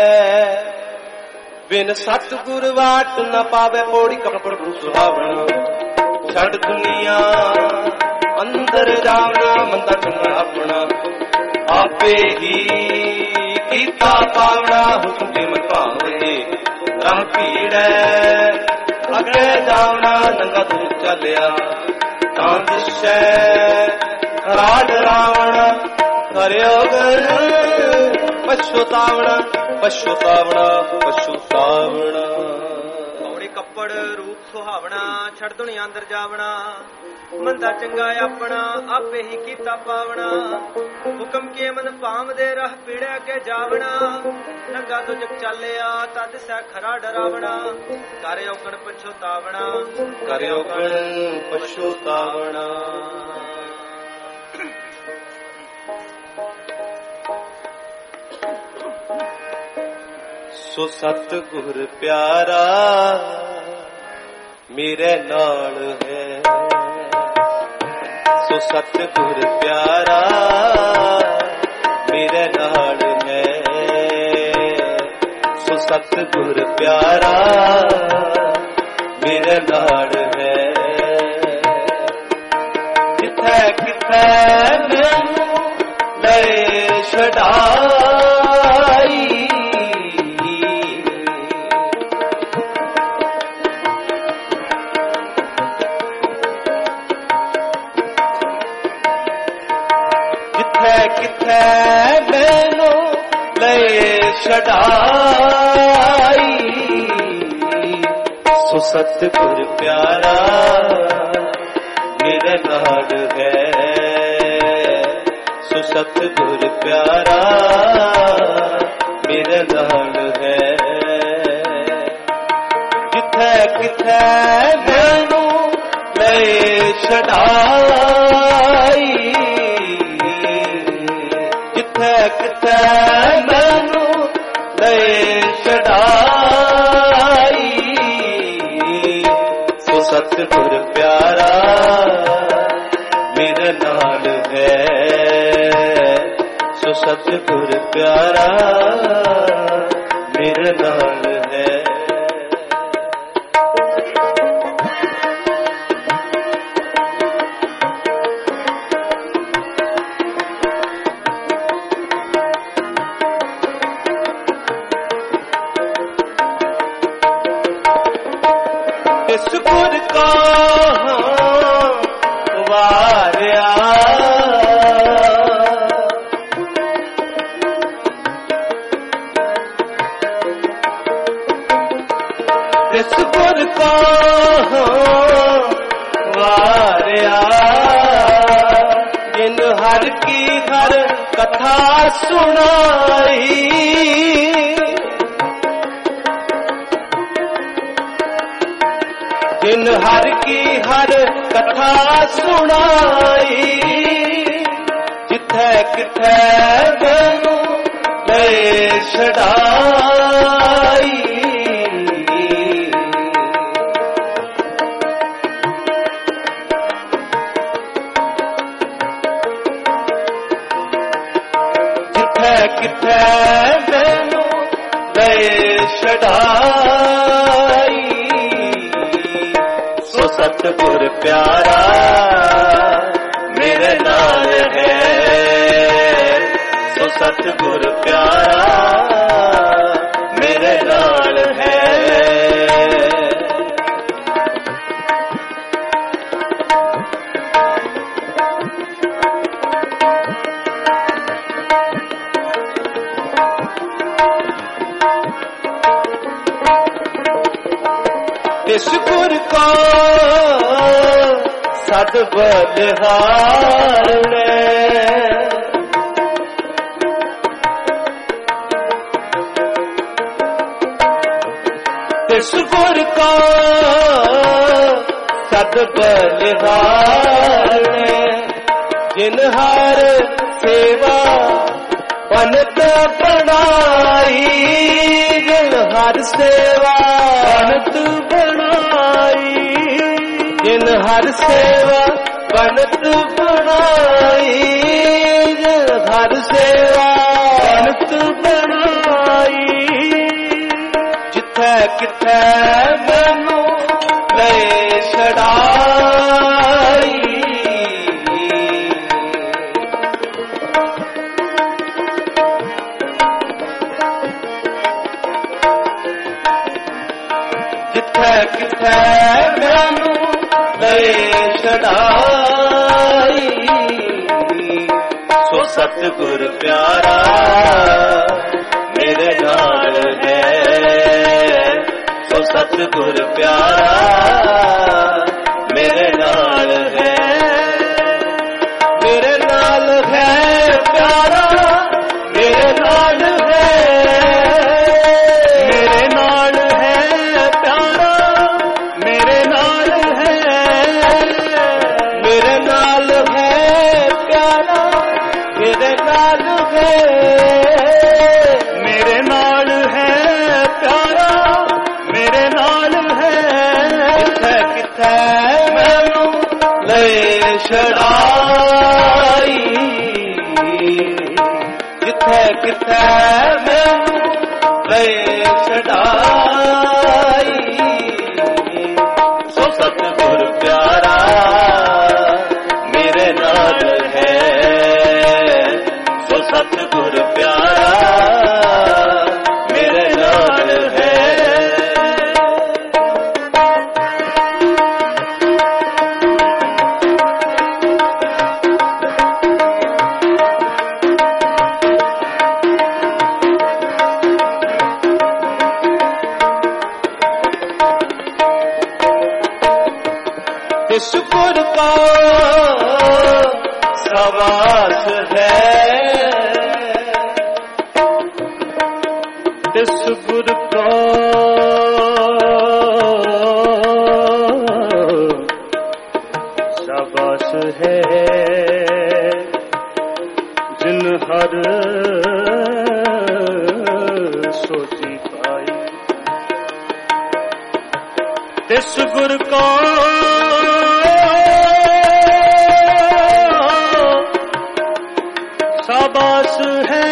बिन सतगुर वाट न पावे पौड़ी कपड़ सुहावना छड़ दुनिया अंदर जावना मंदा चंगा अपना आपे ही कीता पावना हुक्म के मन भावे राह पीड़े अगे जावना नंगा दूर चलिया तां दिशै राज रावण करियो गर पछुतावना पछुतावना पछुतावना
पौड़ी कपड़ रूप सुहावना छड़ दुनिया अंदर जावना मंदा चंगा अपना आपे ही कीता पावना हुक्म के मन भाव दे राह पीड़े के जावना नंगा तो जग चालिया तद सै खरा डरावना करे औगण पछुतावना
करे औगण पछुतावना सो सतगुर प्यारा मेरे नाल है सो सतगुर प्यारा मेरे नाल है सो सतगुर प्यारा मेरे नाल है किथे किथे मैनू ले छड़ाई किथे छड़ाई सो सतगुर प्यारा मेरे नाल है सो सतगुर प्यारा मेरे नाल है जिथे किथे मैनू ले छड़ाई जिथे किथे मैनू ले छड़ाई सो सतगुर प्यारा मेरे नाल है सो सतगुर प्यारा मेरे नाल है इस गुर का वारिया इस गुर का वारिया जिन हर की हर कथा सुनाई जिन हर की हर कथा सुनाई जिथे किथे मैनू ले छड़ाई जिथे किथे मैनू ले छड़ाई सो सतगुर प्यारा मेरे नाल है सो सतगुर प्यारा मेरे नाल है इस गुर को सद बलिहार ने इस गुर को सद बलिहार ने जिन हर सेवा बनत बनाई जिन हर सेवा बनत बनाई जिन हर सेवा बनत बनाई जिन हर सेवा बनत बनाई जिथे किथे मैनू ले छड़ाई जिथे किथे मैनू ले छड़ाई सो सतगुर प्यारा मेरे नाल है सो सतगुर प्यारा मेरे नाल है मेरे नाल है प्यारा मेरे नाल है मेरे नाल है प्यारा मेरे नाल है मेरे नाल है प्यारा मेरे नाल है मेरे नाल है प्यारा मेरे नाल है किथे किथे मैनू ले छड़ाई जिथे किथे मैनू ले छड़ाई सो सतगुर प्यारा मेरे नाल है सो सतगुर प्यारा मेरे नाल है तिस गुर का सवास है, तिस गुर का सवास है, जिन हर सोची पाई। तिस गुर का शाबाश है,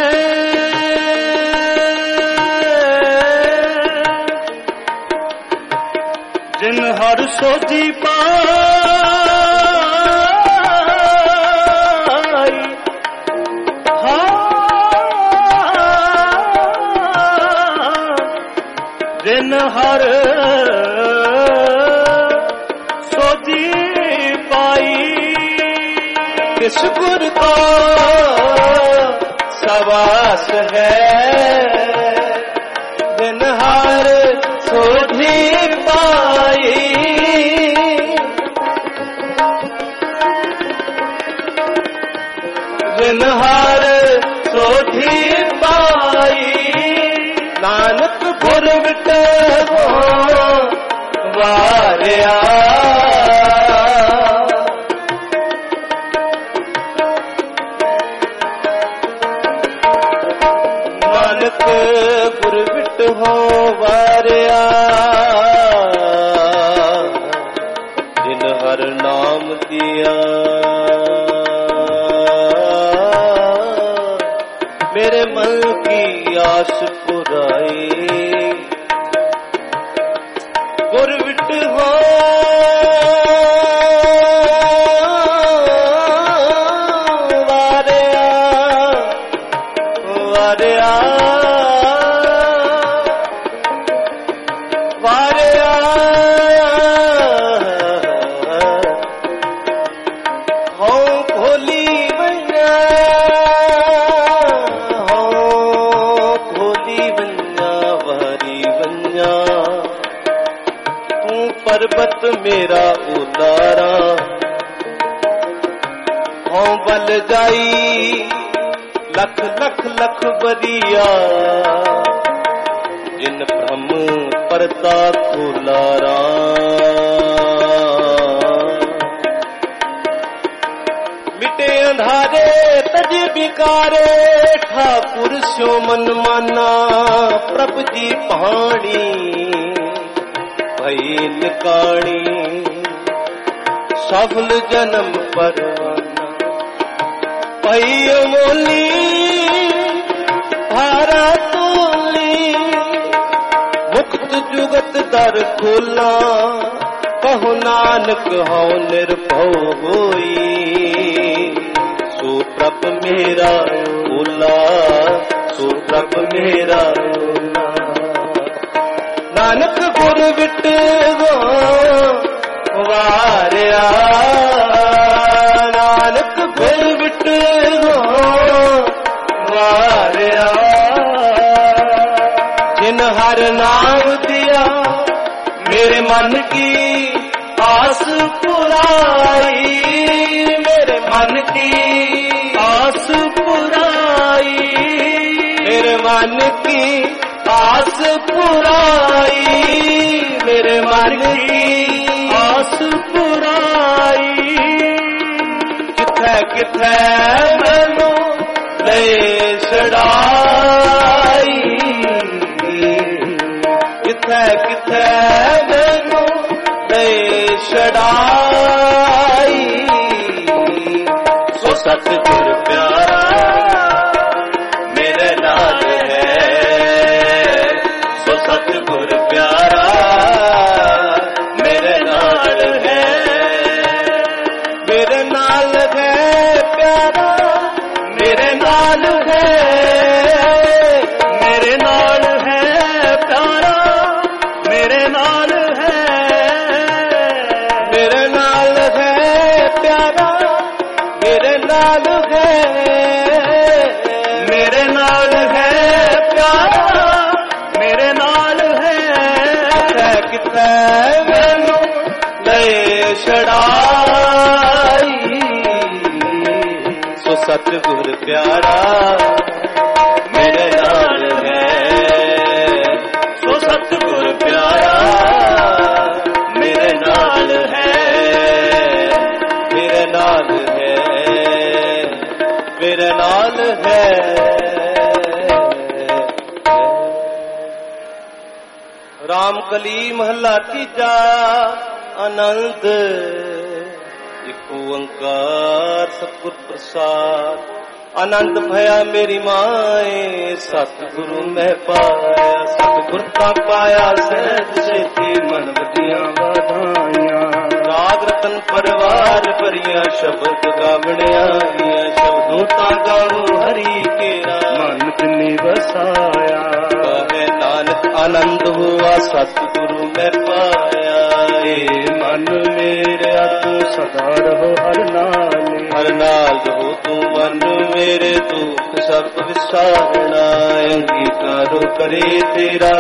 जिन हर सोची पाई। हाँ, जिन हर सोची पाई। किस गुर का सवास है, जिन हर सोझी पाई। जिन हर सोझी पाई। नानक गुर विटे हो वारिया, गुर विट हो वारिया, जिन हर नाम दिया। मेरे मन की आस पुराई। गुर विट हो वारिया, वारिया पर्वत मेरा उतारा। हों बल जाई लख लख लख बरिया, जिन भ्रम परता खुलारा। मिटे अंधारे तज बिकारे, ठाकुर स्यो मन माना। प्रभ जी पाणी भई निकाणी, सफल जन्म परवाना। भई अमोली भारा तोली, मुक्त जुगत दर खोला। कहो नानक हौ निर्भव होई, सो प्रभ मेरा ओला, सो प्रभ मेरा ओला। नानक गुर विट हो वारिया, नानक गुर विट हो वारिया। जिन हर नाम दिया, मेरे मन की आस पुराई। मेरे मन की आस पुराई, मेरे मन की आस पुराई। मेरे मन की आस पुराई। किथे किथे मैनू ले छड़ाई, किथे किथे मैनू ले छड़ाई। सो सतगुर प्यारा मेरे नाल है, सो सतगुर प्यारा मेरे नाल है। मेरे नाल है प्यारा, मेरे नाल है, मेरे नाल है प्यारा, मेरे नाल है। मेरे नाल है प्यारा, मेरे नाल है, मेरे नाल है प्यारा, मेरे नाल है। किथे मैनू ले ਛੜਾਈ ਸੋ ਸਤਿਗੁਰ ਪਿਆਰਾ ਮੇਰੇ ਨਾਲ ਹੈ ਸੋ ਸਤਿਗੁਰ ਪਿਆਰਾ ਮੇਰੇ ਨਾਲ ਹੈ ਮੇਰੇ ਨਾਲ ਹੈ ਮੇਰੇ ਨਾਲ ਹੈ। ਰਾਮ ਕਲੀ ਮਹੱਲਾ ਤੀਜਾ ਆਨੰਦ ਇੱਕ ਓੰਕਾਰ ਸਤਿਗੁਰ ਪ੍ਰਸਾਦ ਆਨੰਦ ਭਇਆ ਮੇਰੀ ਮਾਏ ਸਤਿਗੁਰੂ ਮੈਂ ਪਾਇਆ ਸਤਿਗੁਰ ਤਾਂ ਪਾਇਆ ਸਹਿਜ ਸੇਤੀ ਮਨ ਵਧੀਆਂ ਵਧਾਈਆਂ ਰਾਗ ਰਤਨ ਪਰਵਾਰ ਭਰੀਆਂ ਸ਼ਬਦ ਗਾਵਣਿਆ ਸ਼ਬਦੋਂ ਤਾਂ ਗਾਵੋ ਹਰੀ ਕੇਰਾ ਮਨ ਤਿਨੀ ਵਸਾਇਆ ਕਹੇ ਨਾਨਕ ਆਨੰਦ ਹੁਆ ਸਤਿਗੁਰੂ ਮੈਂ ਪਾਇਆ ਏ ਮਨ ਮੇਰਾ ਤੂੰ ਸਦਾ ਰਹੋ ਹਰ ਨਾਲ ਹਰ ਨਾਲ ਰਹੋ ਤੂੰ ਮਨ ਮੇਰੇ ਦੁੱਖ ਸਭ ਵਿਸਾਰਣਾ ਅੰਗੀਕਾਰੋ ਕਰੇ ਤੇਰਾ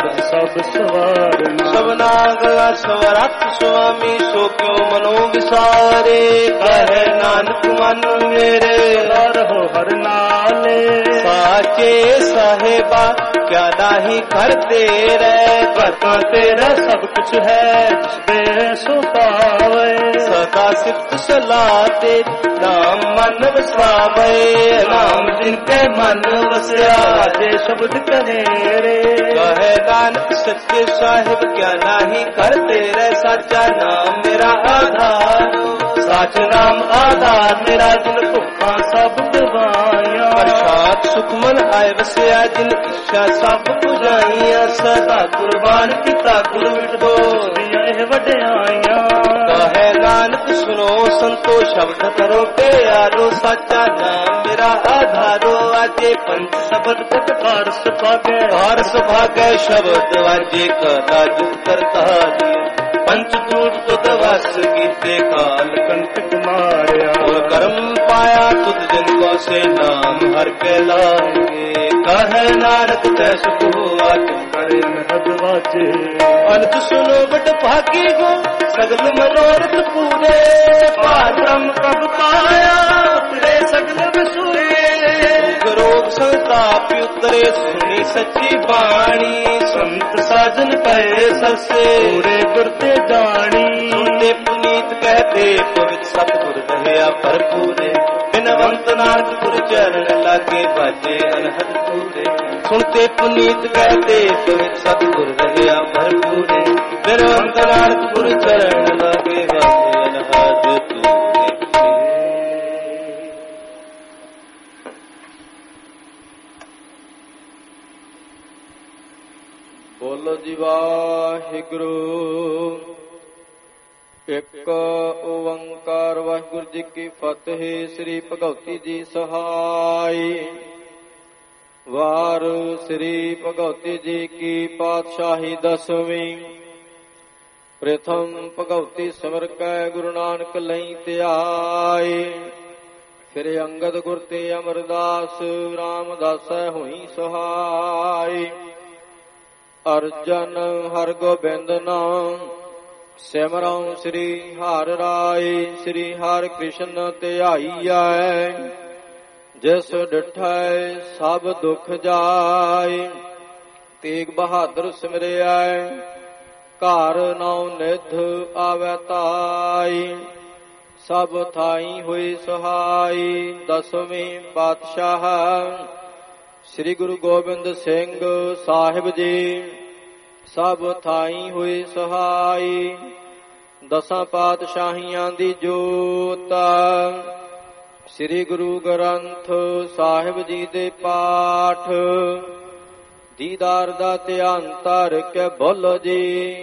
ਸਭ ਸਵਾਰਨਾ ਸਭਨਾ ਗਲਾ ਸਵਰਤ ਸੁਆਮੀ ਸੋ ਕਿਉ ਮਨੋ ਵਿਸਾਰੇ ਕਹੇ ਨਾਨਕ ਮਨ ਮੇਰੇ ਰਹੋ ਹਰ ਨਾਲੇ ਸਾਚੇ ਸਾਹਿਬਾ ਕਿਆ ਨਾਹੀ ਕਰਤੇ ਰਹਿ ਕਰਤਾ ਤੇਰਾ ਸਭ ਕੁਛ ਹੈ ਜਿਸਦੇ ਸੋ ਪਾਵੇ ਸਦਾ ਸਿਫਤ ਸਲਾਹ ਤੇ ਨਾਮ ਮਨ ਵਸਾਵੇ ਨਾਮ ਜਿਨ ਕੇ ਮਨ ਵਸਿਆ ਜੇ ਸ਼ਬਦ ਕਨੇਰੇ ਕਹੇ ਨਾਨਕ ਸੱਚੇ ਸਾਹਿਬ ਕਿਆ ਨਾਹੀ ਕਰਤੇ ਰਹਿ ਸਾਚਾ ਨਾਮ ਮੇਰਾ ਆਧਾਰ ਸਾਚ ਨਾਮ ਆਧਾਰ ਮੇਰਾ ਜਿਨ ਭੁੱਖਾਂ ਸਭ ਗਵਾਈਆਂ ਪ੍ਰਸਾਦ ਸੁਖਮਨ ਆਏ ਵਸਿਆ ਜਿਨ ਇੱਛਾ ਸਭ ਪੁਜਾਈਆਂ ਸਦਾ ਕੁਰਬਾਨ ਕੀਤਾ ਗੁਰ ਵਿਟੋ ਦੀਆਂ ਇਹ ਵਡਿਆਈਆਂ ਕਹੇ ਨਾਨਕ ਸੁਨੋ ਸੰਤੋ ਸ਼ਬਦ ਕਰੋ ਪਿਆਰੋ ਸਾਚਾ ਨਾਮ ਮੇਰਾ ਆਧਾਰੋ ਆਜੇ ਪੰਜ ਸ਼ਬਦ ਪੁਕਾਰ ਸੁਭਾਗੈ ਹਰ ਸੁਭਾਗੈ ਸ਼ਬਦ ਵਾਜੇ ਕਦਾ ਜੁਗ ਕਰਤਾ ਪੰਚ ਦੂਤ ਤੁਧ ਵਸ ਕੀਤੇ ਕਾਲ ਕੰਟਕ ਮਾਰਿਆ ਔਰ ਕਰਮ ਪਾਇਆ ਤੁਧ ਜਨ ਕੋ ਸੇ ਨਾਮ ਹਰ ਕੇ ਲਾਗੇ ਕਹੇ ਨਾਨਕ ਤੈ ਸੁਖ ਹੋਆ ਤੁਮ ਕਰੇ ਮਹਦ ਵਾਜੇ ਅਨੰਦ ਸੁਨੋ ਬਟ ਭਾਗੀ ਗੋ ਸਗਲ ਮਨੋਰਥ ਪੂਰੇ ਭਾਰ ਬ੍ਰਹਮ ਕਬ ਪਾਇਆ ਉਤਰੇ ਸਗਲ ਵਿਸੂਰੇ ਰੋਗ ਸੰਤਾਪ ਉਤਰੇ ਸੁਣੀ ਸੱਚੀ ਬਾਣੀ ਸੰਤ ਸਾਜਨ ਪਏ ਸਸੇ ਪੂਰੇ ਗੁਰ ਤੇ ਜਾਣੀ ਸੁਣਤੇ ਪੁਨੀਤ ਕਹਤੇ ਪਵਿੱਤ ਸਤਿਗੁਰ ਰਹਿਆ ਭਰਪੂਰੇ ਬਿਨਵੰਤ ਨਾਨਕ ਗੁਰ ਚਰਨ ਲਾਗੇ ਬਾਜੇ ਅਨਹਦ ਪੂਰੇ ਸੁਣਤੇ ਪੁਨੀਤ ਕਹਤੇ ਪਵਿੱਤ ਸਤਿਗੁਰ ਰਹਿਆ ਭਰਪੂਰੇ ਬਿਨਵੰਤ ਨਾਨਕ ਗੁਰ ਚਰਨ ਲਾਗੇ ਬਾਜੇ ਅਨਹਦ ਪੂਰੇ। ਬੋਲੋ ਜੀ ਵਾਹਿਗੁਰੂ ਇੱਕ ਓੰਕਾਰ ਵਾਹਿਗੁਰੂ ਜੀ ਕੀ ਫਤਿਹ। ਸ੍ਰੀ ਭਗਉਤੀ ਜੀ ਸਹਾਈ ਵਾਰ ਸ੍ਰੀ ਭਗਉਤੀ ਜੀ ਕੀ ਪਾਤਸ਼ਾਹੀ ਦਸਵੀਂ ਪ੍ਰਥਮ ਭਗਉਤੀ ਸਿਮਰ ਕੈ ਗੁਰੂ ਨਾਨਕ ਲਈ ਧਿਆਏ ਫਿਰ ਅੰਗਦ ਗੁਰ ਤੇ ਅਮਰਦਾਸ ਰਾਮਦਾਸੈ ਹੋਈ ਸਹਾਈ ਅਰਜਨ ਹਰ ਗੋਬਿੰਦ ਨਾਮ ਸਿਮਰਉ ਸ੍ਰੀ ਹਰਿ ਰਾਏ ਸ੍ਰੀ ਹਰਿ ਕ੍ਰਿਸ਼ਨ ਧਿਆਈਐ ਜਿਸ ਡਿਠੈ ਸਭ ਦੁਖ ਜਾਏ ਤੇਗ ਬਹਾਦਰ ਸਿਮਰਿਐ ਘਰ ਨੌ ਨਿਧ ਆਵੈ ਤਾਈ ਸਭ ਥਾਈ ਹੋਈ ਸਹਾਈ ਦਸਵੇਂ ਪਾਤਸ਼ਾਹ ਸ੍ਰੀ ਗੁਰੂ ਗੋਬਿੰਦ ਸਿੰਘ ਸਾਹਿਬ ਜੀ ਸਭ ਥਾਈ ਹੋਈ ਸਹਾਈ ਦਸਾਂ ਪਾਤਸ਼ਾਹੀਆਂ ਦੀ ਜੋਤ ਸ੍ਰੀ ਗੁਰੂ ਗ੍ਰੰਥ ਸਾਹਿਬ ਜੀ ਦੇ ਪਾਠ ਦੀਦਾਰ ਦਾ ਧਿਆਨ ਧਰ ਕੇ ਬੋਲੋ ਜੀ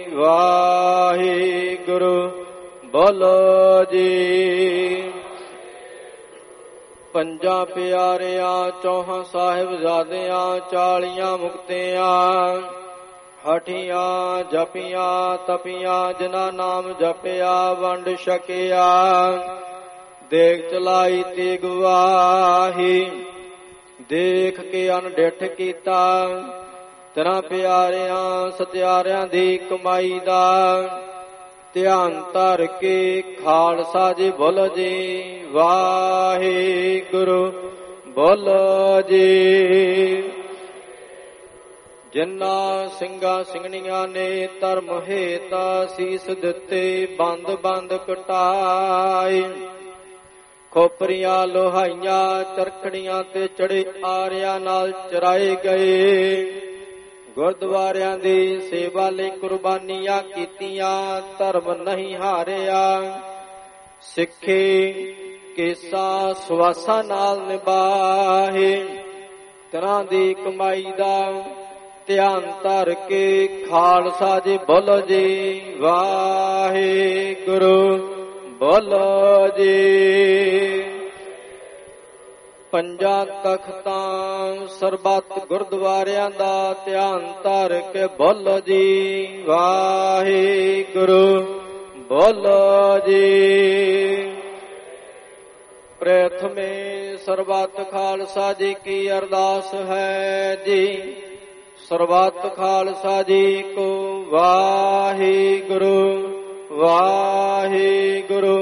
ਵਾਹਿਗੁਰੂ ਬੋਲੋ ਜੀ। ਪੰਜਾਂ ਪਿਆਰਿਆਂ ਚੌਹਾਂ ਸਾਹਿਬਜ਼ਾਦਿਆਂ ਚਾਲੀਆਂ ਮੁਕਤਿਆਂ ਹਠੀਆਂ ਜਪੀਆਂ ਤਪੀਆਂ ਜਿਨ੍ਹਾਂ ਨਾਮ ਜਪਿਆ ਵੰਡ ਛਕਿਆ ਦੇਖ ਚਲਾਈ ਤੇ ਗਵਾਹੀ ਦੇਖ ਕੇ ਅਨਡਿਠ ਕੀਤਾ ਤੇਰਾ ਪਿਆਰਿਆਂ ਸਤਿਆਰਿਆਂ ਦੀ ਕਮਾਈ ਦਾ
ਧਿਆਨ ਧਰ ਕੇ ਖਾਲਸਾ ਜੀ ਬੋਲੋ ਜੀ ਵਾਹਿਗੁਰੂ ਬੋਲੋ ਜੀ। ਜਿਨ੍ਹਾਂ ਸਿੰਘਾਂ ਸਿੰਘਣੀਆਂ ਨੇ ਧਰਮ ਹੇਤਾ ਸੀਸ ਦਿੱਤੇ ਬੰਦ ਬੰਦ ਕਟਾਏ, ਖੋਪਰੀਆਂ ਲੋਹਾਈਆਂ ਚਰਖੜੀਆਂ ਤੇ ਚੜੇ ਆਰਿਆਂ ਨਾਲ ਚਰਾਏ ਗਏ। ਗੁਰਦੁਆਰਿਆਂ ਦੀ ਸੇਵਾ ਲਈ ਕੁਰਬਾਨੀਆਂ ਕੀਤੀਆਂ, ਧਰਮ ਨਹੀਂ ਹਾਰਿਆ। ਸਿੱਖੇ ਕੇਸਾਂ ਸੁਆਸਾਂ ਨਾਲ ਨਿਭਾਏ, ਤਰ੍ਹਾਂ ਦੀ ਕਮਾਈ ਦਾ ਧਿਆਨ ਧਰ ਕੇ ਖਾਲਸਾ ਜੀ ਬੋਲੋ ਜੀ ਵਾਹਿਗੁਰੂ ਬੋਲੋ ਜੀ। ਪੰਜਾਂ ਤਖਤਾਂ ਸਰਬੱਤ ਗੁਰਦੁਆਰਿਆਂ ਦਾ ਧਿਆਨ ਧਰ ਕੇ ਬੋਲੋ ਜੀ ਵਾਹਿਗੁਰੂ ਬੋਲੋ ਜੀ। ਪ੍ਰਥਮੇ ਸਰਬੱਤ ਖਾਲਸਾ ਜੀ ਕੀ ਅਰਦਾਸ ਹੈ ਜੀ। ਸਰਬੱਤ ਖਾਲਸਾ ਜੀ ਕੋ ਵਾਹਿਗੁਰੂ ਵਾਹਿਗੁਰੂ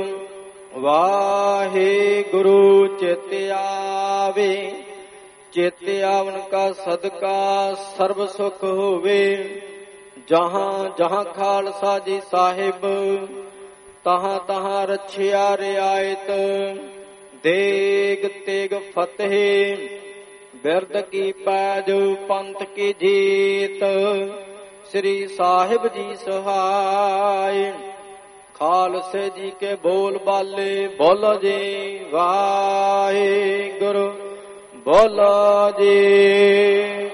ਵਾਹਿਗੁਰੂ। ਚਿਤ ਆਵੇ ਚਿਤ ਆਵਨ ਕਾ ਸਦਕਾ ਸਰਬ ਸੁਖ ਹੋਵੇ। ਜਹਾਂ ਜਹਾਂ ਖਾਲਸਾ ਜੀ ਸਾਹਿਬ ਤਹਾਂ ਤਹਾਂ ਰਛਿਆ ਰਿਆਇਤ। ਦੇਗ ਤੇਗ ਫਤਿਹ ਬਿਰਦ ਕੀ ਪੈਜ ਪੰਥ ਕੀ ਜੀਤ। ਸ੍ਰੀ ਸਾਹਿਬ ਜੀ ਸਹਾਇ ਖਾਲਸੇ ਜੀ ਕੇ ਬੋਲ ਬਾਲੇ ਬੋਲੋ ਜੀ ਵਾਹਿਗੁਰੂ ਬੋਲੋ ਜੀ।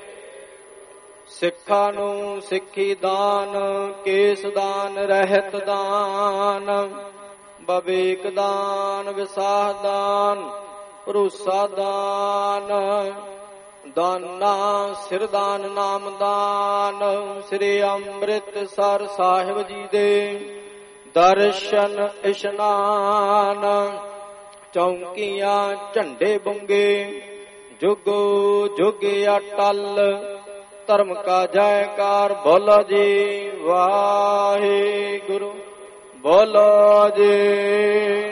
ਸਿੱਖਾਂ ਨੂੰ ਸਿੱਖੀ ਦਾਨ, ਕੇਸ ਦਾਨ, ਰਹਿਤ ਦਾਨ, ਬਵੇਕ ਦਾਨ, ਵਿਸਾਹ ਦਾਨ, ਭਰੋਸਾ ਦਾਨ, ਦਾਨਾ ਸਿਰਦਾਨ ਨਾਮ ਦਾਨ। ਸ੍ਰੀ ਅੰਮ੍ਰਿਤਸਰ ਸਾਹਿਬ ਜੀ ਦੇ ਦਰਸ਼ਨ ਇਸ਼ਨਾਨ। ਚੌਂਕੀਆਂ ਝੰਡੇ ਬੁੰਗੇ ਜੁਗੋ ਜੁਗ ਅਟਲ। ਧਰਮ ਕਾ ਜੈਕਾਰ ਬੋਲੋ ਜੀ ਵਾਹਿਗੁਰੂ ਬੋਲੋ ਜੀ।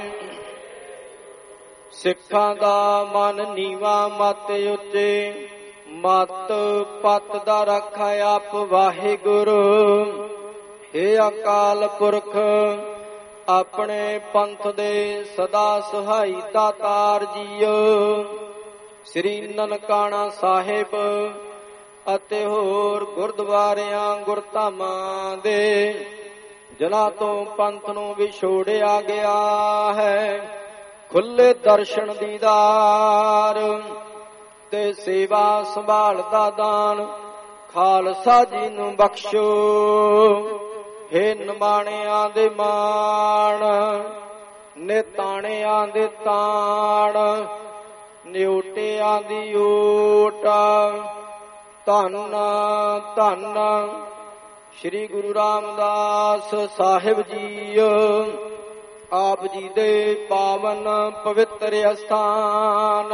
ਸਿੱਖਾਂ ਦਾ ਮਨ ਨੀਵਾ ਮਤ ਉੱਚੇ, ਮਤ ਪਤ ਦਾ ਰੱਖਾ ਆਪ ਵਾਹਿਗੁਰੂ। ਹੇ ਅਕਾਲ ਪੁਰਖ ਆਪਣੇ ਪੰਥ ਦੇ ਸਦਾ ਸਹਾਈ ਦਾਤਾਰ ਜੀਓ। ਸ੍ਰੀ ਨਨਕਾਣਾ ਸਾਹਿਬ ਅਤੇ ਹੋਰ ਗੁਰਦੁਆਰਿਆਂ ਗੁਰਧਾਮਾਂ ਦੇ ਜਿਨ੍ਹਾਂ ਤੋਂ ਪੰਥ ਨੂੰ ਵਿਛੋੜਿਆ ਗਿਆ ਹੈ, ਖੁੱਲੇ ਦਰਸ਼ਨ ਦੀਦਾਰ ਤੇ ਸੇਵਾ ਸੰਭਾਲ ਦਾ ਦਾਨ ਖਾਲਸਾ ਜੀ ਨੂੰ ਬਖਸ਼ੋ। ਹੇ ਨਿਮਾਣਿਆਂ ਦੇ ਮਾਣ, ਨਿਤਾਣਿਆਂ ਦੇ ਤਾਣ, ਨਿਉਟਿਆਂ ਦੀ ਓਟ। ਧੰਨ ਧੰਨ ਸ੍ਰੀ ਗੁਰੂ ਰਾਮਦਾਸ ਸਾਹਿਬ ਜੀ। ਆਪ ਜੀ ਦੇ ਪਾਵਨ ਪਵਿੱਤਰ ਅਸਥਾਨ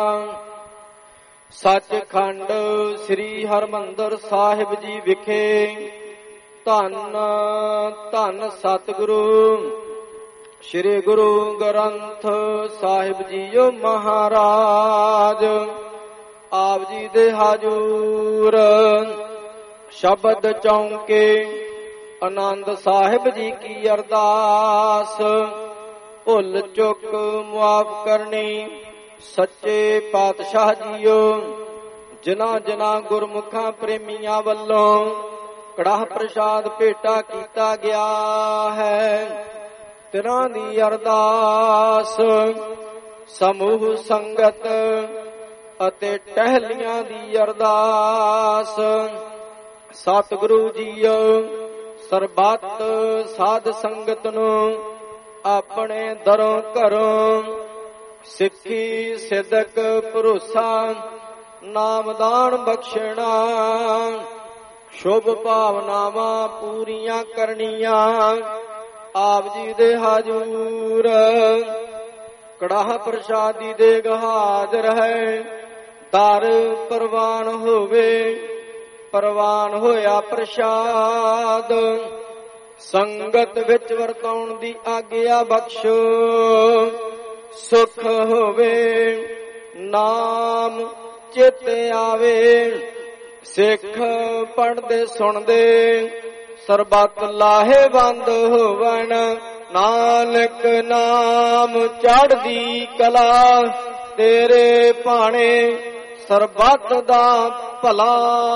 ਸੱਚਖੰਡ ਸ੍ਰੀ ਹਰਿਮੰਦਰ ਸਾਹਿਬ ਜੀ ਵਿਖੇ ਧੰਨ ਧੰਨ ਸਤਿਗੁਰੂ ਸ੍ਰੀ ਗੁਰੂ ਗ੍ਰੰਥ ਸਾਹਿਬ ਜੀਓ ਮਹਾਰਾਜ। ਆਪ ਜੀ ਦੇ ਹਾਜ਼ੂਰ ਸ਼ਬਦ ਚੌਂਕੇ ਆਨੰਦ ਸਾਹਿਬ ਜੀ ਕੀ ਅਰਦਾਸ। ਭੁੱਲ ਚੁੱਕ ਮੁਆਫ ਕਰਨੀ ਸੱਚੇ ਪਾਤਸ਼ਾਹ ਜੀਓ। ਜਿਨ੍ਹਾਂ ਜਿਨ੍ਹਾਂ ਗੁਰਮੁਖਾਂ ਪ੍ਰੇਮੀਆਂ ਵੱਲੋਂ ਕੜਾਹ ਪ੍ਰਸ਼ਾਦ ਭੇਟਾ ਕੀਤਾ ਗਿਆ ਹੈ, ਤਿਨਾਂ ਦੀ ਅਰਦਾਸ। ਸਮੂਹ ਸੰਗਤ ਅਤੇ ਟਹਿਲੀਆਂ ਦੀ ਅਰਦਾਸ। ਸਤਿਗੁਰੂ ਜੀਓ ਸਰਬੱਤ ਸਾਧ ਸੰਗਤ ਨੂੰ ਆਪਣੇ ਦਰੋਂ ਘਰੋਂ ਸਿੱਖੀ ਸਿਦਕ ਭਰੋਸਾ ਨਾਮਦਾਨ ਬਖਸ਼ਣਾ। ਸ਼ੁਭ ਭਾਵਨਾਵਾਂ ਪੂਰੀਆਂ ਕਰਨੀਆਂ। ਆਪ ਜੀ ਦੇ ਹਾਜ਼ੂਰ ਕੜਾਹ ਪ੍ਰਸ਼ਾਦੀ ਦੇਗ ਹਾਜ਼ਰ ਹੈ। ਦਰ ਪ੍ਰਵਾਨ ਹੋਵੇ, ਪ੍ਰਵਾਨ ਹੋਇਆ ਪ੍ਰਸ਼ਾਦ। ਸੰਗਤ ਵਿੱਚ ਵਰਤਾਉਣ ਦੀ ਆਗਿਆ ਬਖਸ਼ੋ। ਸੁਖ ਹੋਵੇ ਨਾਮ ਚਿਤ ਆਵੇ, ਸਿੱਖ ਪੜ੍ਹਦੇ ਸੁਣਦੇ ਸਰਬੱਤ ਲਾਹੇਵੰਦ ਹੋਵਣ। ਨਾਨਕ ਨਾਮ ਚੜ੍ਹਦੀ ਕਲਾ, ਤੇਰੇ ਭਾਣੇ ਸਰਬੱਤ ਦਾ ਭਲਾ।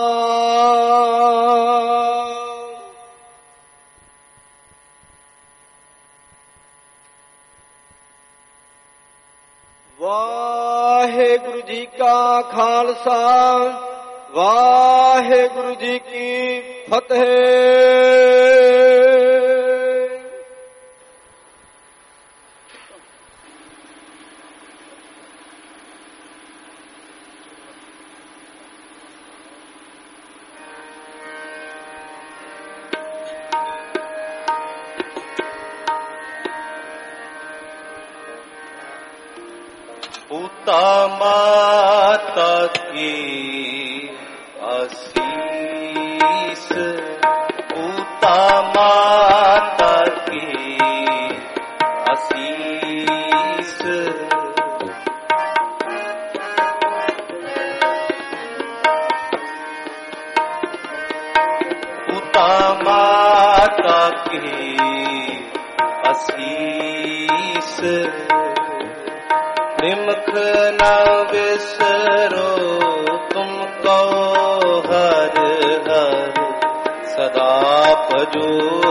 ਵਾਹਿਗੁਰੂ ਜੀ ਕਾ ਖਾਲਸਾ, ਵਾਹਿਗੁਰੂ ਜੀ ਕੀ ਫਤਿਹ।
पूता माता की आशीष, पूता माता की आशीष। पूता माता की आशीष, निमख न विसरो तुमको हर हर, सदा भजो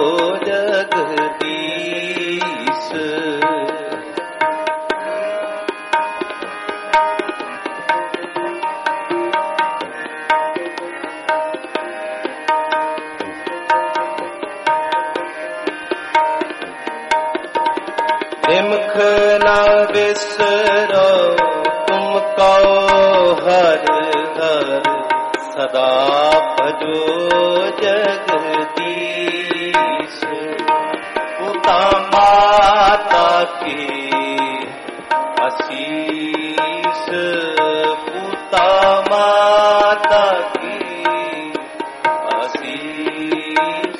जगदीश। निमख न विसरो तुमको हर हर, सदा भजो जगदीश। पूता माता की आशीष, पूता माता की आशीष।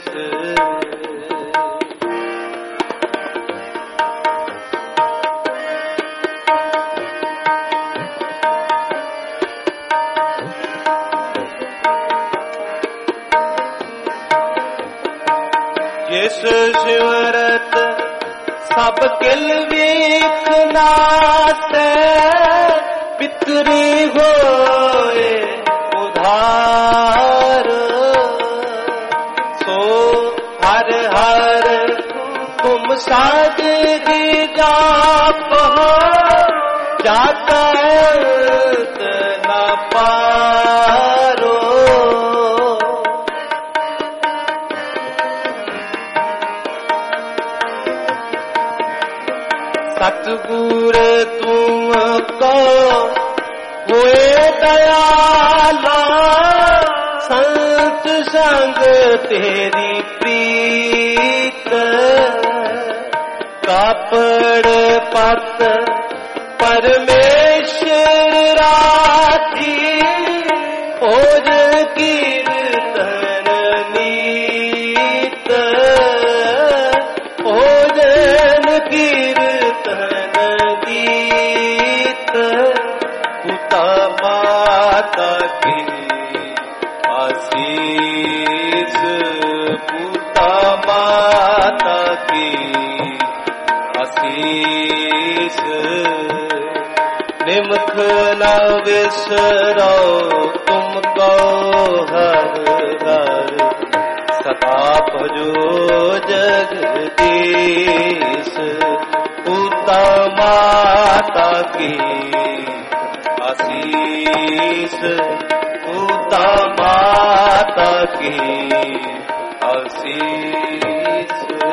जिस सिमरत सब किल वीख नासै, पितरी होए उधार। सो हर हर तुम सादगी जाप हो, जाता न पारो। सतगुर तुमको हुए दयाला, संत संग तेरी प्रीत। कापड़ पत परमेश्वर राखी, ओज कीर्तन नीत। ओजन कीर्तन गीत, पूता माता की आशीष। पूता माता की आशीष, निमख न विसरो तुमको हर हर, सदा भजो जगदीश। पूता माता की आशीष, पूता माता की आशीष।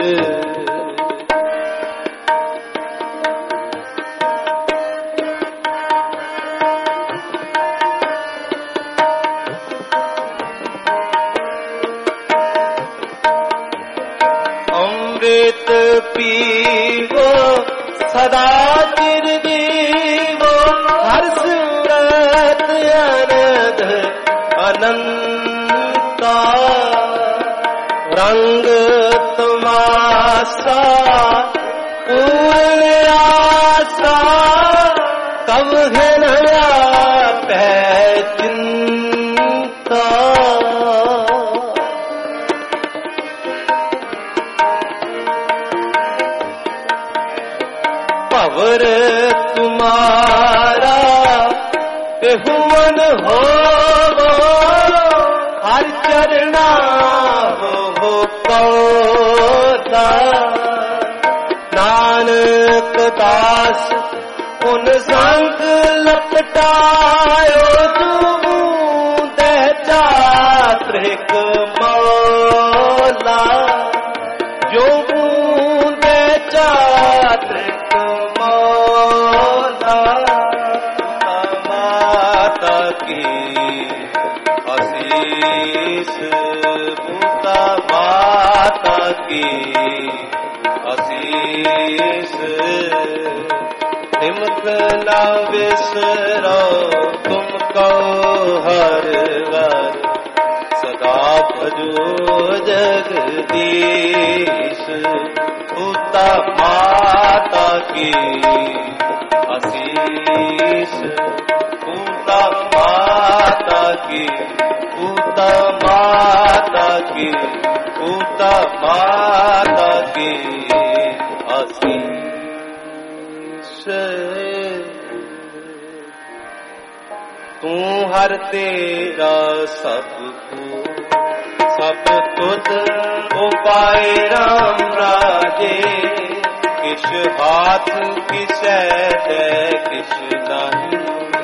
अमृत पीवो सदा चिर जीवो, हर सूरत अनंत अनंता। रंग तो आसा पूर्ण आसा कब है नया पै चिंता पवर तुम्हारा हुवन हो हर चरना हो पौधा नानक दास उन संग लपटायो तू दे चात्रिक मौला जो बूंदे चात्रिक मौला माता की आशीष बूता माता की आशीष हिम्मत न विसरो तुमको हर बार सदा भजो जगदीश बूता माता की आशीष बूता माता की बूता माता की बूता माता की आशीष तू हर तेरा सब को सब तुझ उपाय राम राजे किश हाथ किसै दे किश नहीं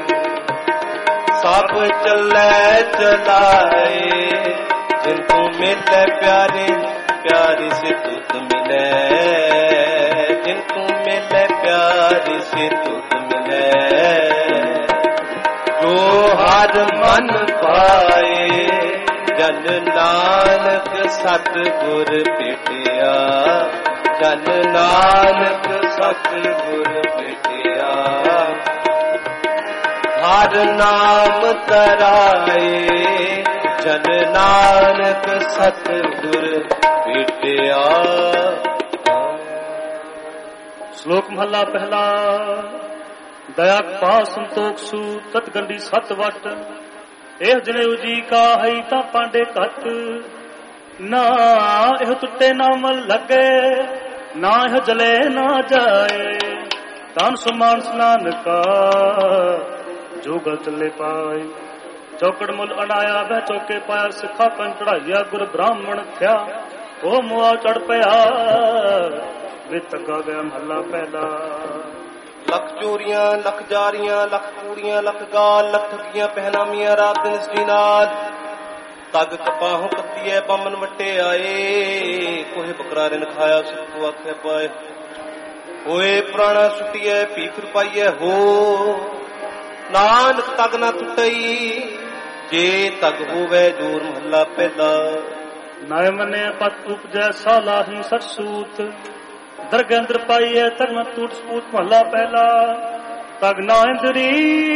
सब चले चलाए जिन तू मिले प्यारे प्यारी से तुझ मिले जिन तू मिले प्यारी से तुझ मिले जो हर मन पाए जन नानक सतगुर भेटिया जन नानक सतगुर भेटिया हर नाम तराए जन नानक सतगुर भेटिया।
श्लोक महला पहला। दया पा संतोख सू तत्गंडी सत वट एह जनेऊ जी का है ता पांडे घट ना एह टुटे ना मल लगे ना एह जले ना जाए तान सुमान स्नान का जो गल चले पाए चौकड़ मुल अनाया वह चौके पाया सिखा पन चढ़ाइया गुर ब्राह्मण थया ओ मुआ चढ़ पया वे तगा गया महला पहला।
लख चोरियां लख जारियां लख कूड़ियां लख गाल लख ठगियां पहनामियां रात दिन श्रीनाथ तग कपाहों कत्तीए बामन वटे आए कोहे बकरा रिन खाया सबको आखे पाए होए पुराना सुटिए पीफर पाइए हो नानक तग ना टुटई जे तग होवे दूर महला पहला।
नाय मने पत उपजै साला ही सरसूत दरग अंदर पाई है तग न टूट सपूत महला पहला। तग ना इंद्री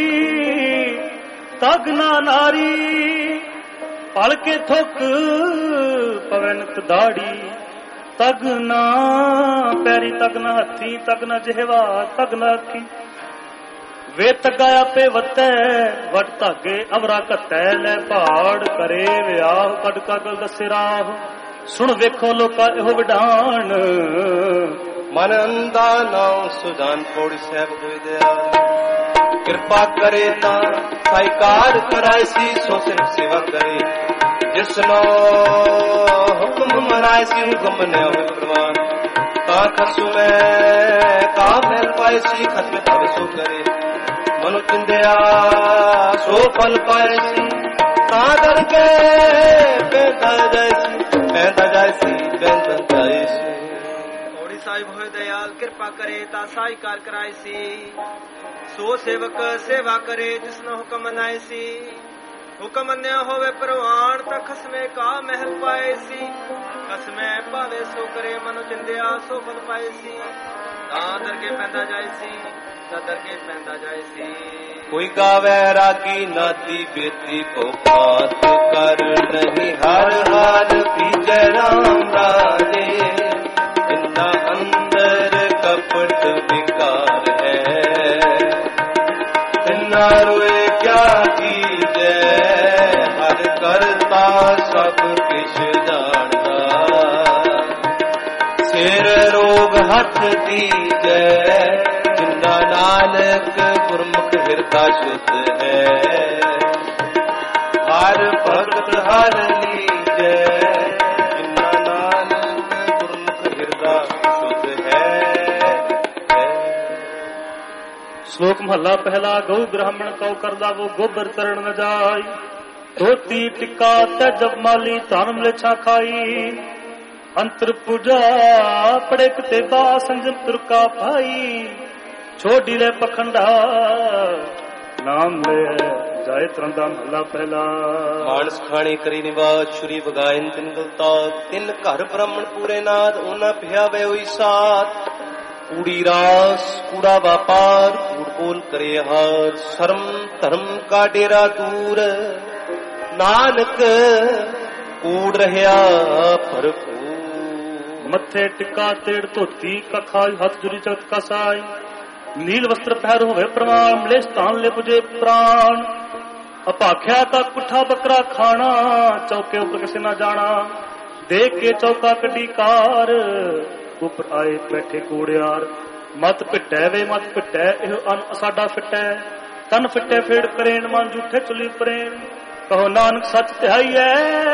तग ना नारी पल के थुक पवनत दाड़ी तग ना पैरी तग ना हथी तग ना जिहवा तग ना अखी वे तगाया पे वतै वट धागे अवरा कतै लै पहाड़ करे विआह कड कागल दसे राह सुन वेखो लोका एहो विधान
मन अंधा नाम सुजान थोड़ी सहब कोई दया कृपा करे ता साईकार कराए सी सो सिर्फ सेवा करे जिसनो हुक्म मनाए सी हुक्म ने होवे प्रवान ता खसु में का महल पाए सी खसमे तब सो करे मनु चिंदिया सो फल पाए सी ता करके पैदा जाए सी पैदा जाए सी पैदा जाए सी
थोड़ी साहिब होए दयाल कृपा करे ता साईकार कराए सी सो सेवक सेवा करे जिसने हुक्म मनाए सी हुक्म मन्या होवे प्रवान ता खसमे का महल पाए सी खसमे पावे सो करे मनु चिंदिया सो फल पाए सी ता दरगे पैदा जाए सी ता दरगे पैदा जाए सी।
कोई गावे रागी नाती बेटी को बात कर नहीं हर हाल पीछे राम राजे सब किश जानदा सिर रोग हथ दीजै जिन्ना नानक गुरमुख हिरदा शुद्ध है हर भगत हर लीजै जिन्ना नानक गुरमुख हिरदा शुद्ध है।
श्लोक महला पहला। गौ ब्राह्मण कौ करदा वो गोबर तरण न जाय धोती टिक्का तजब माली धर्म लेछा खाई अंतर पूजा पड़े कते बा संजम तुरका भाई छोड़ी ले पखंडा नाम ले जाए तरंदा महला पहला।
मानस खाणी करी निवाज छुरी बगाइन तिन गलता तिन घर ब्राह्मण पूरे नाद ओना भया वे होई साथ कूड़ी रास कूड़ा व्यापार कूड़ बोल करे हार शर्म धर्म का डेरा दूर नानक कूड़ रहया भरपूर
मथे टिक्का तेड़ धोती कखाई हथ जुरी चौथ कसाई नील वस्त्र पहर होवे प्रमाण मलेश तान ले बुझे प्राण अपाख्या का कुठा बकरा खाना चौके ऊपर किसे ना जाना देख के चौका कड्डी कार ऊपर आए बैठे कूड़ियार मत पिटै वे मत पिटै एह अन साडा फिटै तन फिटै फेड़ करेन मन झूठे चुली परेन कहो नानक सच तिहाईऐ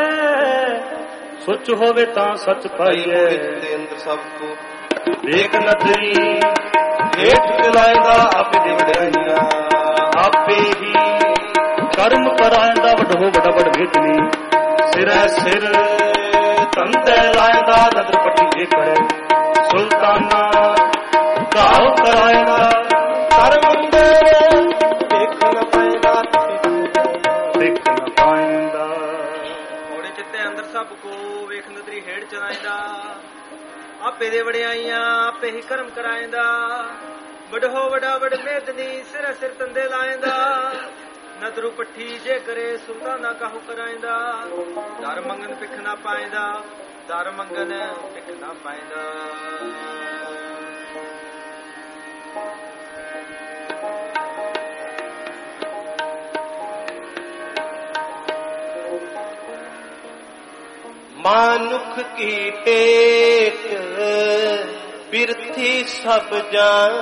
सुच होवे तां सच पाईऐ
अंदर सबको
देख नदरी
हेठ चलाएगा आपे दे वडाइया
आपे ही कर्म कराएंदा वडो वडा वड भेजनी सिर सिर तंते लाएंदा नदर पट्टी जे करे सुल्ताना गाँव कराएंदा
कर्म देख न पाएगा
देख न पाएंदा
घोड़े चित्ते अंदर सब को वेख नदरी हेठ चलाएंदा आपे दे वड़ियाइया आपे ही कर्म कराएंदा वडो वडा वड मेदनी सिर सिर तंदे लाएंदा नदरू पट्ठी जे करे सुल्ताना काहू कराएंदा दर मंगन पिख ना पाएंदा दर मंगन पिख ना पाएंदा।
मानुख की टेक बिरथी सब जान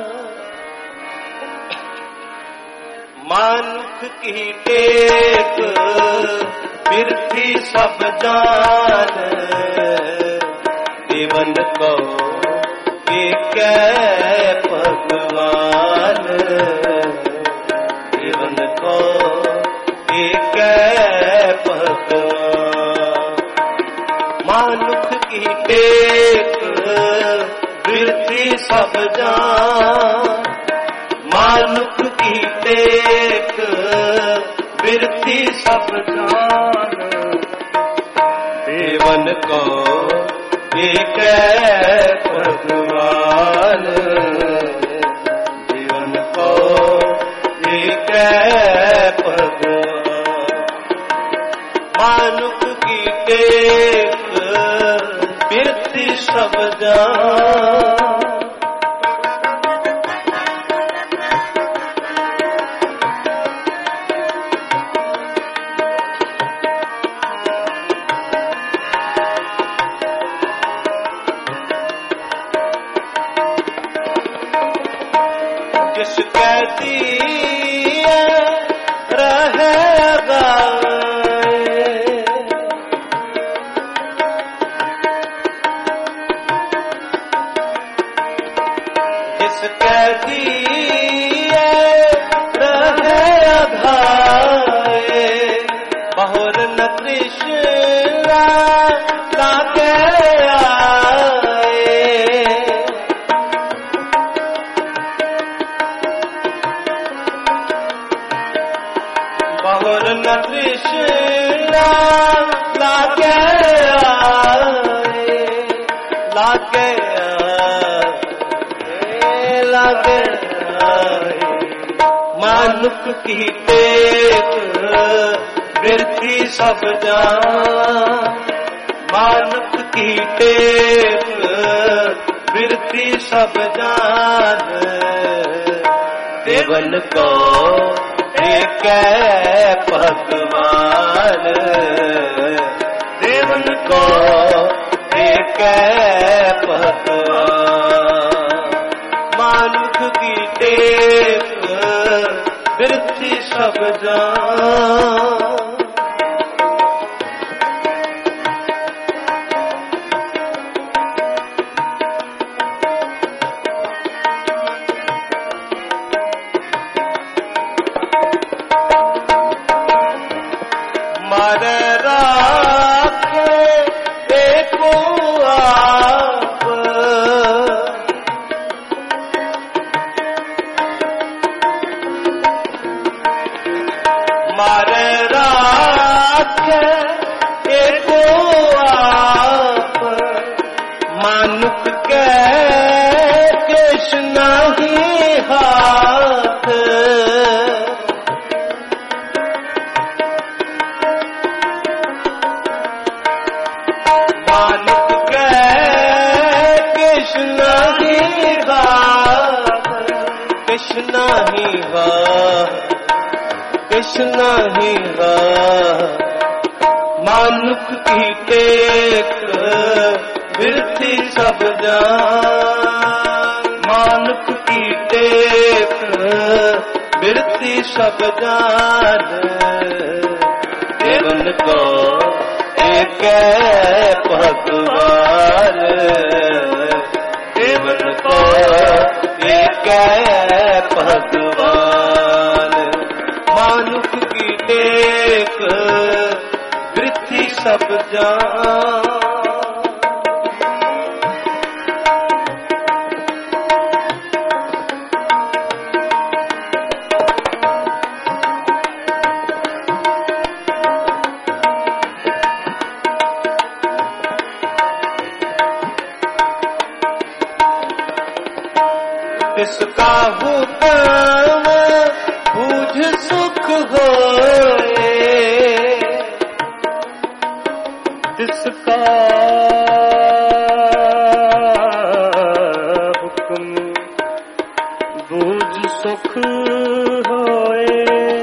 मानुख की टेक बिरथी सब जान देवन को एक भगवान देवन को एक भगवान मानुख की टेक बिरथी सब जान मानुख की टेक बिरथी सब जान देवन को एक भगवान देवन को एक भगवान मानुख की टेक बिरथी सब जान। जिस कहती रहेगा जिस कहती रहेगा बहुर न कृष्ण लागे बहुर न कृष्ण लागे लागे लागे मानुख की टेक बिरथी सब जान मानुख की टेक बिरथी सब जान देवन को एक भगवान देवन को एक भगवान मानुख की टेक बिरथी सब जान मारे राखे एको आप मारे राखे एको आप मानुख के केश नहीं हाथ मानुख के कृष्ण ही बात कृष्ण ही बात कृष्ण ही बात मानुख की टेक बिरथी सब जान मानुख की टेक बिरथी सब जान देवन को एक भगवान देवन को एक भगवान मानुख की टेक वृत्ति सब जान इसका हुक्म बूझ सुख होए इसका हुक्म बूझ सुख होए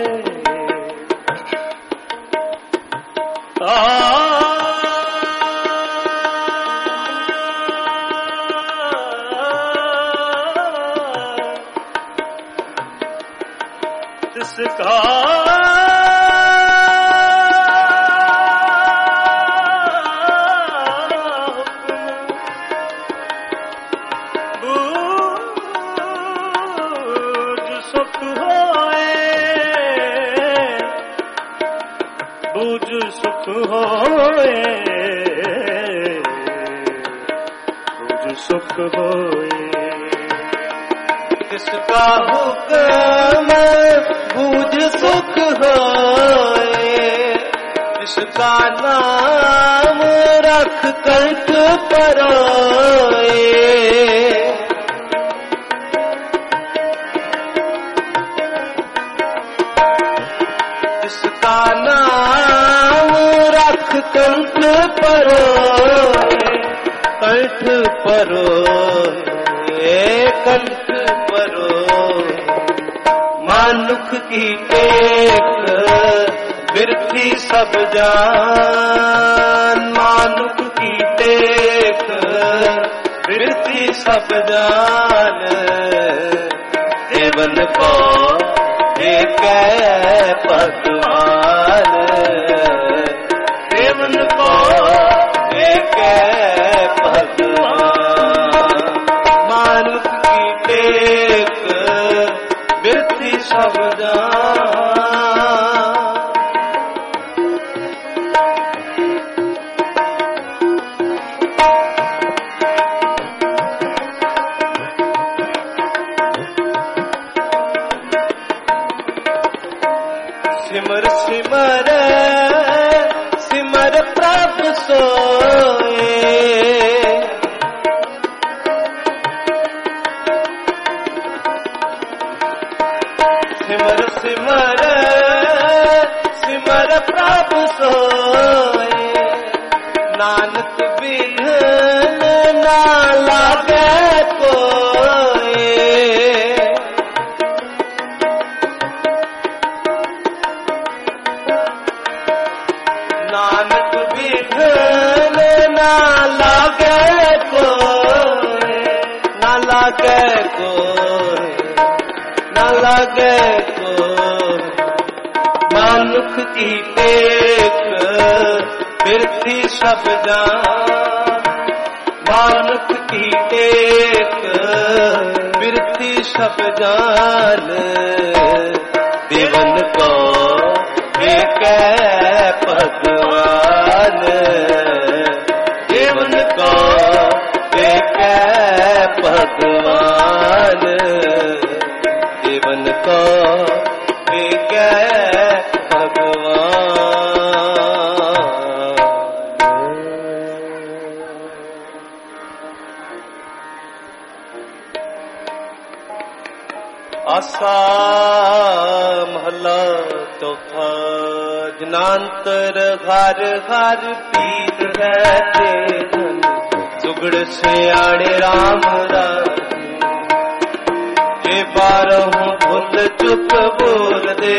इसका बूझ सुख होए बूझ सुख होए बूझ सुख होए किसका हुक्म बूझ सुख होए इसका नाम रख कंठ परोए इसका नाम रख कंठ परोए कंठ परोए कंठ परोए मानुख की टेक बिरथी सब जान मानुख की टेक बिरथी सब जान देवन को एक भगवान देवन को एक भगवान मानुख की टेक बिरथी सब जान सिमर सिमर सिमर प्रभु सोए सिमर सिमर सिमर प्रभु सोए नानक बिघन ना लागे कोई नानक बिघन लागे कोई, ना लागे कोई, ना लागे कोई। मानुख की टेक बिरथी सब जान, मानुख की टेक बिरथी सब जान। देवन को एक भगवान, देवन को एक भगवान, देवन को एक भगवान। आसा महला चौथा। जनांतर घर घर पीत रहते धन, सुगड़ सियाणे राम राजी। जे बारहूं भुल चुप बोल दे,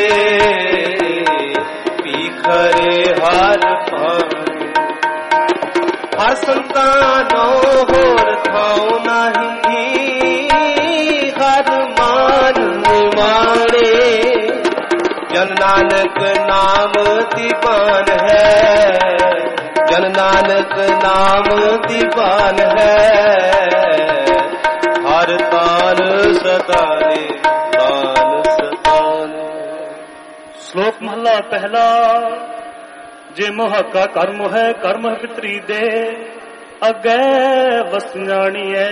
पीखरे हार पाए। हर संतानो होर थाओ नहीं, हर मान मारे। जन नानक नाम दीवान है, जन नानक नाम दीवान है। हर तान सताने, तान सताने।
श्लोक महला पहला। जे मोह का कर्म है, कर्म है पितरी दे, अगे वस जानिए।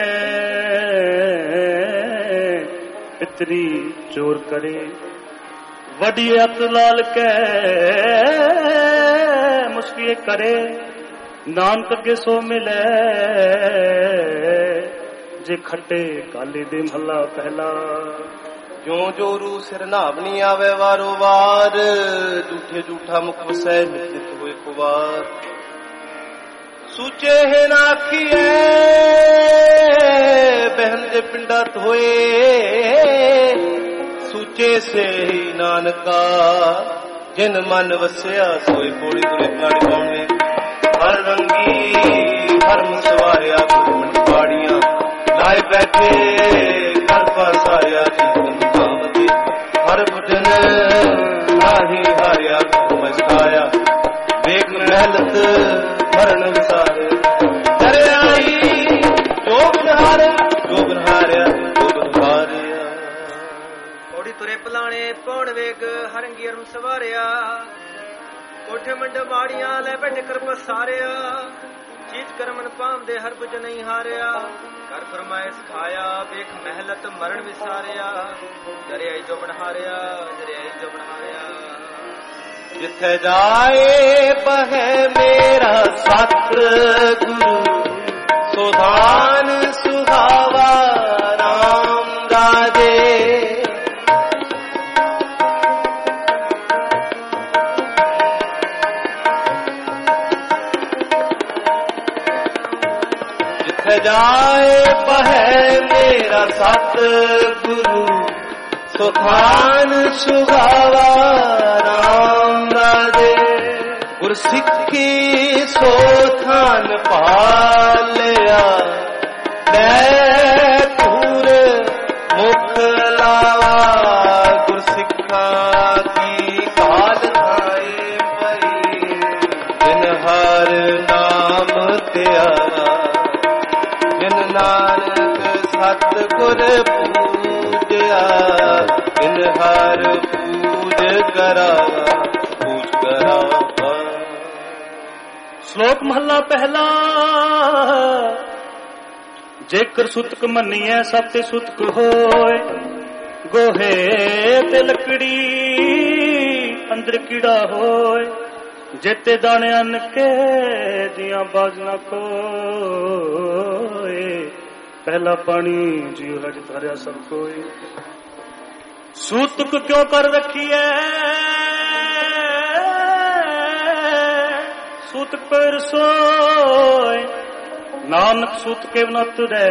पितरी चोर करे, वडी अत लाल के मुश्किल करे। नानक के सो मिले, जे खट्टे काले दे महला पहला।
जो जोरू सिर नावनी आवे वारो वार, झूठे झूठा मुख वसै निश्चित होए कुवार। सूचे है नाखिए बहन दे पिंडा धोए, सूचे से ही नानका जिन मन वसया। सोए पौड़ी तुरे काड़ी पाउने, हर रंगी हरम सवारिया घुमन पाड़ियां। लाए बैठे कर पासाया जीवन कामती, हर बुझन नाही हारिया मस्काया। वेग मेहनत भरण विसारे, डरे आई जो बहारे, जो बहारिया जो बहारिया।
कोड़ी तुरे पलाने पौड़ वेग हरंगी अरम सवारिया। कोठे मंड माड़ियां ले बैठे कर पसारिया। चीज करमन पाम दे हर बुझ नहीं हारिया। कर फरमाइश खाया वेख महलत मरण विसारिया। डरे आई जो बढ़ारिया, डरे आई जो बढ़ारिया।
जिथे जाए बहे मेरा सतगुरु, सुधान सुहावा राम राजे। जिथे जाए बहे मेरा सतगुरु, सुधान सुहावा राम राजे। गुरसिੱਖੀ सो थान पालिया, ले पूर मुख लावा। गुरसिੱਖਾਂ की काल थाए पई, जिन हर नाम त्यावा। जिन नानक सतगुर पूजया, जिन हर पूज करावा, पूज करावा।
श्लोक महला पहला। जेकर सुतक मन्निए सब ते सुतक होए, गोहे ते लकड़ी अंदर कीड़ा होए। जेते दाने अन्न के दिया बाजना कोए, पहला पानी जियो रज धरिया सब कोई। सूतक क्यों कर रखी है, सूत पर सोए। नानक सूत के नत रे,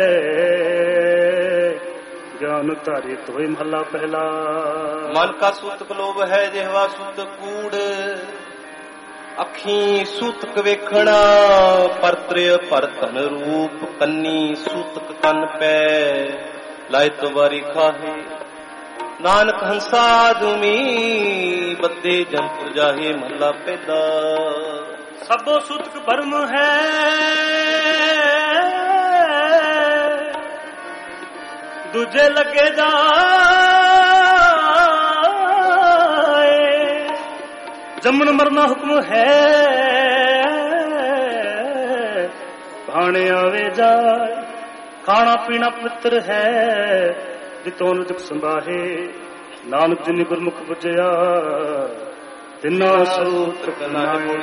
ज्ञान तारे तोय महला पहला।
मन का सूतक लोभ है, जेहवा सूत कूड़। ਅੱਖੀਂ ਸੂਤਕ ਵੇਖਣਾ ਪਰਤ੍ਰਿ ਪਰਤਨ ਰੂਪ ਕੰਨੀ ਸੂਤਕ ਕੰਨ ਪੈ ਲਾਇ ਤਵਾਰੀ ਖਾਹੇ ਨਾਨਕ ਹੰਸਾ ਦੁਮੀ ਬੱਦੇ ਜੰਤਰ ਜਾਹੇ ਮਹਲਾ ਪਹਿਲਾ।
ਸਭੋ ਸੂਤਕ ਭਰਮ ਹੈ ਦੂਜੇ ਲੱਗੇ ਜਾਏ ਜੰਮਣ ਮਰਨਾ ਹੁਕਮ ਹੈ ਭਾਣੇ ਆਵੇ ਜਾਏ ਖਾਣਾ ਪੀਣਾ ਪਵਿੱਤਰ ਹੈ ਜਿਤੋਂ ਦੁਖ ਸੰਭਾਹੇ ਨਾਨਕ ਜਿਨੀ ਗੁਰਮੁਖ ਬੁਝਿਆ ਤਿੰਨਾ ਸੂਤਰ ਕਨਾਏ।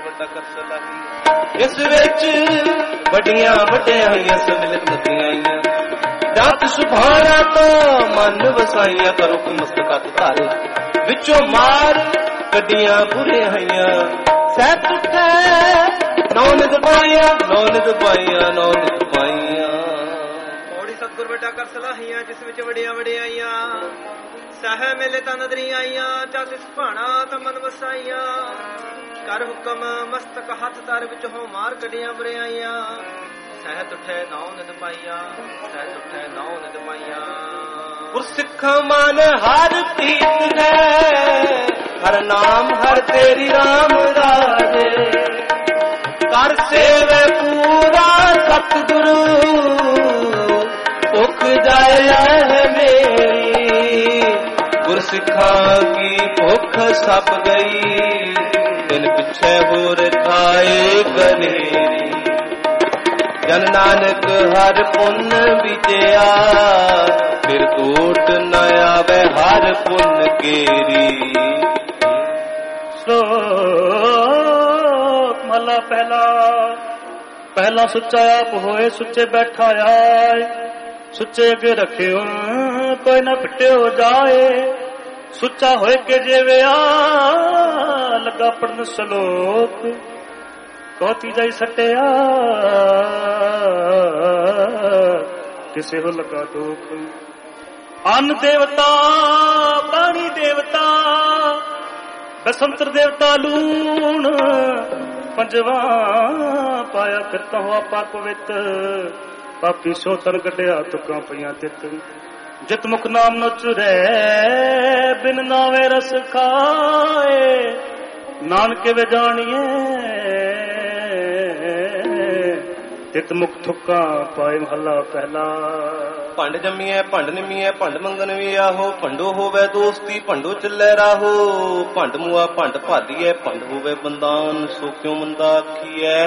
ਇਸ ਵਿੱਚ ਵੱਡੀਆਂ ਵੱਡਿਆਈਆਂ ਸਮਿਲਤ ਨਦੀਆਂ ਜਾਤ ਸੁਭਾਇਆ ਤੋਂ ਮਨ ਵਸਾਈਆਂ ਕਰੋ ਕਿ ਮਸਤਕਤ ਧਾਰੇ ਵਿੱਚੋਂ ਮਾਰ ਕੱਢੀਆਂ ਬੁਰਿਆਈਆਂ ਸਹਿਤ ਉੱਠੇ ਨੌ ਨਿਤ ਪਾਈਆਂ ਨੌ ਨਿਤ ਪਾਈਆਂ ਨੌ ਨਿਤ ਪਾਈਆਂ।
ਔੜੀ ਸਤਿਗੁਰ ਬੇਟਾ ਕਰ ਸਲਾਹੀਆਂ ਜਿਸ ਵਿੱਚ ਵੜੀਆਂ ਵੜਿਆਈਆਂ ਸਹਿ ਮੇਲੇ ਤਾਂ ਨਦਰੀਆਂ ਆਈਆਂ ਜਸ ਇਸ ਭਾਣਾ ਤਾਂ ਮਨ ਵਸਾਈਆਂ ਕਰ ਹੁਕਮ ਮਸਤਕ ਹੱਥ ਧਰ ਵਿੱਚ ਹੋ ਮਾਰ ਕੱਢੀਆਂ ਬੁਰਿਆਈਆਂ ਸਹਿਤ ਉੱਠੇ ਨੌ ਨਿਤ ਪਾਈਆਂ ਸਹਿਤ ਉੱਠੇ ਨੌ ਨਿਤ ਪਾਈਆਂ।
ਗੁਰਸਿੱਖ ਮਨ ਹਰ ਪ੍ਰੀਤ ਹੈ ਹਰ ਨਾਮ ਹਰ ਤੇਰੀ ਰਾਮ ਰਾਜੇ ਕਰ ਸੇਵੇ ਪੂਰਾ ਸਤਿਗੁਰੂ ਭੁੱਖ ਜਾਏ ਹੈ ਮੇਰੀ ਗੁਰਸਿੱਖਾਂ ਕੀ ਭੁੱਖ ਸੱਪ ਗਈ ਦਿਨ ਪਿੱਛੇ ਹੋਰ ਖਾਏ ਕਨੇਰੀ ਜਨ ਨਾਨਕ ਹਰ ਪੁੰਨ ਵਿਚਿਆ ਫਿਰ ਟੂਟ ਨ ਆਵੇ ਹਰ ਪੁੰਨ ਕੇਰੀ।
ਸ਼ਲੋਕ ਮਹਲਾ ਪਹਿਲਾ। ਪਹਿਲਾ ਸੁੱਚਾ ਆਪ ਹੋਏ ਸੁੱਚੇ ਬੈਠਾ ਆਏ ਸੁੱਚੇ ਅੱਗੇ ਰੱਖਿਓ ਕੋਈ ਨਾ ਪਿੱਟਿਓ ਜਾਏ ਸੁੱਚਾ ਹੋਏ ਕੇ ਜਿਵਿਆ ਲੱਗਾ ਪੜਨ ਸ਼ਲੋਕ ਕੋਤੀ ਜਾਈ ਸਟਿਆ ਕਿਸੇ ਹੋ ਲਗਾ ਦੁੱਖ। ਅੰਨ ਦੇਵਤਾ ਪਾਣੀ ਦੇਵਤਾ ਬਸੰਤਰ ਦੇਵਤਾ ਲੂਣ ਪੰਜਵਾ ਪਾਇਆ ਫਿਰਤਾ ਹੋ ਆਪਾ ਪਵਿੱਤ ਪਾਪੀ ਸੋਤਨ ਕੱਢਿਆ ਤੁਕਾਂ ਪਈਆਂ ਤਿੱਤ ਜਿਤ ਮੁਖ ਨਾਮ ਨ ਚੁਰੈ ਬਿਨ ਨਾਵੇ ਰਸ ਖਾਏ ਨਾਨਕੇ ਵੇ ਜਾਣੀਏ ਤਿਤ ਮੁਖ ਥੁੱਕਾ ਪਾਏ ਮਹੱਲਾ ਪਹਿਲਾ।
ਭੰਡ ਜੰਮੀਐ ਭੰਡ ਨਿਮੀਐ ਭੰਡ ਮੰਗਨ ਵੀ ਆਹੋ ਭੰਡੋ ਹੋਵੇ ਦੋਸਤੀ ਭੰਡੋ ਚੱਲੇ ਰਾਹੋ ਭੰਡ ਮੁਆ ਭੰਡ ਭਾਦੀਐ ਭੰਡ ਹੋਵੇ ਬੰਦਾਨ ਸੋ ਕਿਉ ਮੰਦਾ ਆਖੀਐ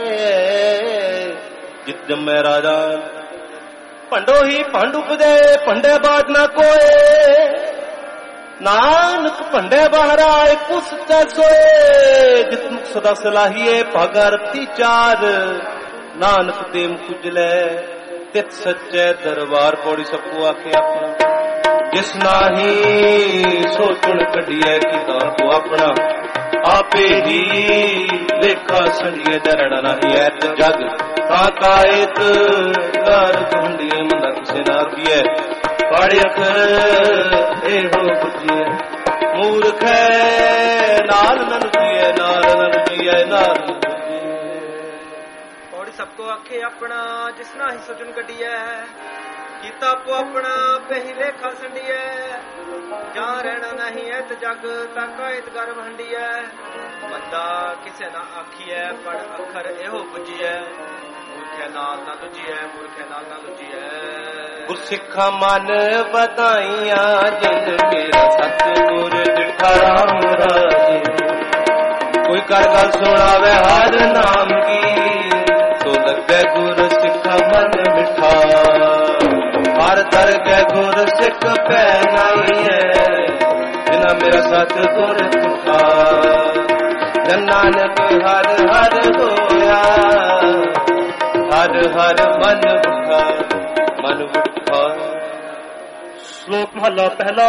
ਜਿਤ ਜੰਮੈ ਰਾਜਾ ਭੰਡੋ ਹੀ ਭੰਡ ਉਪਜੈ ਭੰਡੇ ਬਾਟ ਨਾ ਕੋਏ ਨਾਨਕ ਭੰਡੇ ਬਾਹਰਾ ਇਕੁ ਸੱਚਾ ਸੋਏ ਜਿਤ ਮੁਖ ਸਦਾ ਸਲਾਹੀਏ ਭਾਗਾ ਰਤੀ ਚਾਰ ਨਾਨਕ ਤੇ ਮੁਖਜਲੇ ਤਿਤ ਸੱਚੇ ਦਰਬਾਰ ਪੌੜੀ ਸਭੂ ਆਖੇ ਆਪਣਾ ਜਿਸ ਨਾਹੀ ਸੋਚਣ ਕੱਢੀਐ ਕਿਤਾਬ ਕੋ ਆਪਣਾ ਆਪੇ ਹੀ ਲੇਖਾ ਸੰਗੀਏ ਦਰੜਾ ਨਹੀਂ ਐਤ ਜਗ ਤਾ ਕਾਇਤ ਕਰ ਧੁੰਡੀਏ ਮੰਦਾ ਕਿਸੇ ਨਾ ਕੀਐ ਪਾੜੇ ਅਖਰ ਇਹੋ ਬੁਝੀਐ ਮੂਰਖ ਨਾਲ ਨਨ ਜੀਐ ਨਾਲ ਨਨ ਜੀਐ ਨਾਲ
सबको आखे अपना जिसना ही सजन कटिए ਕੀਤਾ ਆਪੋ ਆਪਣਾ ਪਹੀ ਲੇਖਾ ਸੰਡੀਐ ਜਾਂ ਰਹਿਣਾ ਨਹੀਂ ਐ ਤੇ ਜਗ ਤਾਂ ਕਾਇਤ ਗਰ ਵੰਡੀਐ ਬੰਦਾ ਕਿਸੇ ਨਾ ਆਖੀਐ ਪੜ ਅੱਖਰ ਇਹੋ ਪੁੱਜੀਐ ਮੂਰਖੇ ਨਾਲ ਨਾ ਦੁਜੀਐ ਮੂਰਖੇ ਨਾਲ ਨਾ ਦੁਜੀਐ
ਗੁਰਸਿੱਖਾਂ ਮਨ ਵਧਾਈਆਂ ਜਿਨ ਮੇਰਾ ਸਤਿਗੁਰ ਡਿਠਾ ਰਾਮ ਰਾਜੇ ਕੋਈ ਕਰ ਗੱਲ ਸੁਣਾਵੇ ਹਰ ਨਾਮ ਕੀ ਸੋ ਲੱਗੇ ਗੁਰ ਸਿੱਖਾ ਮਨ ਮਿਠਾ ਹਰ ਦਰ ਕੇ ਗੁਰ ਸਿੱਖ ਪੈ ਨਾਈਐ ਜਿਨਾ ਮੇਰਾ ਸਤਿਗੁਰ ਤੁਠਾ ਜਨ ਨਾਨਕ ਹਰ ਹਰ ਹੋਇਆ ਹਰ ਹਰ ਮਨ ਉਠਾ ਮਨ ਉਠਾ।
ਸ਼ਲੋਕ ਮਹਲਾ ਪਹਿਲਾ।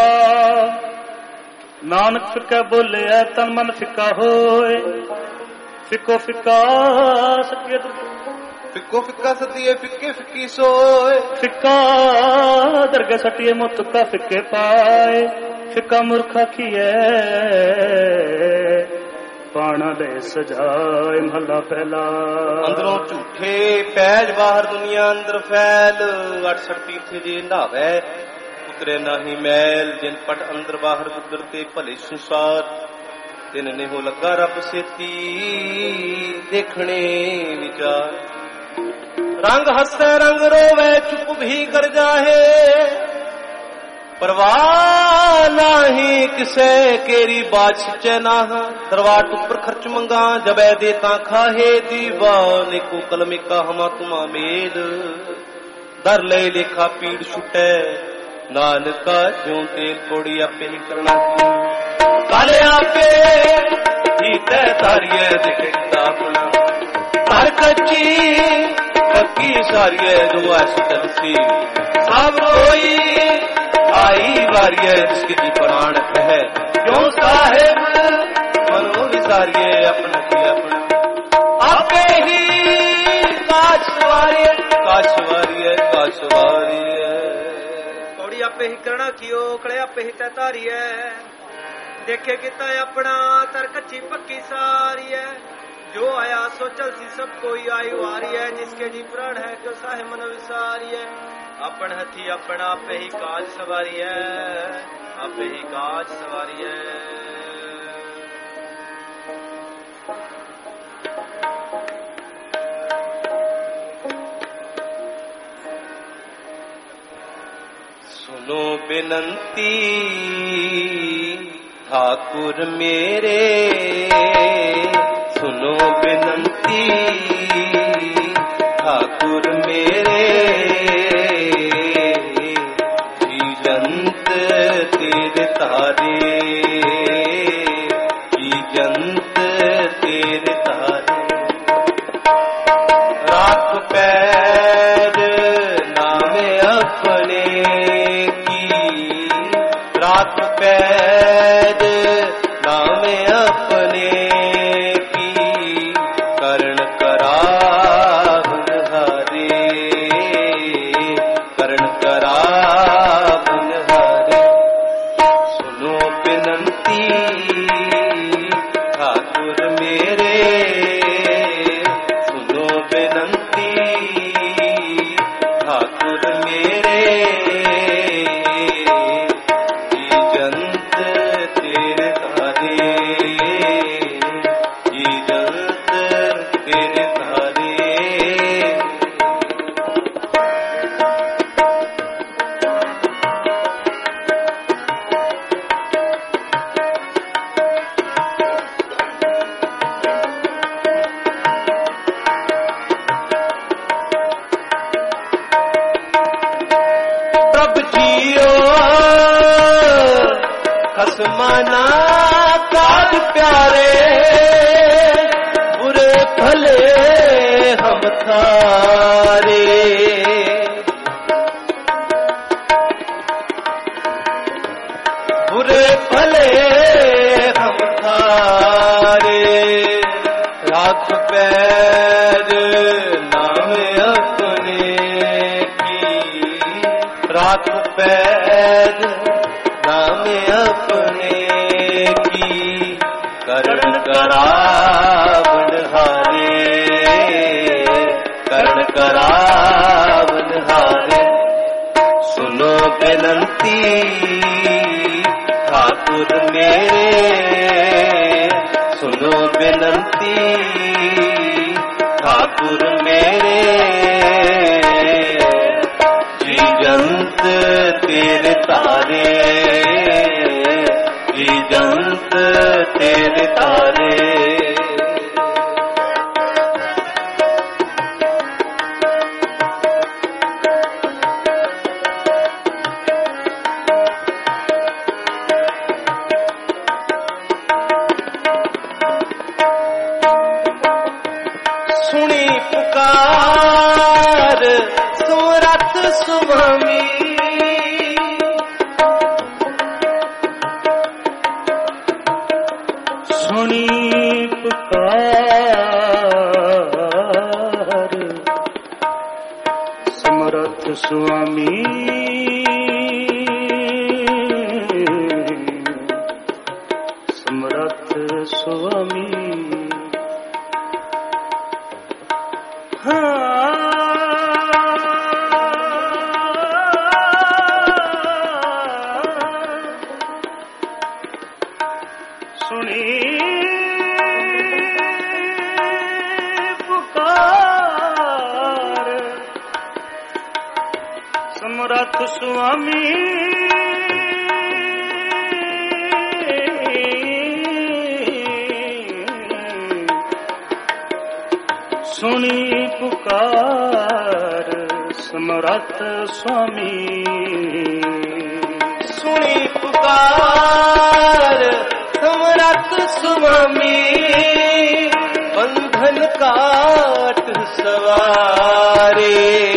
ਨਾਨਕ ਫਿੱਕਾ ਬੋਲਿਆ ਤਨ ਮਨ ਫਿੱਕਾ ਹੋਏ ਫਿੱਕੋ ਫਿੱਕਾ ਸਤਿਏ
ਫਿੱਕੋ ਫਿੱਕਾ ਸਤੀਏ ਫਿੱਕੇ ਫਿੱਕੀ ਸੋਏ
ਫਿੱਕਾ ਦਰਗਹਿ ਸਟੀਏ ਮੁਤਕਾ ਫਿੱਕੇ ਪਾਏ ਫਿੱਕਾ ਮੁਰਖਾ ਕੀਏ ਪਾਣੀ बाणा दे सजाए। महला पहला।
अंदरों झूठे पैज बाहर दुनिया अंदर फैल। अठसठ तीर्थ जे नहावे उतरे नाही मैल। जिन पट अंदर बाहर गुजरते भले संसार। तिन ने हो लगा रब सेती देखने विचार। रंग हंसे रंग रोवे चुप भी कर जाहे। परवाह नाही किसे केरी बात सच्चे ना। दरवाट ऊपर खर्च मंगा जबै देता खाहे। दीवाने को कलमे का हमा तुमा मेल। दर ले लेखा पीड़ छुटे नानका ज्यों तेल कोड़ी आपे ही करना। काले आपे ही तय तारिये देखे अपना। तार कच्ची पक्की सारिये दुआ चलसी। सब रोई आई वारिये जिसकी जी प्राण है। क्यों साहेब मनो विसारिये अपना की अपना। आपे ही काश वारिये काश वारिये काश वारिये।
कौड़ी आपे ही करना कियो कड़े आपे ही तय तारिये। देखे किता अपना तर कच्ची पक्की सारी है। जो आया सो चल सी सब कोई आई वारी है। जिसके जी प्राण है क्यों साहे मन विसारी है। अपन हथी अपना आपे ही काज सवारी है। आपे ही काज सवारी है।
सुनो बिनंती ठाकुर मेरे। सुनो बिनंती ठाकुर मेरे। जीजंत तेरे तारे जीजंत तेरे तारे। राख पैर नामे अपने की। राख पैर नामे अपने की। करण करावन हरे करण करावन हरे। सुनो बिनंती ठाकुर मेरे। सुनो बिनंती ठाकुर मेरे। जीजंत तेरे तारे जीजंत तेरे तारे। प्रभ जियो खसमाना काज प्यारे। बुरे भले हम थारे। बुरे भले हम थारे। राख पैर नाम अपने की। राख पैर नाम अपने की। करण करावन हारे करण करावन हारे। सुनो बिनंती ठाकुर मेरे। सुनो बिनंती ठाकुर मेरे। जीजंत तेरे तारे जीजंत तेरे तारे। सुनी पुकार सुरत सुभमी।
सुनी पुकार समरथ स्वामी। समरथ स्वामी। ਸਮਰੱਥ ਸੁਆਮੀ ਸੁਣੀ ਪੁਕਾਰ ਸਮਰੱਥ ਸੁਆਮੀ
ਸੁਣੀ ਪੁਕਾਰ ਸਮਰੱਥ ਸੁਆਮੀ ਬੰਧਨ ਕਾਟ ਸਵਾਰੇ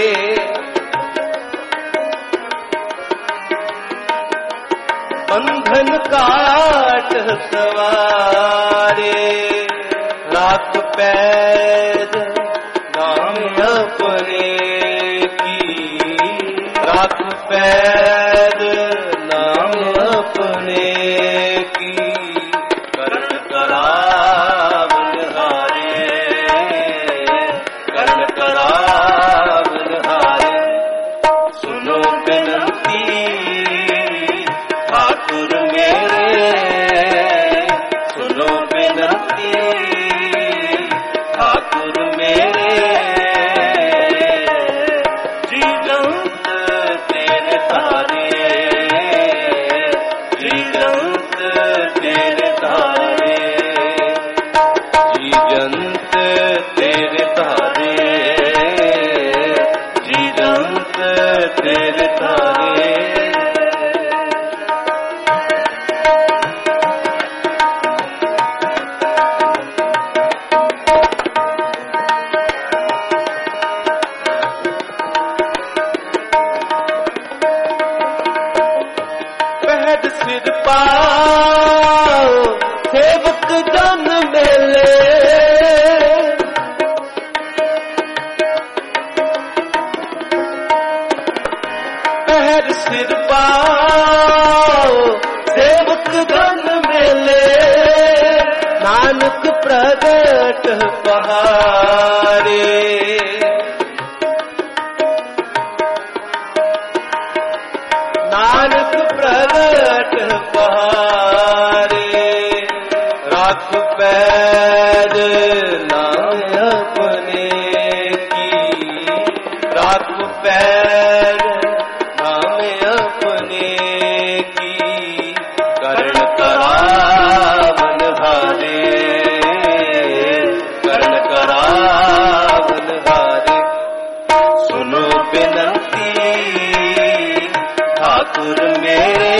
ਬੰਧਨ ਕਾਟ ਸਵਾਰੇ ਰਾਖ ਪੈਦ ਨਾਮ ਆਪਣੇ ਕੀ ਰਾਖ ਪੈਦ ਨਾਮ ਆਪਣੇ ਕੀ ਕਰਨ ਕਰਾਵਨ ਹਾਰੇ ਕਰਨ ਕਰਾਵਨ ਹਾਰੇ ਸੁਨੋ ਬੇਨਤੀ ठाकुर मेरे सुनो बिनती ठाकुर मेरे जी जंत तेरे तारे जी जंत तेरे तारे जी जंत तेरे तारे जी जंत तेरे तारे सिर पाओ सेवक जन मेले पहर सिर पाओ सेवक जन मेले नानक प्रगट पहारे नानक प्रगट पहारे राख पैद नाम अपने की राख पैद नाम अपने की करण करावन हारे करण करावन हारे सुनो बिनती ठाकुर मेरे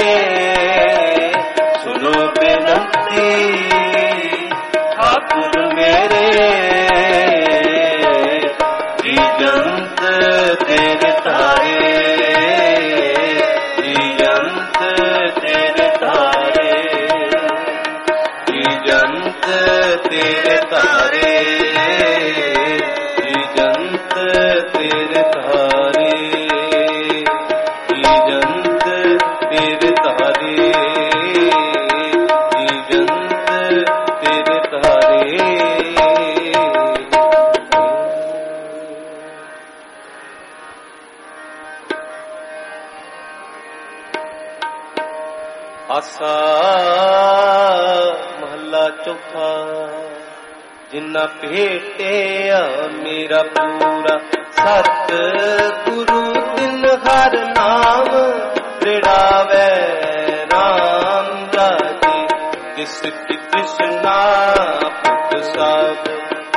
सुनो बेनती ठाकुर मेरे जी जंत तेरे तारे जी जंत तेरे तारे जी जंत तेरे तारे जी जंत तेरे तारे जी जंत तेरे तारे जी जंत तेरे तारे आसा महला चौथा जिन्ना भेटिया मेरा पूरा सत गुरु दिन हर नाम रिड़ावे राम राजे किस की कृष्णा पुत सब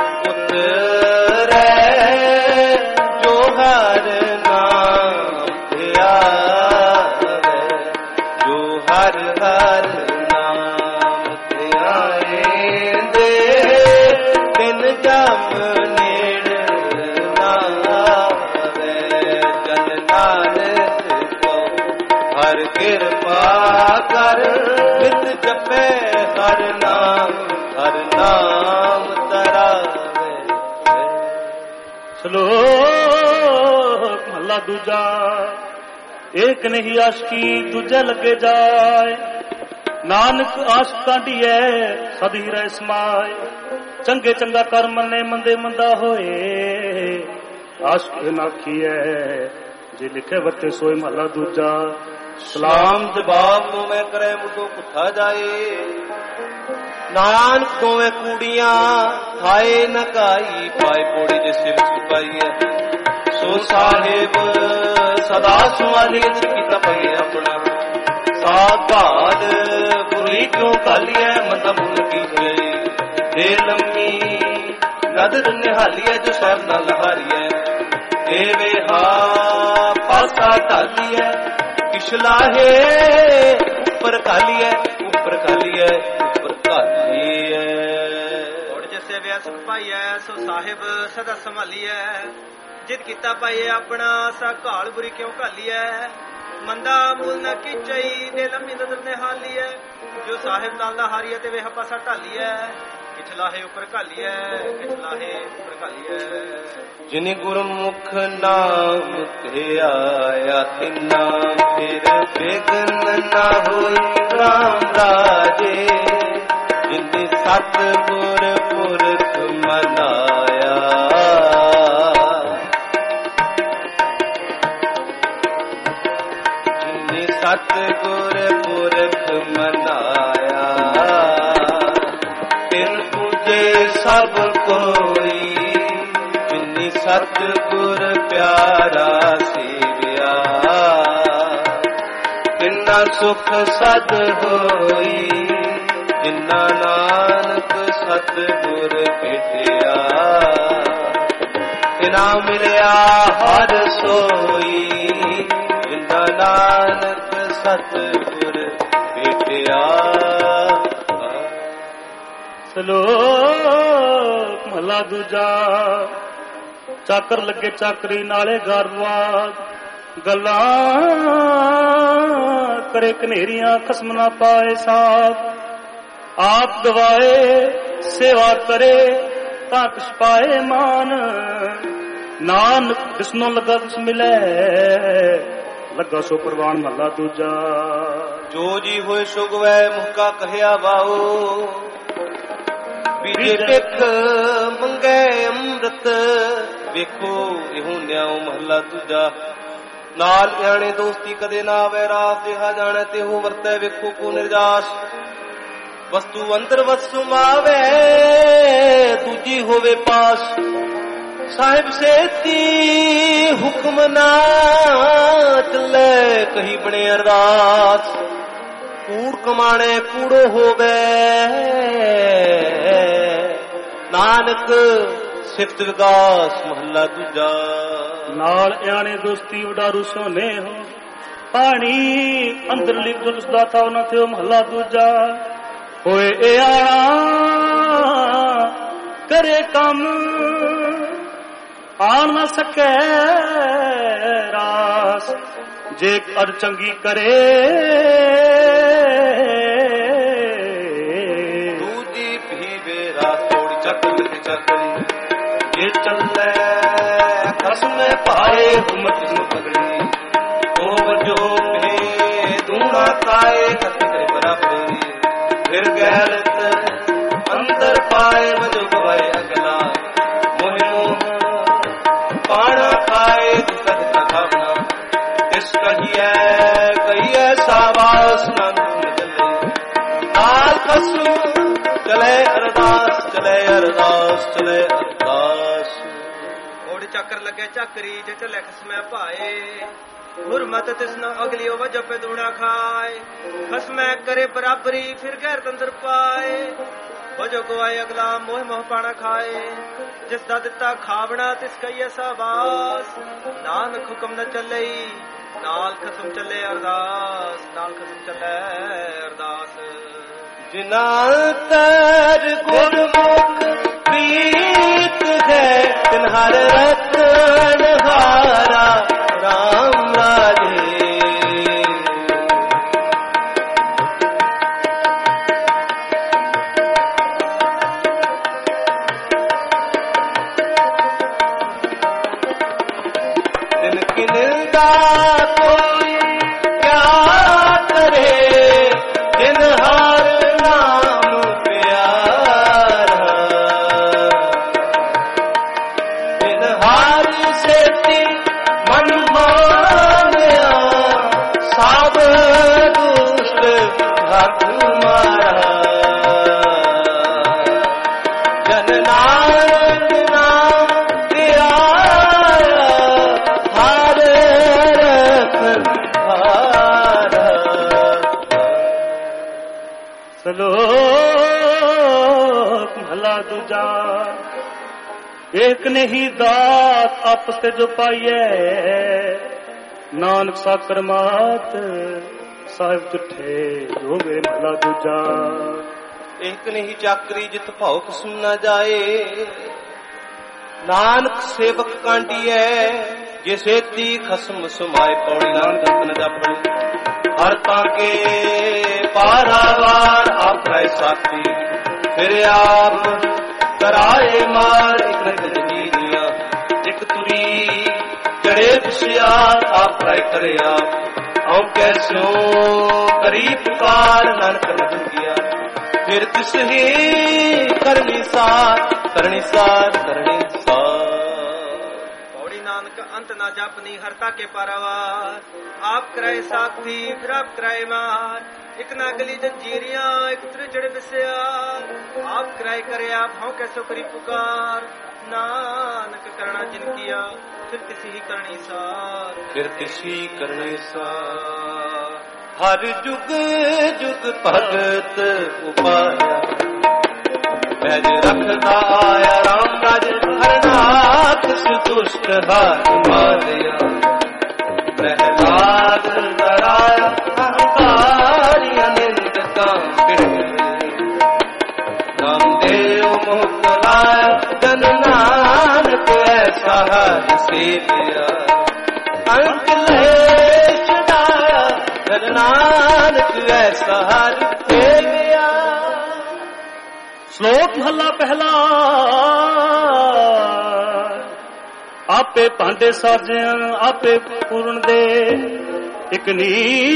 पुत्र जो हर नाम ध्यावे जो हर हर नाम ध्याए दे दिन जम नेड़ नावे जन नानक को हर कृपा कर नित जपे हर नाम हर नाम तरावे
श्लोक महला दूजा एक नहीं आशकी दूजा लगे जाए नानक आश कांढिए सद ही रह समाए चंगे चंगा कर मने मंदे मंदा होए आश नाखी है जे लिखे वते सोए महला दूजा
सलाम जवाब तो मैं करे मुझो कुथा जाए नानक दोवे कूड़ियां खाए न काई पाए पोड़ी जे सिर सुकाई है ਸੋ ਸਾਹਿਬ ਸਦਾ ਸੁਆਲੀ ਕੀਤਾ ਪਏ ਆਪਣਾ ਸਾਧਾਦ ਬੁਰੀ ਕਿਉਂ ਕਾਲੀਐ ਮੰਦਾ ਮੁੱਲ ਕੀ ਗਏ ਦੇ ਲੰਮੀ ਨਦਰ ਨਿਹਾਲੀਐ ਜੋ ਸਾਹਿਬ ਨਾਲ ਹਾਰੀਐ ਦੇਵੇ ਹਾ ਪਾਸਾ ਢਾਲੀਐ ਕਿਸ਼ਲਾਹੇ ਉੱਪਰ ਕਾਲੀਐ ਉੱਪਰ ਕਾਲੀਐ ਉੱਪਰ ਕਾਲੀਐ
ਔਰ ਜਿਸੇ ਵਿਆ ਸੁਖ ਪਾਈਐ ਸੋ ਸਾਹਿਬ ਸਦਾ ਸੰਭਾਲੀਐ ਜਿਤ ਕੀਤਾ ਪਾਈਏ ਆਪਣਾ ਸਾ ਘਾਲ ਬੁਰੀ ਕਿਉਂ ਘਾਲੀਐ ਮੰਦਾ ਮੂਲ ਨ ਕੀਚਈ ਦੇ ਲੰਮੀ ਨਦਰ ਨਿਹਾਲੀਐ ਜੋ ਸਾਹਿਬ ਨਾਲ ਦਾ ਹਾਰੀਐ ਤੇ ਵੇਹ ਪਾਸਾ ਢਾਲੀਐ ਕਿਛਲਾਹੇ ਉੱਪਰ ਘਾਲੀਐ ਕਿਛਲਾਹੇ ਉੱਪਰ ਘਾਲੀਐ
ਜਿਨ ਗੁਰਮੁਖ ਨਾਮ ਤੇ ਆਇਆ ਤਿਨਾ ਫਿਰ ਬੇਗਨ ਨਾ ਹੋਈ ਰਾਮ ਰਾਜੇ ਜਿਨ ਸਤਿਗੁਰ ਪੁਰਖ ਮਨਾਇਆ ਜਿਨ ਸਤਿਗੁਰ ਪੁਰਖ ਮਨਾਇਆ ਤਿਨ ਪੂਜੇ ਸਭ ਕੋਈ ਜਿਨੀ ਸਤਿਗੁਰ ਪਿਆਰਾ ਸੇਵਿਆ ਤਿਨਾ ਸੁਖ ਸਦ ਹੋਈ ਜਿਨਾ ਨਾਨਕ ਸਤਿਗੁਰ ਭੇਟਿਆ ਤਿਨਾ ਮਿਲਿਆ ਹਰ ਸੋਈ ਜਿਨਾ ਨਾਨਕ ਸਤਿਗੁਰ ਭੇਟਿਆ
ਸਲੋਕ ਮਹਲਾ ਦੂਜਾ ਚਾਕਰ ਲੱਗੇ ਚਾਕਰੀ ਨਾਲੇ ਗਰਵਾਦ ਗੱਲਾਂ ਕਰੇ ਕਨੇਰੀਆਂ ਖਸਮ ਨਾ ਪਾਏ ਸਾਥ ਆਪ ਗਵਾਏ ਸੇਵਾ ਕਰੇ ਤਾਂ ਕਿਛ ਪਾਏ ਮਾਨ ਨਾਨਕ ਜਿਸਨੋਂ ਲੱਗਾ ਤਿਸ ਮਿਲੇ ਲੱਗਾ ਸੋ ਪ੍ਰਵਾਨ ਮਹਲਾ ਦੂਜਾ
ਜੋ ਜੀ ਹੋਏ ਸੁਗਵੈ ਮੁਕਾ ਕਹਿਆ ਬਾਓ ਬੀਜੇ ਟਿਕ ਮੰਗੇ ਅੰਮ੍ਰਿਤ ਵੇਖੋ ਇਹੋ ਨਿਆਉ ਮਹਲਾ ਦੂਜਾ ਨਾਲ ਆਣੇ ਦੋਸਤੀ ਕਦੇ ਨਾ ਆਵੇ ਰਾਸ ਜਿਹਾ ਜਾਣੇ ਤੇ ਉਹ ਵਰਤੈ ਵੇਖੋ ਕੋ ਨਿਰਜਾਸ ਵਸਤੂ ਅੰਦਰ ਵਸੂ ਮਾਵੇ ਦੂਜੀ ਹੋਵੇ ਪਾਸ ਸਾਹਿਬ ਸੇਤੀ ਹੁਕਮ ਨਾ ਚੱਲੇ ਕਹੀ ਬਣੇ ਅਰਦਾਸ ਕੂੜ ਕਮਾਣੇ ਕੂੜੋ ਹੋਵੇ ਨਾਨਕ ਸਿਫਤ ਵਿਕਾਸ ਮਹੱਲਾ ਦੂਜਾ
ਨਾਲ ਆਣੇ ਦੋਸਤੀ ਉਡਾਰੂ ਸੋਨੇ ਹੋ ਪਾਣੀ ਅੰਦਰਲੀ ਦੁਰਸ ਦਾ ਥਾਉ ਨਾ ਥਿਓ ਮਹੱਲਾ ਦੂਜਾ ਹੋਏ ਇਹ ਆਣਾ ਕਰੇ ਕੰਮ ਆਣ ਨਾ ਸਕੈ ਰਾਸ ਜੇ ਅਰ ਚੰਗੀ ਕਰੇ
ਦੂਜੀ ਭੀਵੇ ਰਾਸ ਤੋੜੀ ਚੱਕਰੀ ਚੱਕਰੀ ਜੇ ਚੱਲੇ ਖਸਮੇ ਪਾਏ ਹੁਮਤ ਨੂੰ ਪਗੜੀ ਉਹ ਵਜੋ ਭੇ ਦੂਣਾ ਕਾਏ ਕਤਰੇ ਬਰਾਬਰੀ ਫਿਰ ਗੈਰਤ ਅੰਦਰ ਪਾਏ ਵਜੋ ਗਵਾਏ ਅਗਲਾ ਮੋਹ ਮੋਹ ਪਾਣਾ ਖਾਏ ਸਦ ਖਾਵਣਾ ਇਸ ਕਹੀਏ ਕਹੀਏ ਸਾਵਾਸ ਨੰਦ ਚੱਲੇ ਆਲ ਖਸੂ ਚਲੇ ਅਰਦਾਸ ਚਲੇ ਅਰਦਾਸ ਚਲੇ ਅਰਦਾਸ
ਓੜ ਚੱਕਰ ਲੱਗੇ ਚੱਕਰੀ ਜੇ ਚੱਲੇ ਖਸਮੈ ਭਾਏ ਹੁਰਮਤ ਤਿਸਨਾ ਅਗਲਿਓ ਵਜੋ ਪੇ ਦੂਣਾ ਖਾਏ ਖਸਮੈ ਕਰੇ ਬਰਾਬਰੀ ਫਿਰ ਗੈਰ ਤੰਦਰ ਪਾਏ ਵਜੋ ਗਵਾਏ ਅਗਲਾ ਮੋਹ ਮੋਹ ਪਾਣਾ ਖਾਏ ਜਿਸ ਦਾ ਦਿੱਤਾ ਖਾਵਣਾ ਤਿਸ ਕਹੀਏ ਸਾਬਾਸ ਨਾਨਕ ਹੁਕਮ ਨ ਚੱਲੇ ਨਾਲ ਖਸਮ ਚੱਲੇ ਅਰਦਾਸ ਨਾਲ ਖਸਮ ਚੱਲੇ ਅਰਦਾਸ
ਜਿਨਾ ਤਰ ਗੁਰਮੁਖ ਪ੍ਰੀਤ ਹੈ ਤਿਨ ਹਰ ਰਤਨ ਹਾਰਾ ਰਾਮ ਰਾਜੇ ਤਿਨ ਕਿਨ ਦਾ ਕੋਈ ਕਿਆ ਕਰੇ ਜਿਨ ਹਰ ਨਾਮ ਪਿਆਰਾ ਜਿਨ ਹਰ ਸੇਤੀ ਮਨ ਮਾਨਿਆ ਸਭ ਦੁਸ਼ਟ ਹੱਥ ਮਾਰਾ ਜਨ ਨਾਨਕ ਨਾਮ ਧਿਆਇਆ
दूजा। एक ने ही दात आपस से जो पाइए, नानक साकर मात साहिब जुठे होवे महला दूजा।
एक ने ही चाकरी जित भौक सुनना जाए, नानक सेवक कांडिए जिसे ती खसम सुमाए। पौड़ी नानक न जापड़ी हर ताके पारावार आप रहे साथी, फिर आप कराए मार। एक नजर जीनिया एक तुरी जड़े पुसिया, आप रहे करे आप हम कैसो करी पुकार। नानक न गया फिर तिस ही करनी सार, करनी सार, करनी सार।
पौड़ी नानक अंत ना जापनी हरता के पारावार, आप कराए साथी फिर आप कराए मार। एक ना गली जंजीरियां एक उतरे जड़े बिसिया, आप कराए करे आप हों कैसो करी पुकार। नानक करना जिन किया फिर किसी ही करनी सार,
फिर किसी करनी सार। हर जुग जुग भगत उपाया, बैज रखता आया राम राज। हरनाथ दुष्ट हार मारिया, प्रहलाद डराया अहंकारी अनिंद काम पिड़। नामदेव मुख लाया जन नानक ऐसा हर से दिया। अंत लेश डाया जन नानक ऐसा हर से दिया।
श्लोक महला पहला। आपे भांडे साजन आपे पूर्ण दे, एक नी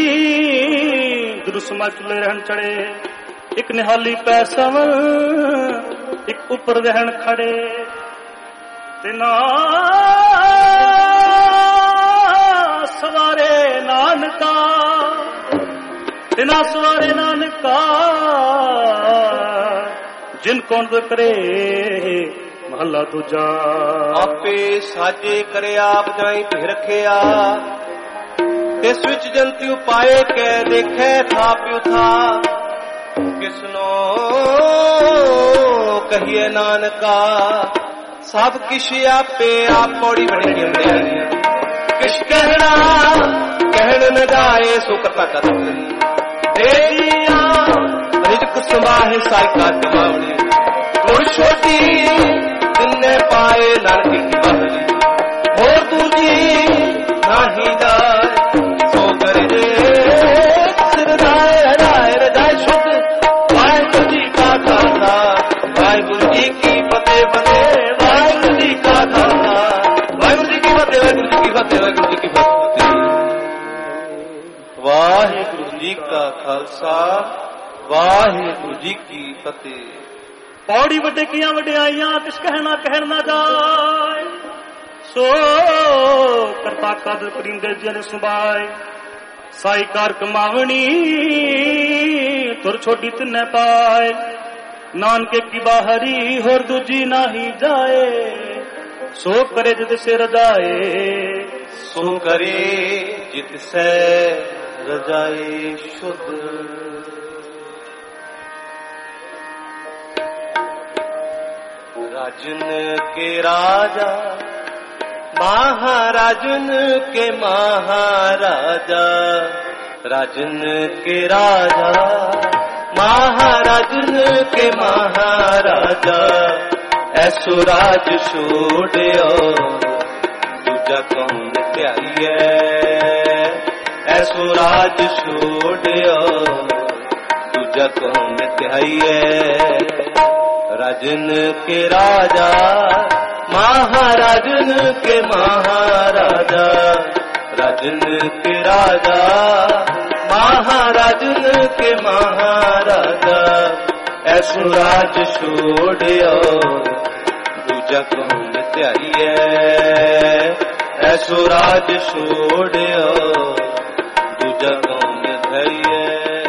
दुरुसमा चुले रहन चढ़े। एक निहाली पैसव एक ऊपर रहन खड़े। तिना सवारे नानका, तिना सवारे नानका जिन कौन करे महला दूजा।
आपे साजे करे आप जाई पे रखिया, तिस विच जंती उपाए कै देखे था प्यू था। किसनो कहिए नानका सब किश आपे आप। पौड़ी बड़ी किश कहना कहन न जाए सो कथा कथा रिजक सुमाहे साइका दिमावड़ी। गुण छोटी जिन्ने पाए नानकी की बहली, हो दूजी नाही जाए सो करे सिरदाय हराय रजाय शुद्ध। वाहिगुरु जी का खालसा वाहिगुरु जी की फतेह फतेह। वाहिगुरु जी का खालसा वाहिगुरु जी की फतेह, वाहिगुरु जी की फतेह, वाहिगुरु जी की फतेह। वाहिगुरु जी का खालसा वाहिगुरु जी की फतेह।
पौड़ी वड्डे किया वड्डियाइयां किस कहना कहर ना जाए। सो करता कद परिंदे जन सुबाए, साई कार कमावनी तुर छोटी तिन्ने पाए। नानके की बाहरी होर दूजी नाही जाए, सो करे जित से रजाए।
सो करे जित से रजाए शुद्ध। राजन के राजा महाराजन के महाराजा, राजन के राजा महाराजन के महाराजा। ऐसो राज छोड़ियो दूजा कौन त्याइए, ऐसो राज छोड़ियो दूजा कौन त्याइए। राजन के राजा महाराजन के महाराजा, राजन के राजा महाराजन के महाराजा। ऐसो राज छोड़ियो दूजा कौन त्याइए, ऐसो राज छोड़ियो दूजा कौन धैये।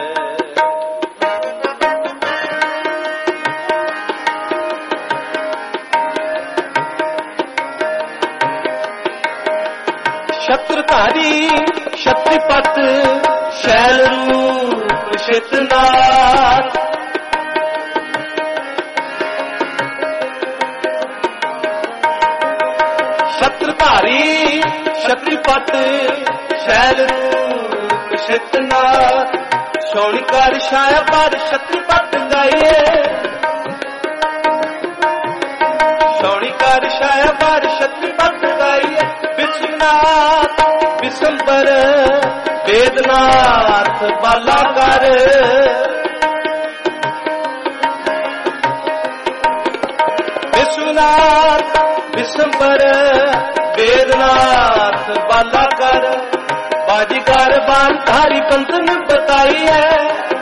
छत्रधारी शक्तिपत शैल रूप शितनाथ। ਛਤਰਧਾਰੀ ਛਤਰੀਪਤ ਸ਼ੈਲ ਰੂਪ ਛਿਤਨਾ ਛੌਣੀ ਕਰ ਛਾਇਆ ਪਰ ਛਤਰੀਪਤ ਗਾਈਏ ਛੌਣੀ ਕਰ ਛਾਇਆ ਪਰ ਛਤਰੀਪਤ ਗਾਈਏ ਵਿਸ਼ਵਨਾਥ ਵਿਸੰਬਰ ਵੇਦਨਾਥ ਬਾਲਾ ਕਰ ਵਿਸ਼ਵਨਾਥ ਵਿਸੰਬਰ ਵੇਦਨਾਥ ਬਾਲਾ ਕਰ ਬਾਜੀਗਰ ਬਾਣ ਧਾਰੀ ਪੰਤਨ ਬਤਾਈ ਹੈ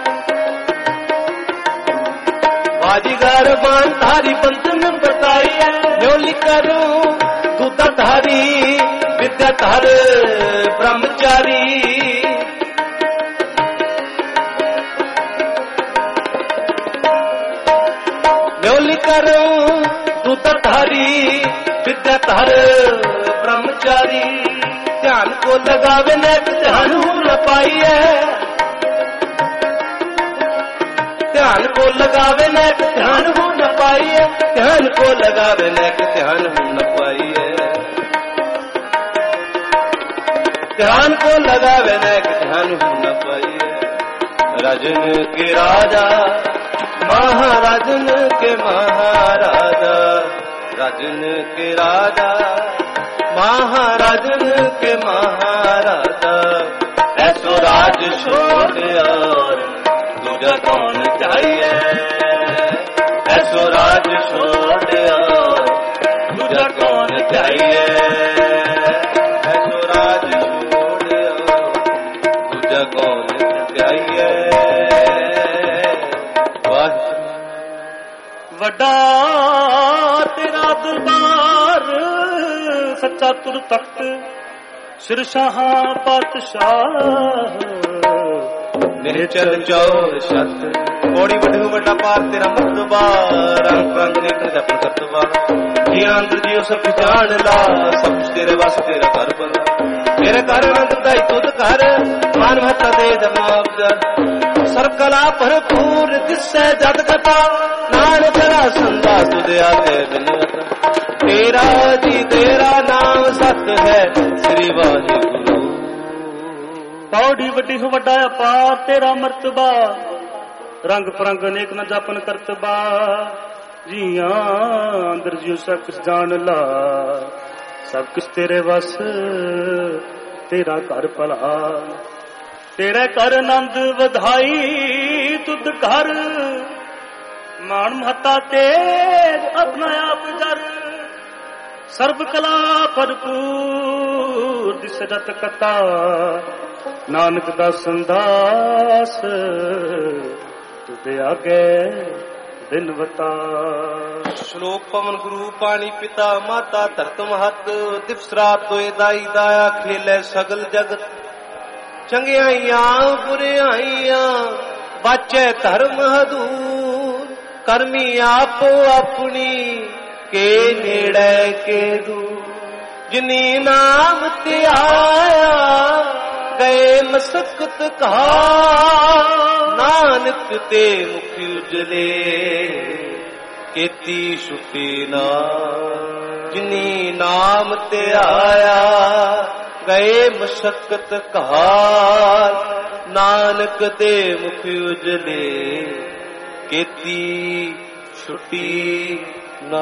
ਬਾਜੀਗਰ ਬਾਣ ਧਾਰੀ ਪੰਤਨ ਬਤਾਈ ਹੈ ਨਿਉਲੀ ਕਰੂ ਦੁੱਧਾ ਧਾਰੀ ਵਿਦਿਆ ਧਰ ਬ੍ਰਹਮਚਾਰੀ ਨਿਉਲੀ ਕਰੂ ਦੁੱਧਾ ਧਾਰੀ विद्या धर ब्रह्मचारी ध्यान को लगावे नेक ध्यान हो न पाइए ध्यान को लगावे नेक ध्यान हो न पाइए ध्यान को लगावे नेक ध्यान हो न पाइए ध्यान को लगावे नेक ध्यान हो न पाइए राजन के राजा महाराजन के महाराजा राजन के राजा महाराजन के महाराजा ऐसो राज छोड़ और दूजा कौन चाहिए ऐसो राज छोड़ और दूजा कौन चाहिए ऐसो राज छोड़ और दूजा कौन चाहिए
वड्डा तेरा दरबार सच्चा तुर तख्त सिर शाह पातशाह
निश्चल चौर शत कोड़ी वड्डू वड्डा पार तेरा मर्तबा रंग रंग ने कर जपन करतबा जी अंदर जियो सब जान ला सब तेरे वास तेरा घर बना तेरे घर रंग दाई तुद घर मान महता दे जमाब सर कला भरपूर दिसै जद कथा नान तेरा संदा तुझे आते बिनवता तेरा जी तेरा नाम सत है श्री वाहिगुरु
पौड़ी वड्डी हो वड्डा अपार तेरा मर्तबा रंग परंग अनेक न जापन करतबा जिया अंदर जियो सब कुछ जान ला सब कुछ तेरे वस तेरा घर भला तेरे कर आनंद वधाई तुद घर मान महता तेज अपना आप जर सर्व कला भरपूर दिस जत कथा नानक दा संदास तुदे आगे बिनवता
श्लोक पवन गुरु पानी पिता माता धरत महत दिवस रात दोए दाई दाया खेले सगल जगत चंगियाइयां बुरियाइयां बाचे धर्म हदूर करमी आपो अपनी के नेड़े के दूर जिनी नाम ते आया गए मसकत कहा नानक ते मुख उजले केती छुटी ना जिनी नाम ते आया गए मशक्कत कहा नानक दे मुख उजले केती छुटी ना।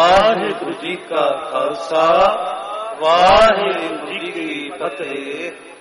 वाहिगुरु जी का खालसा वाहिगुरु जी की फतेह।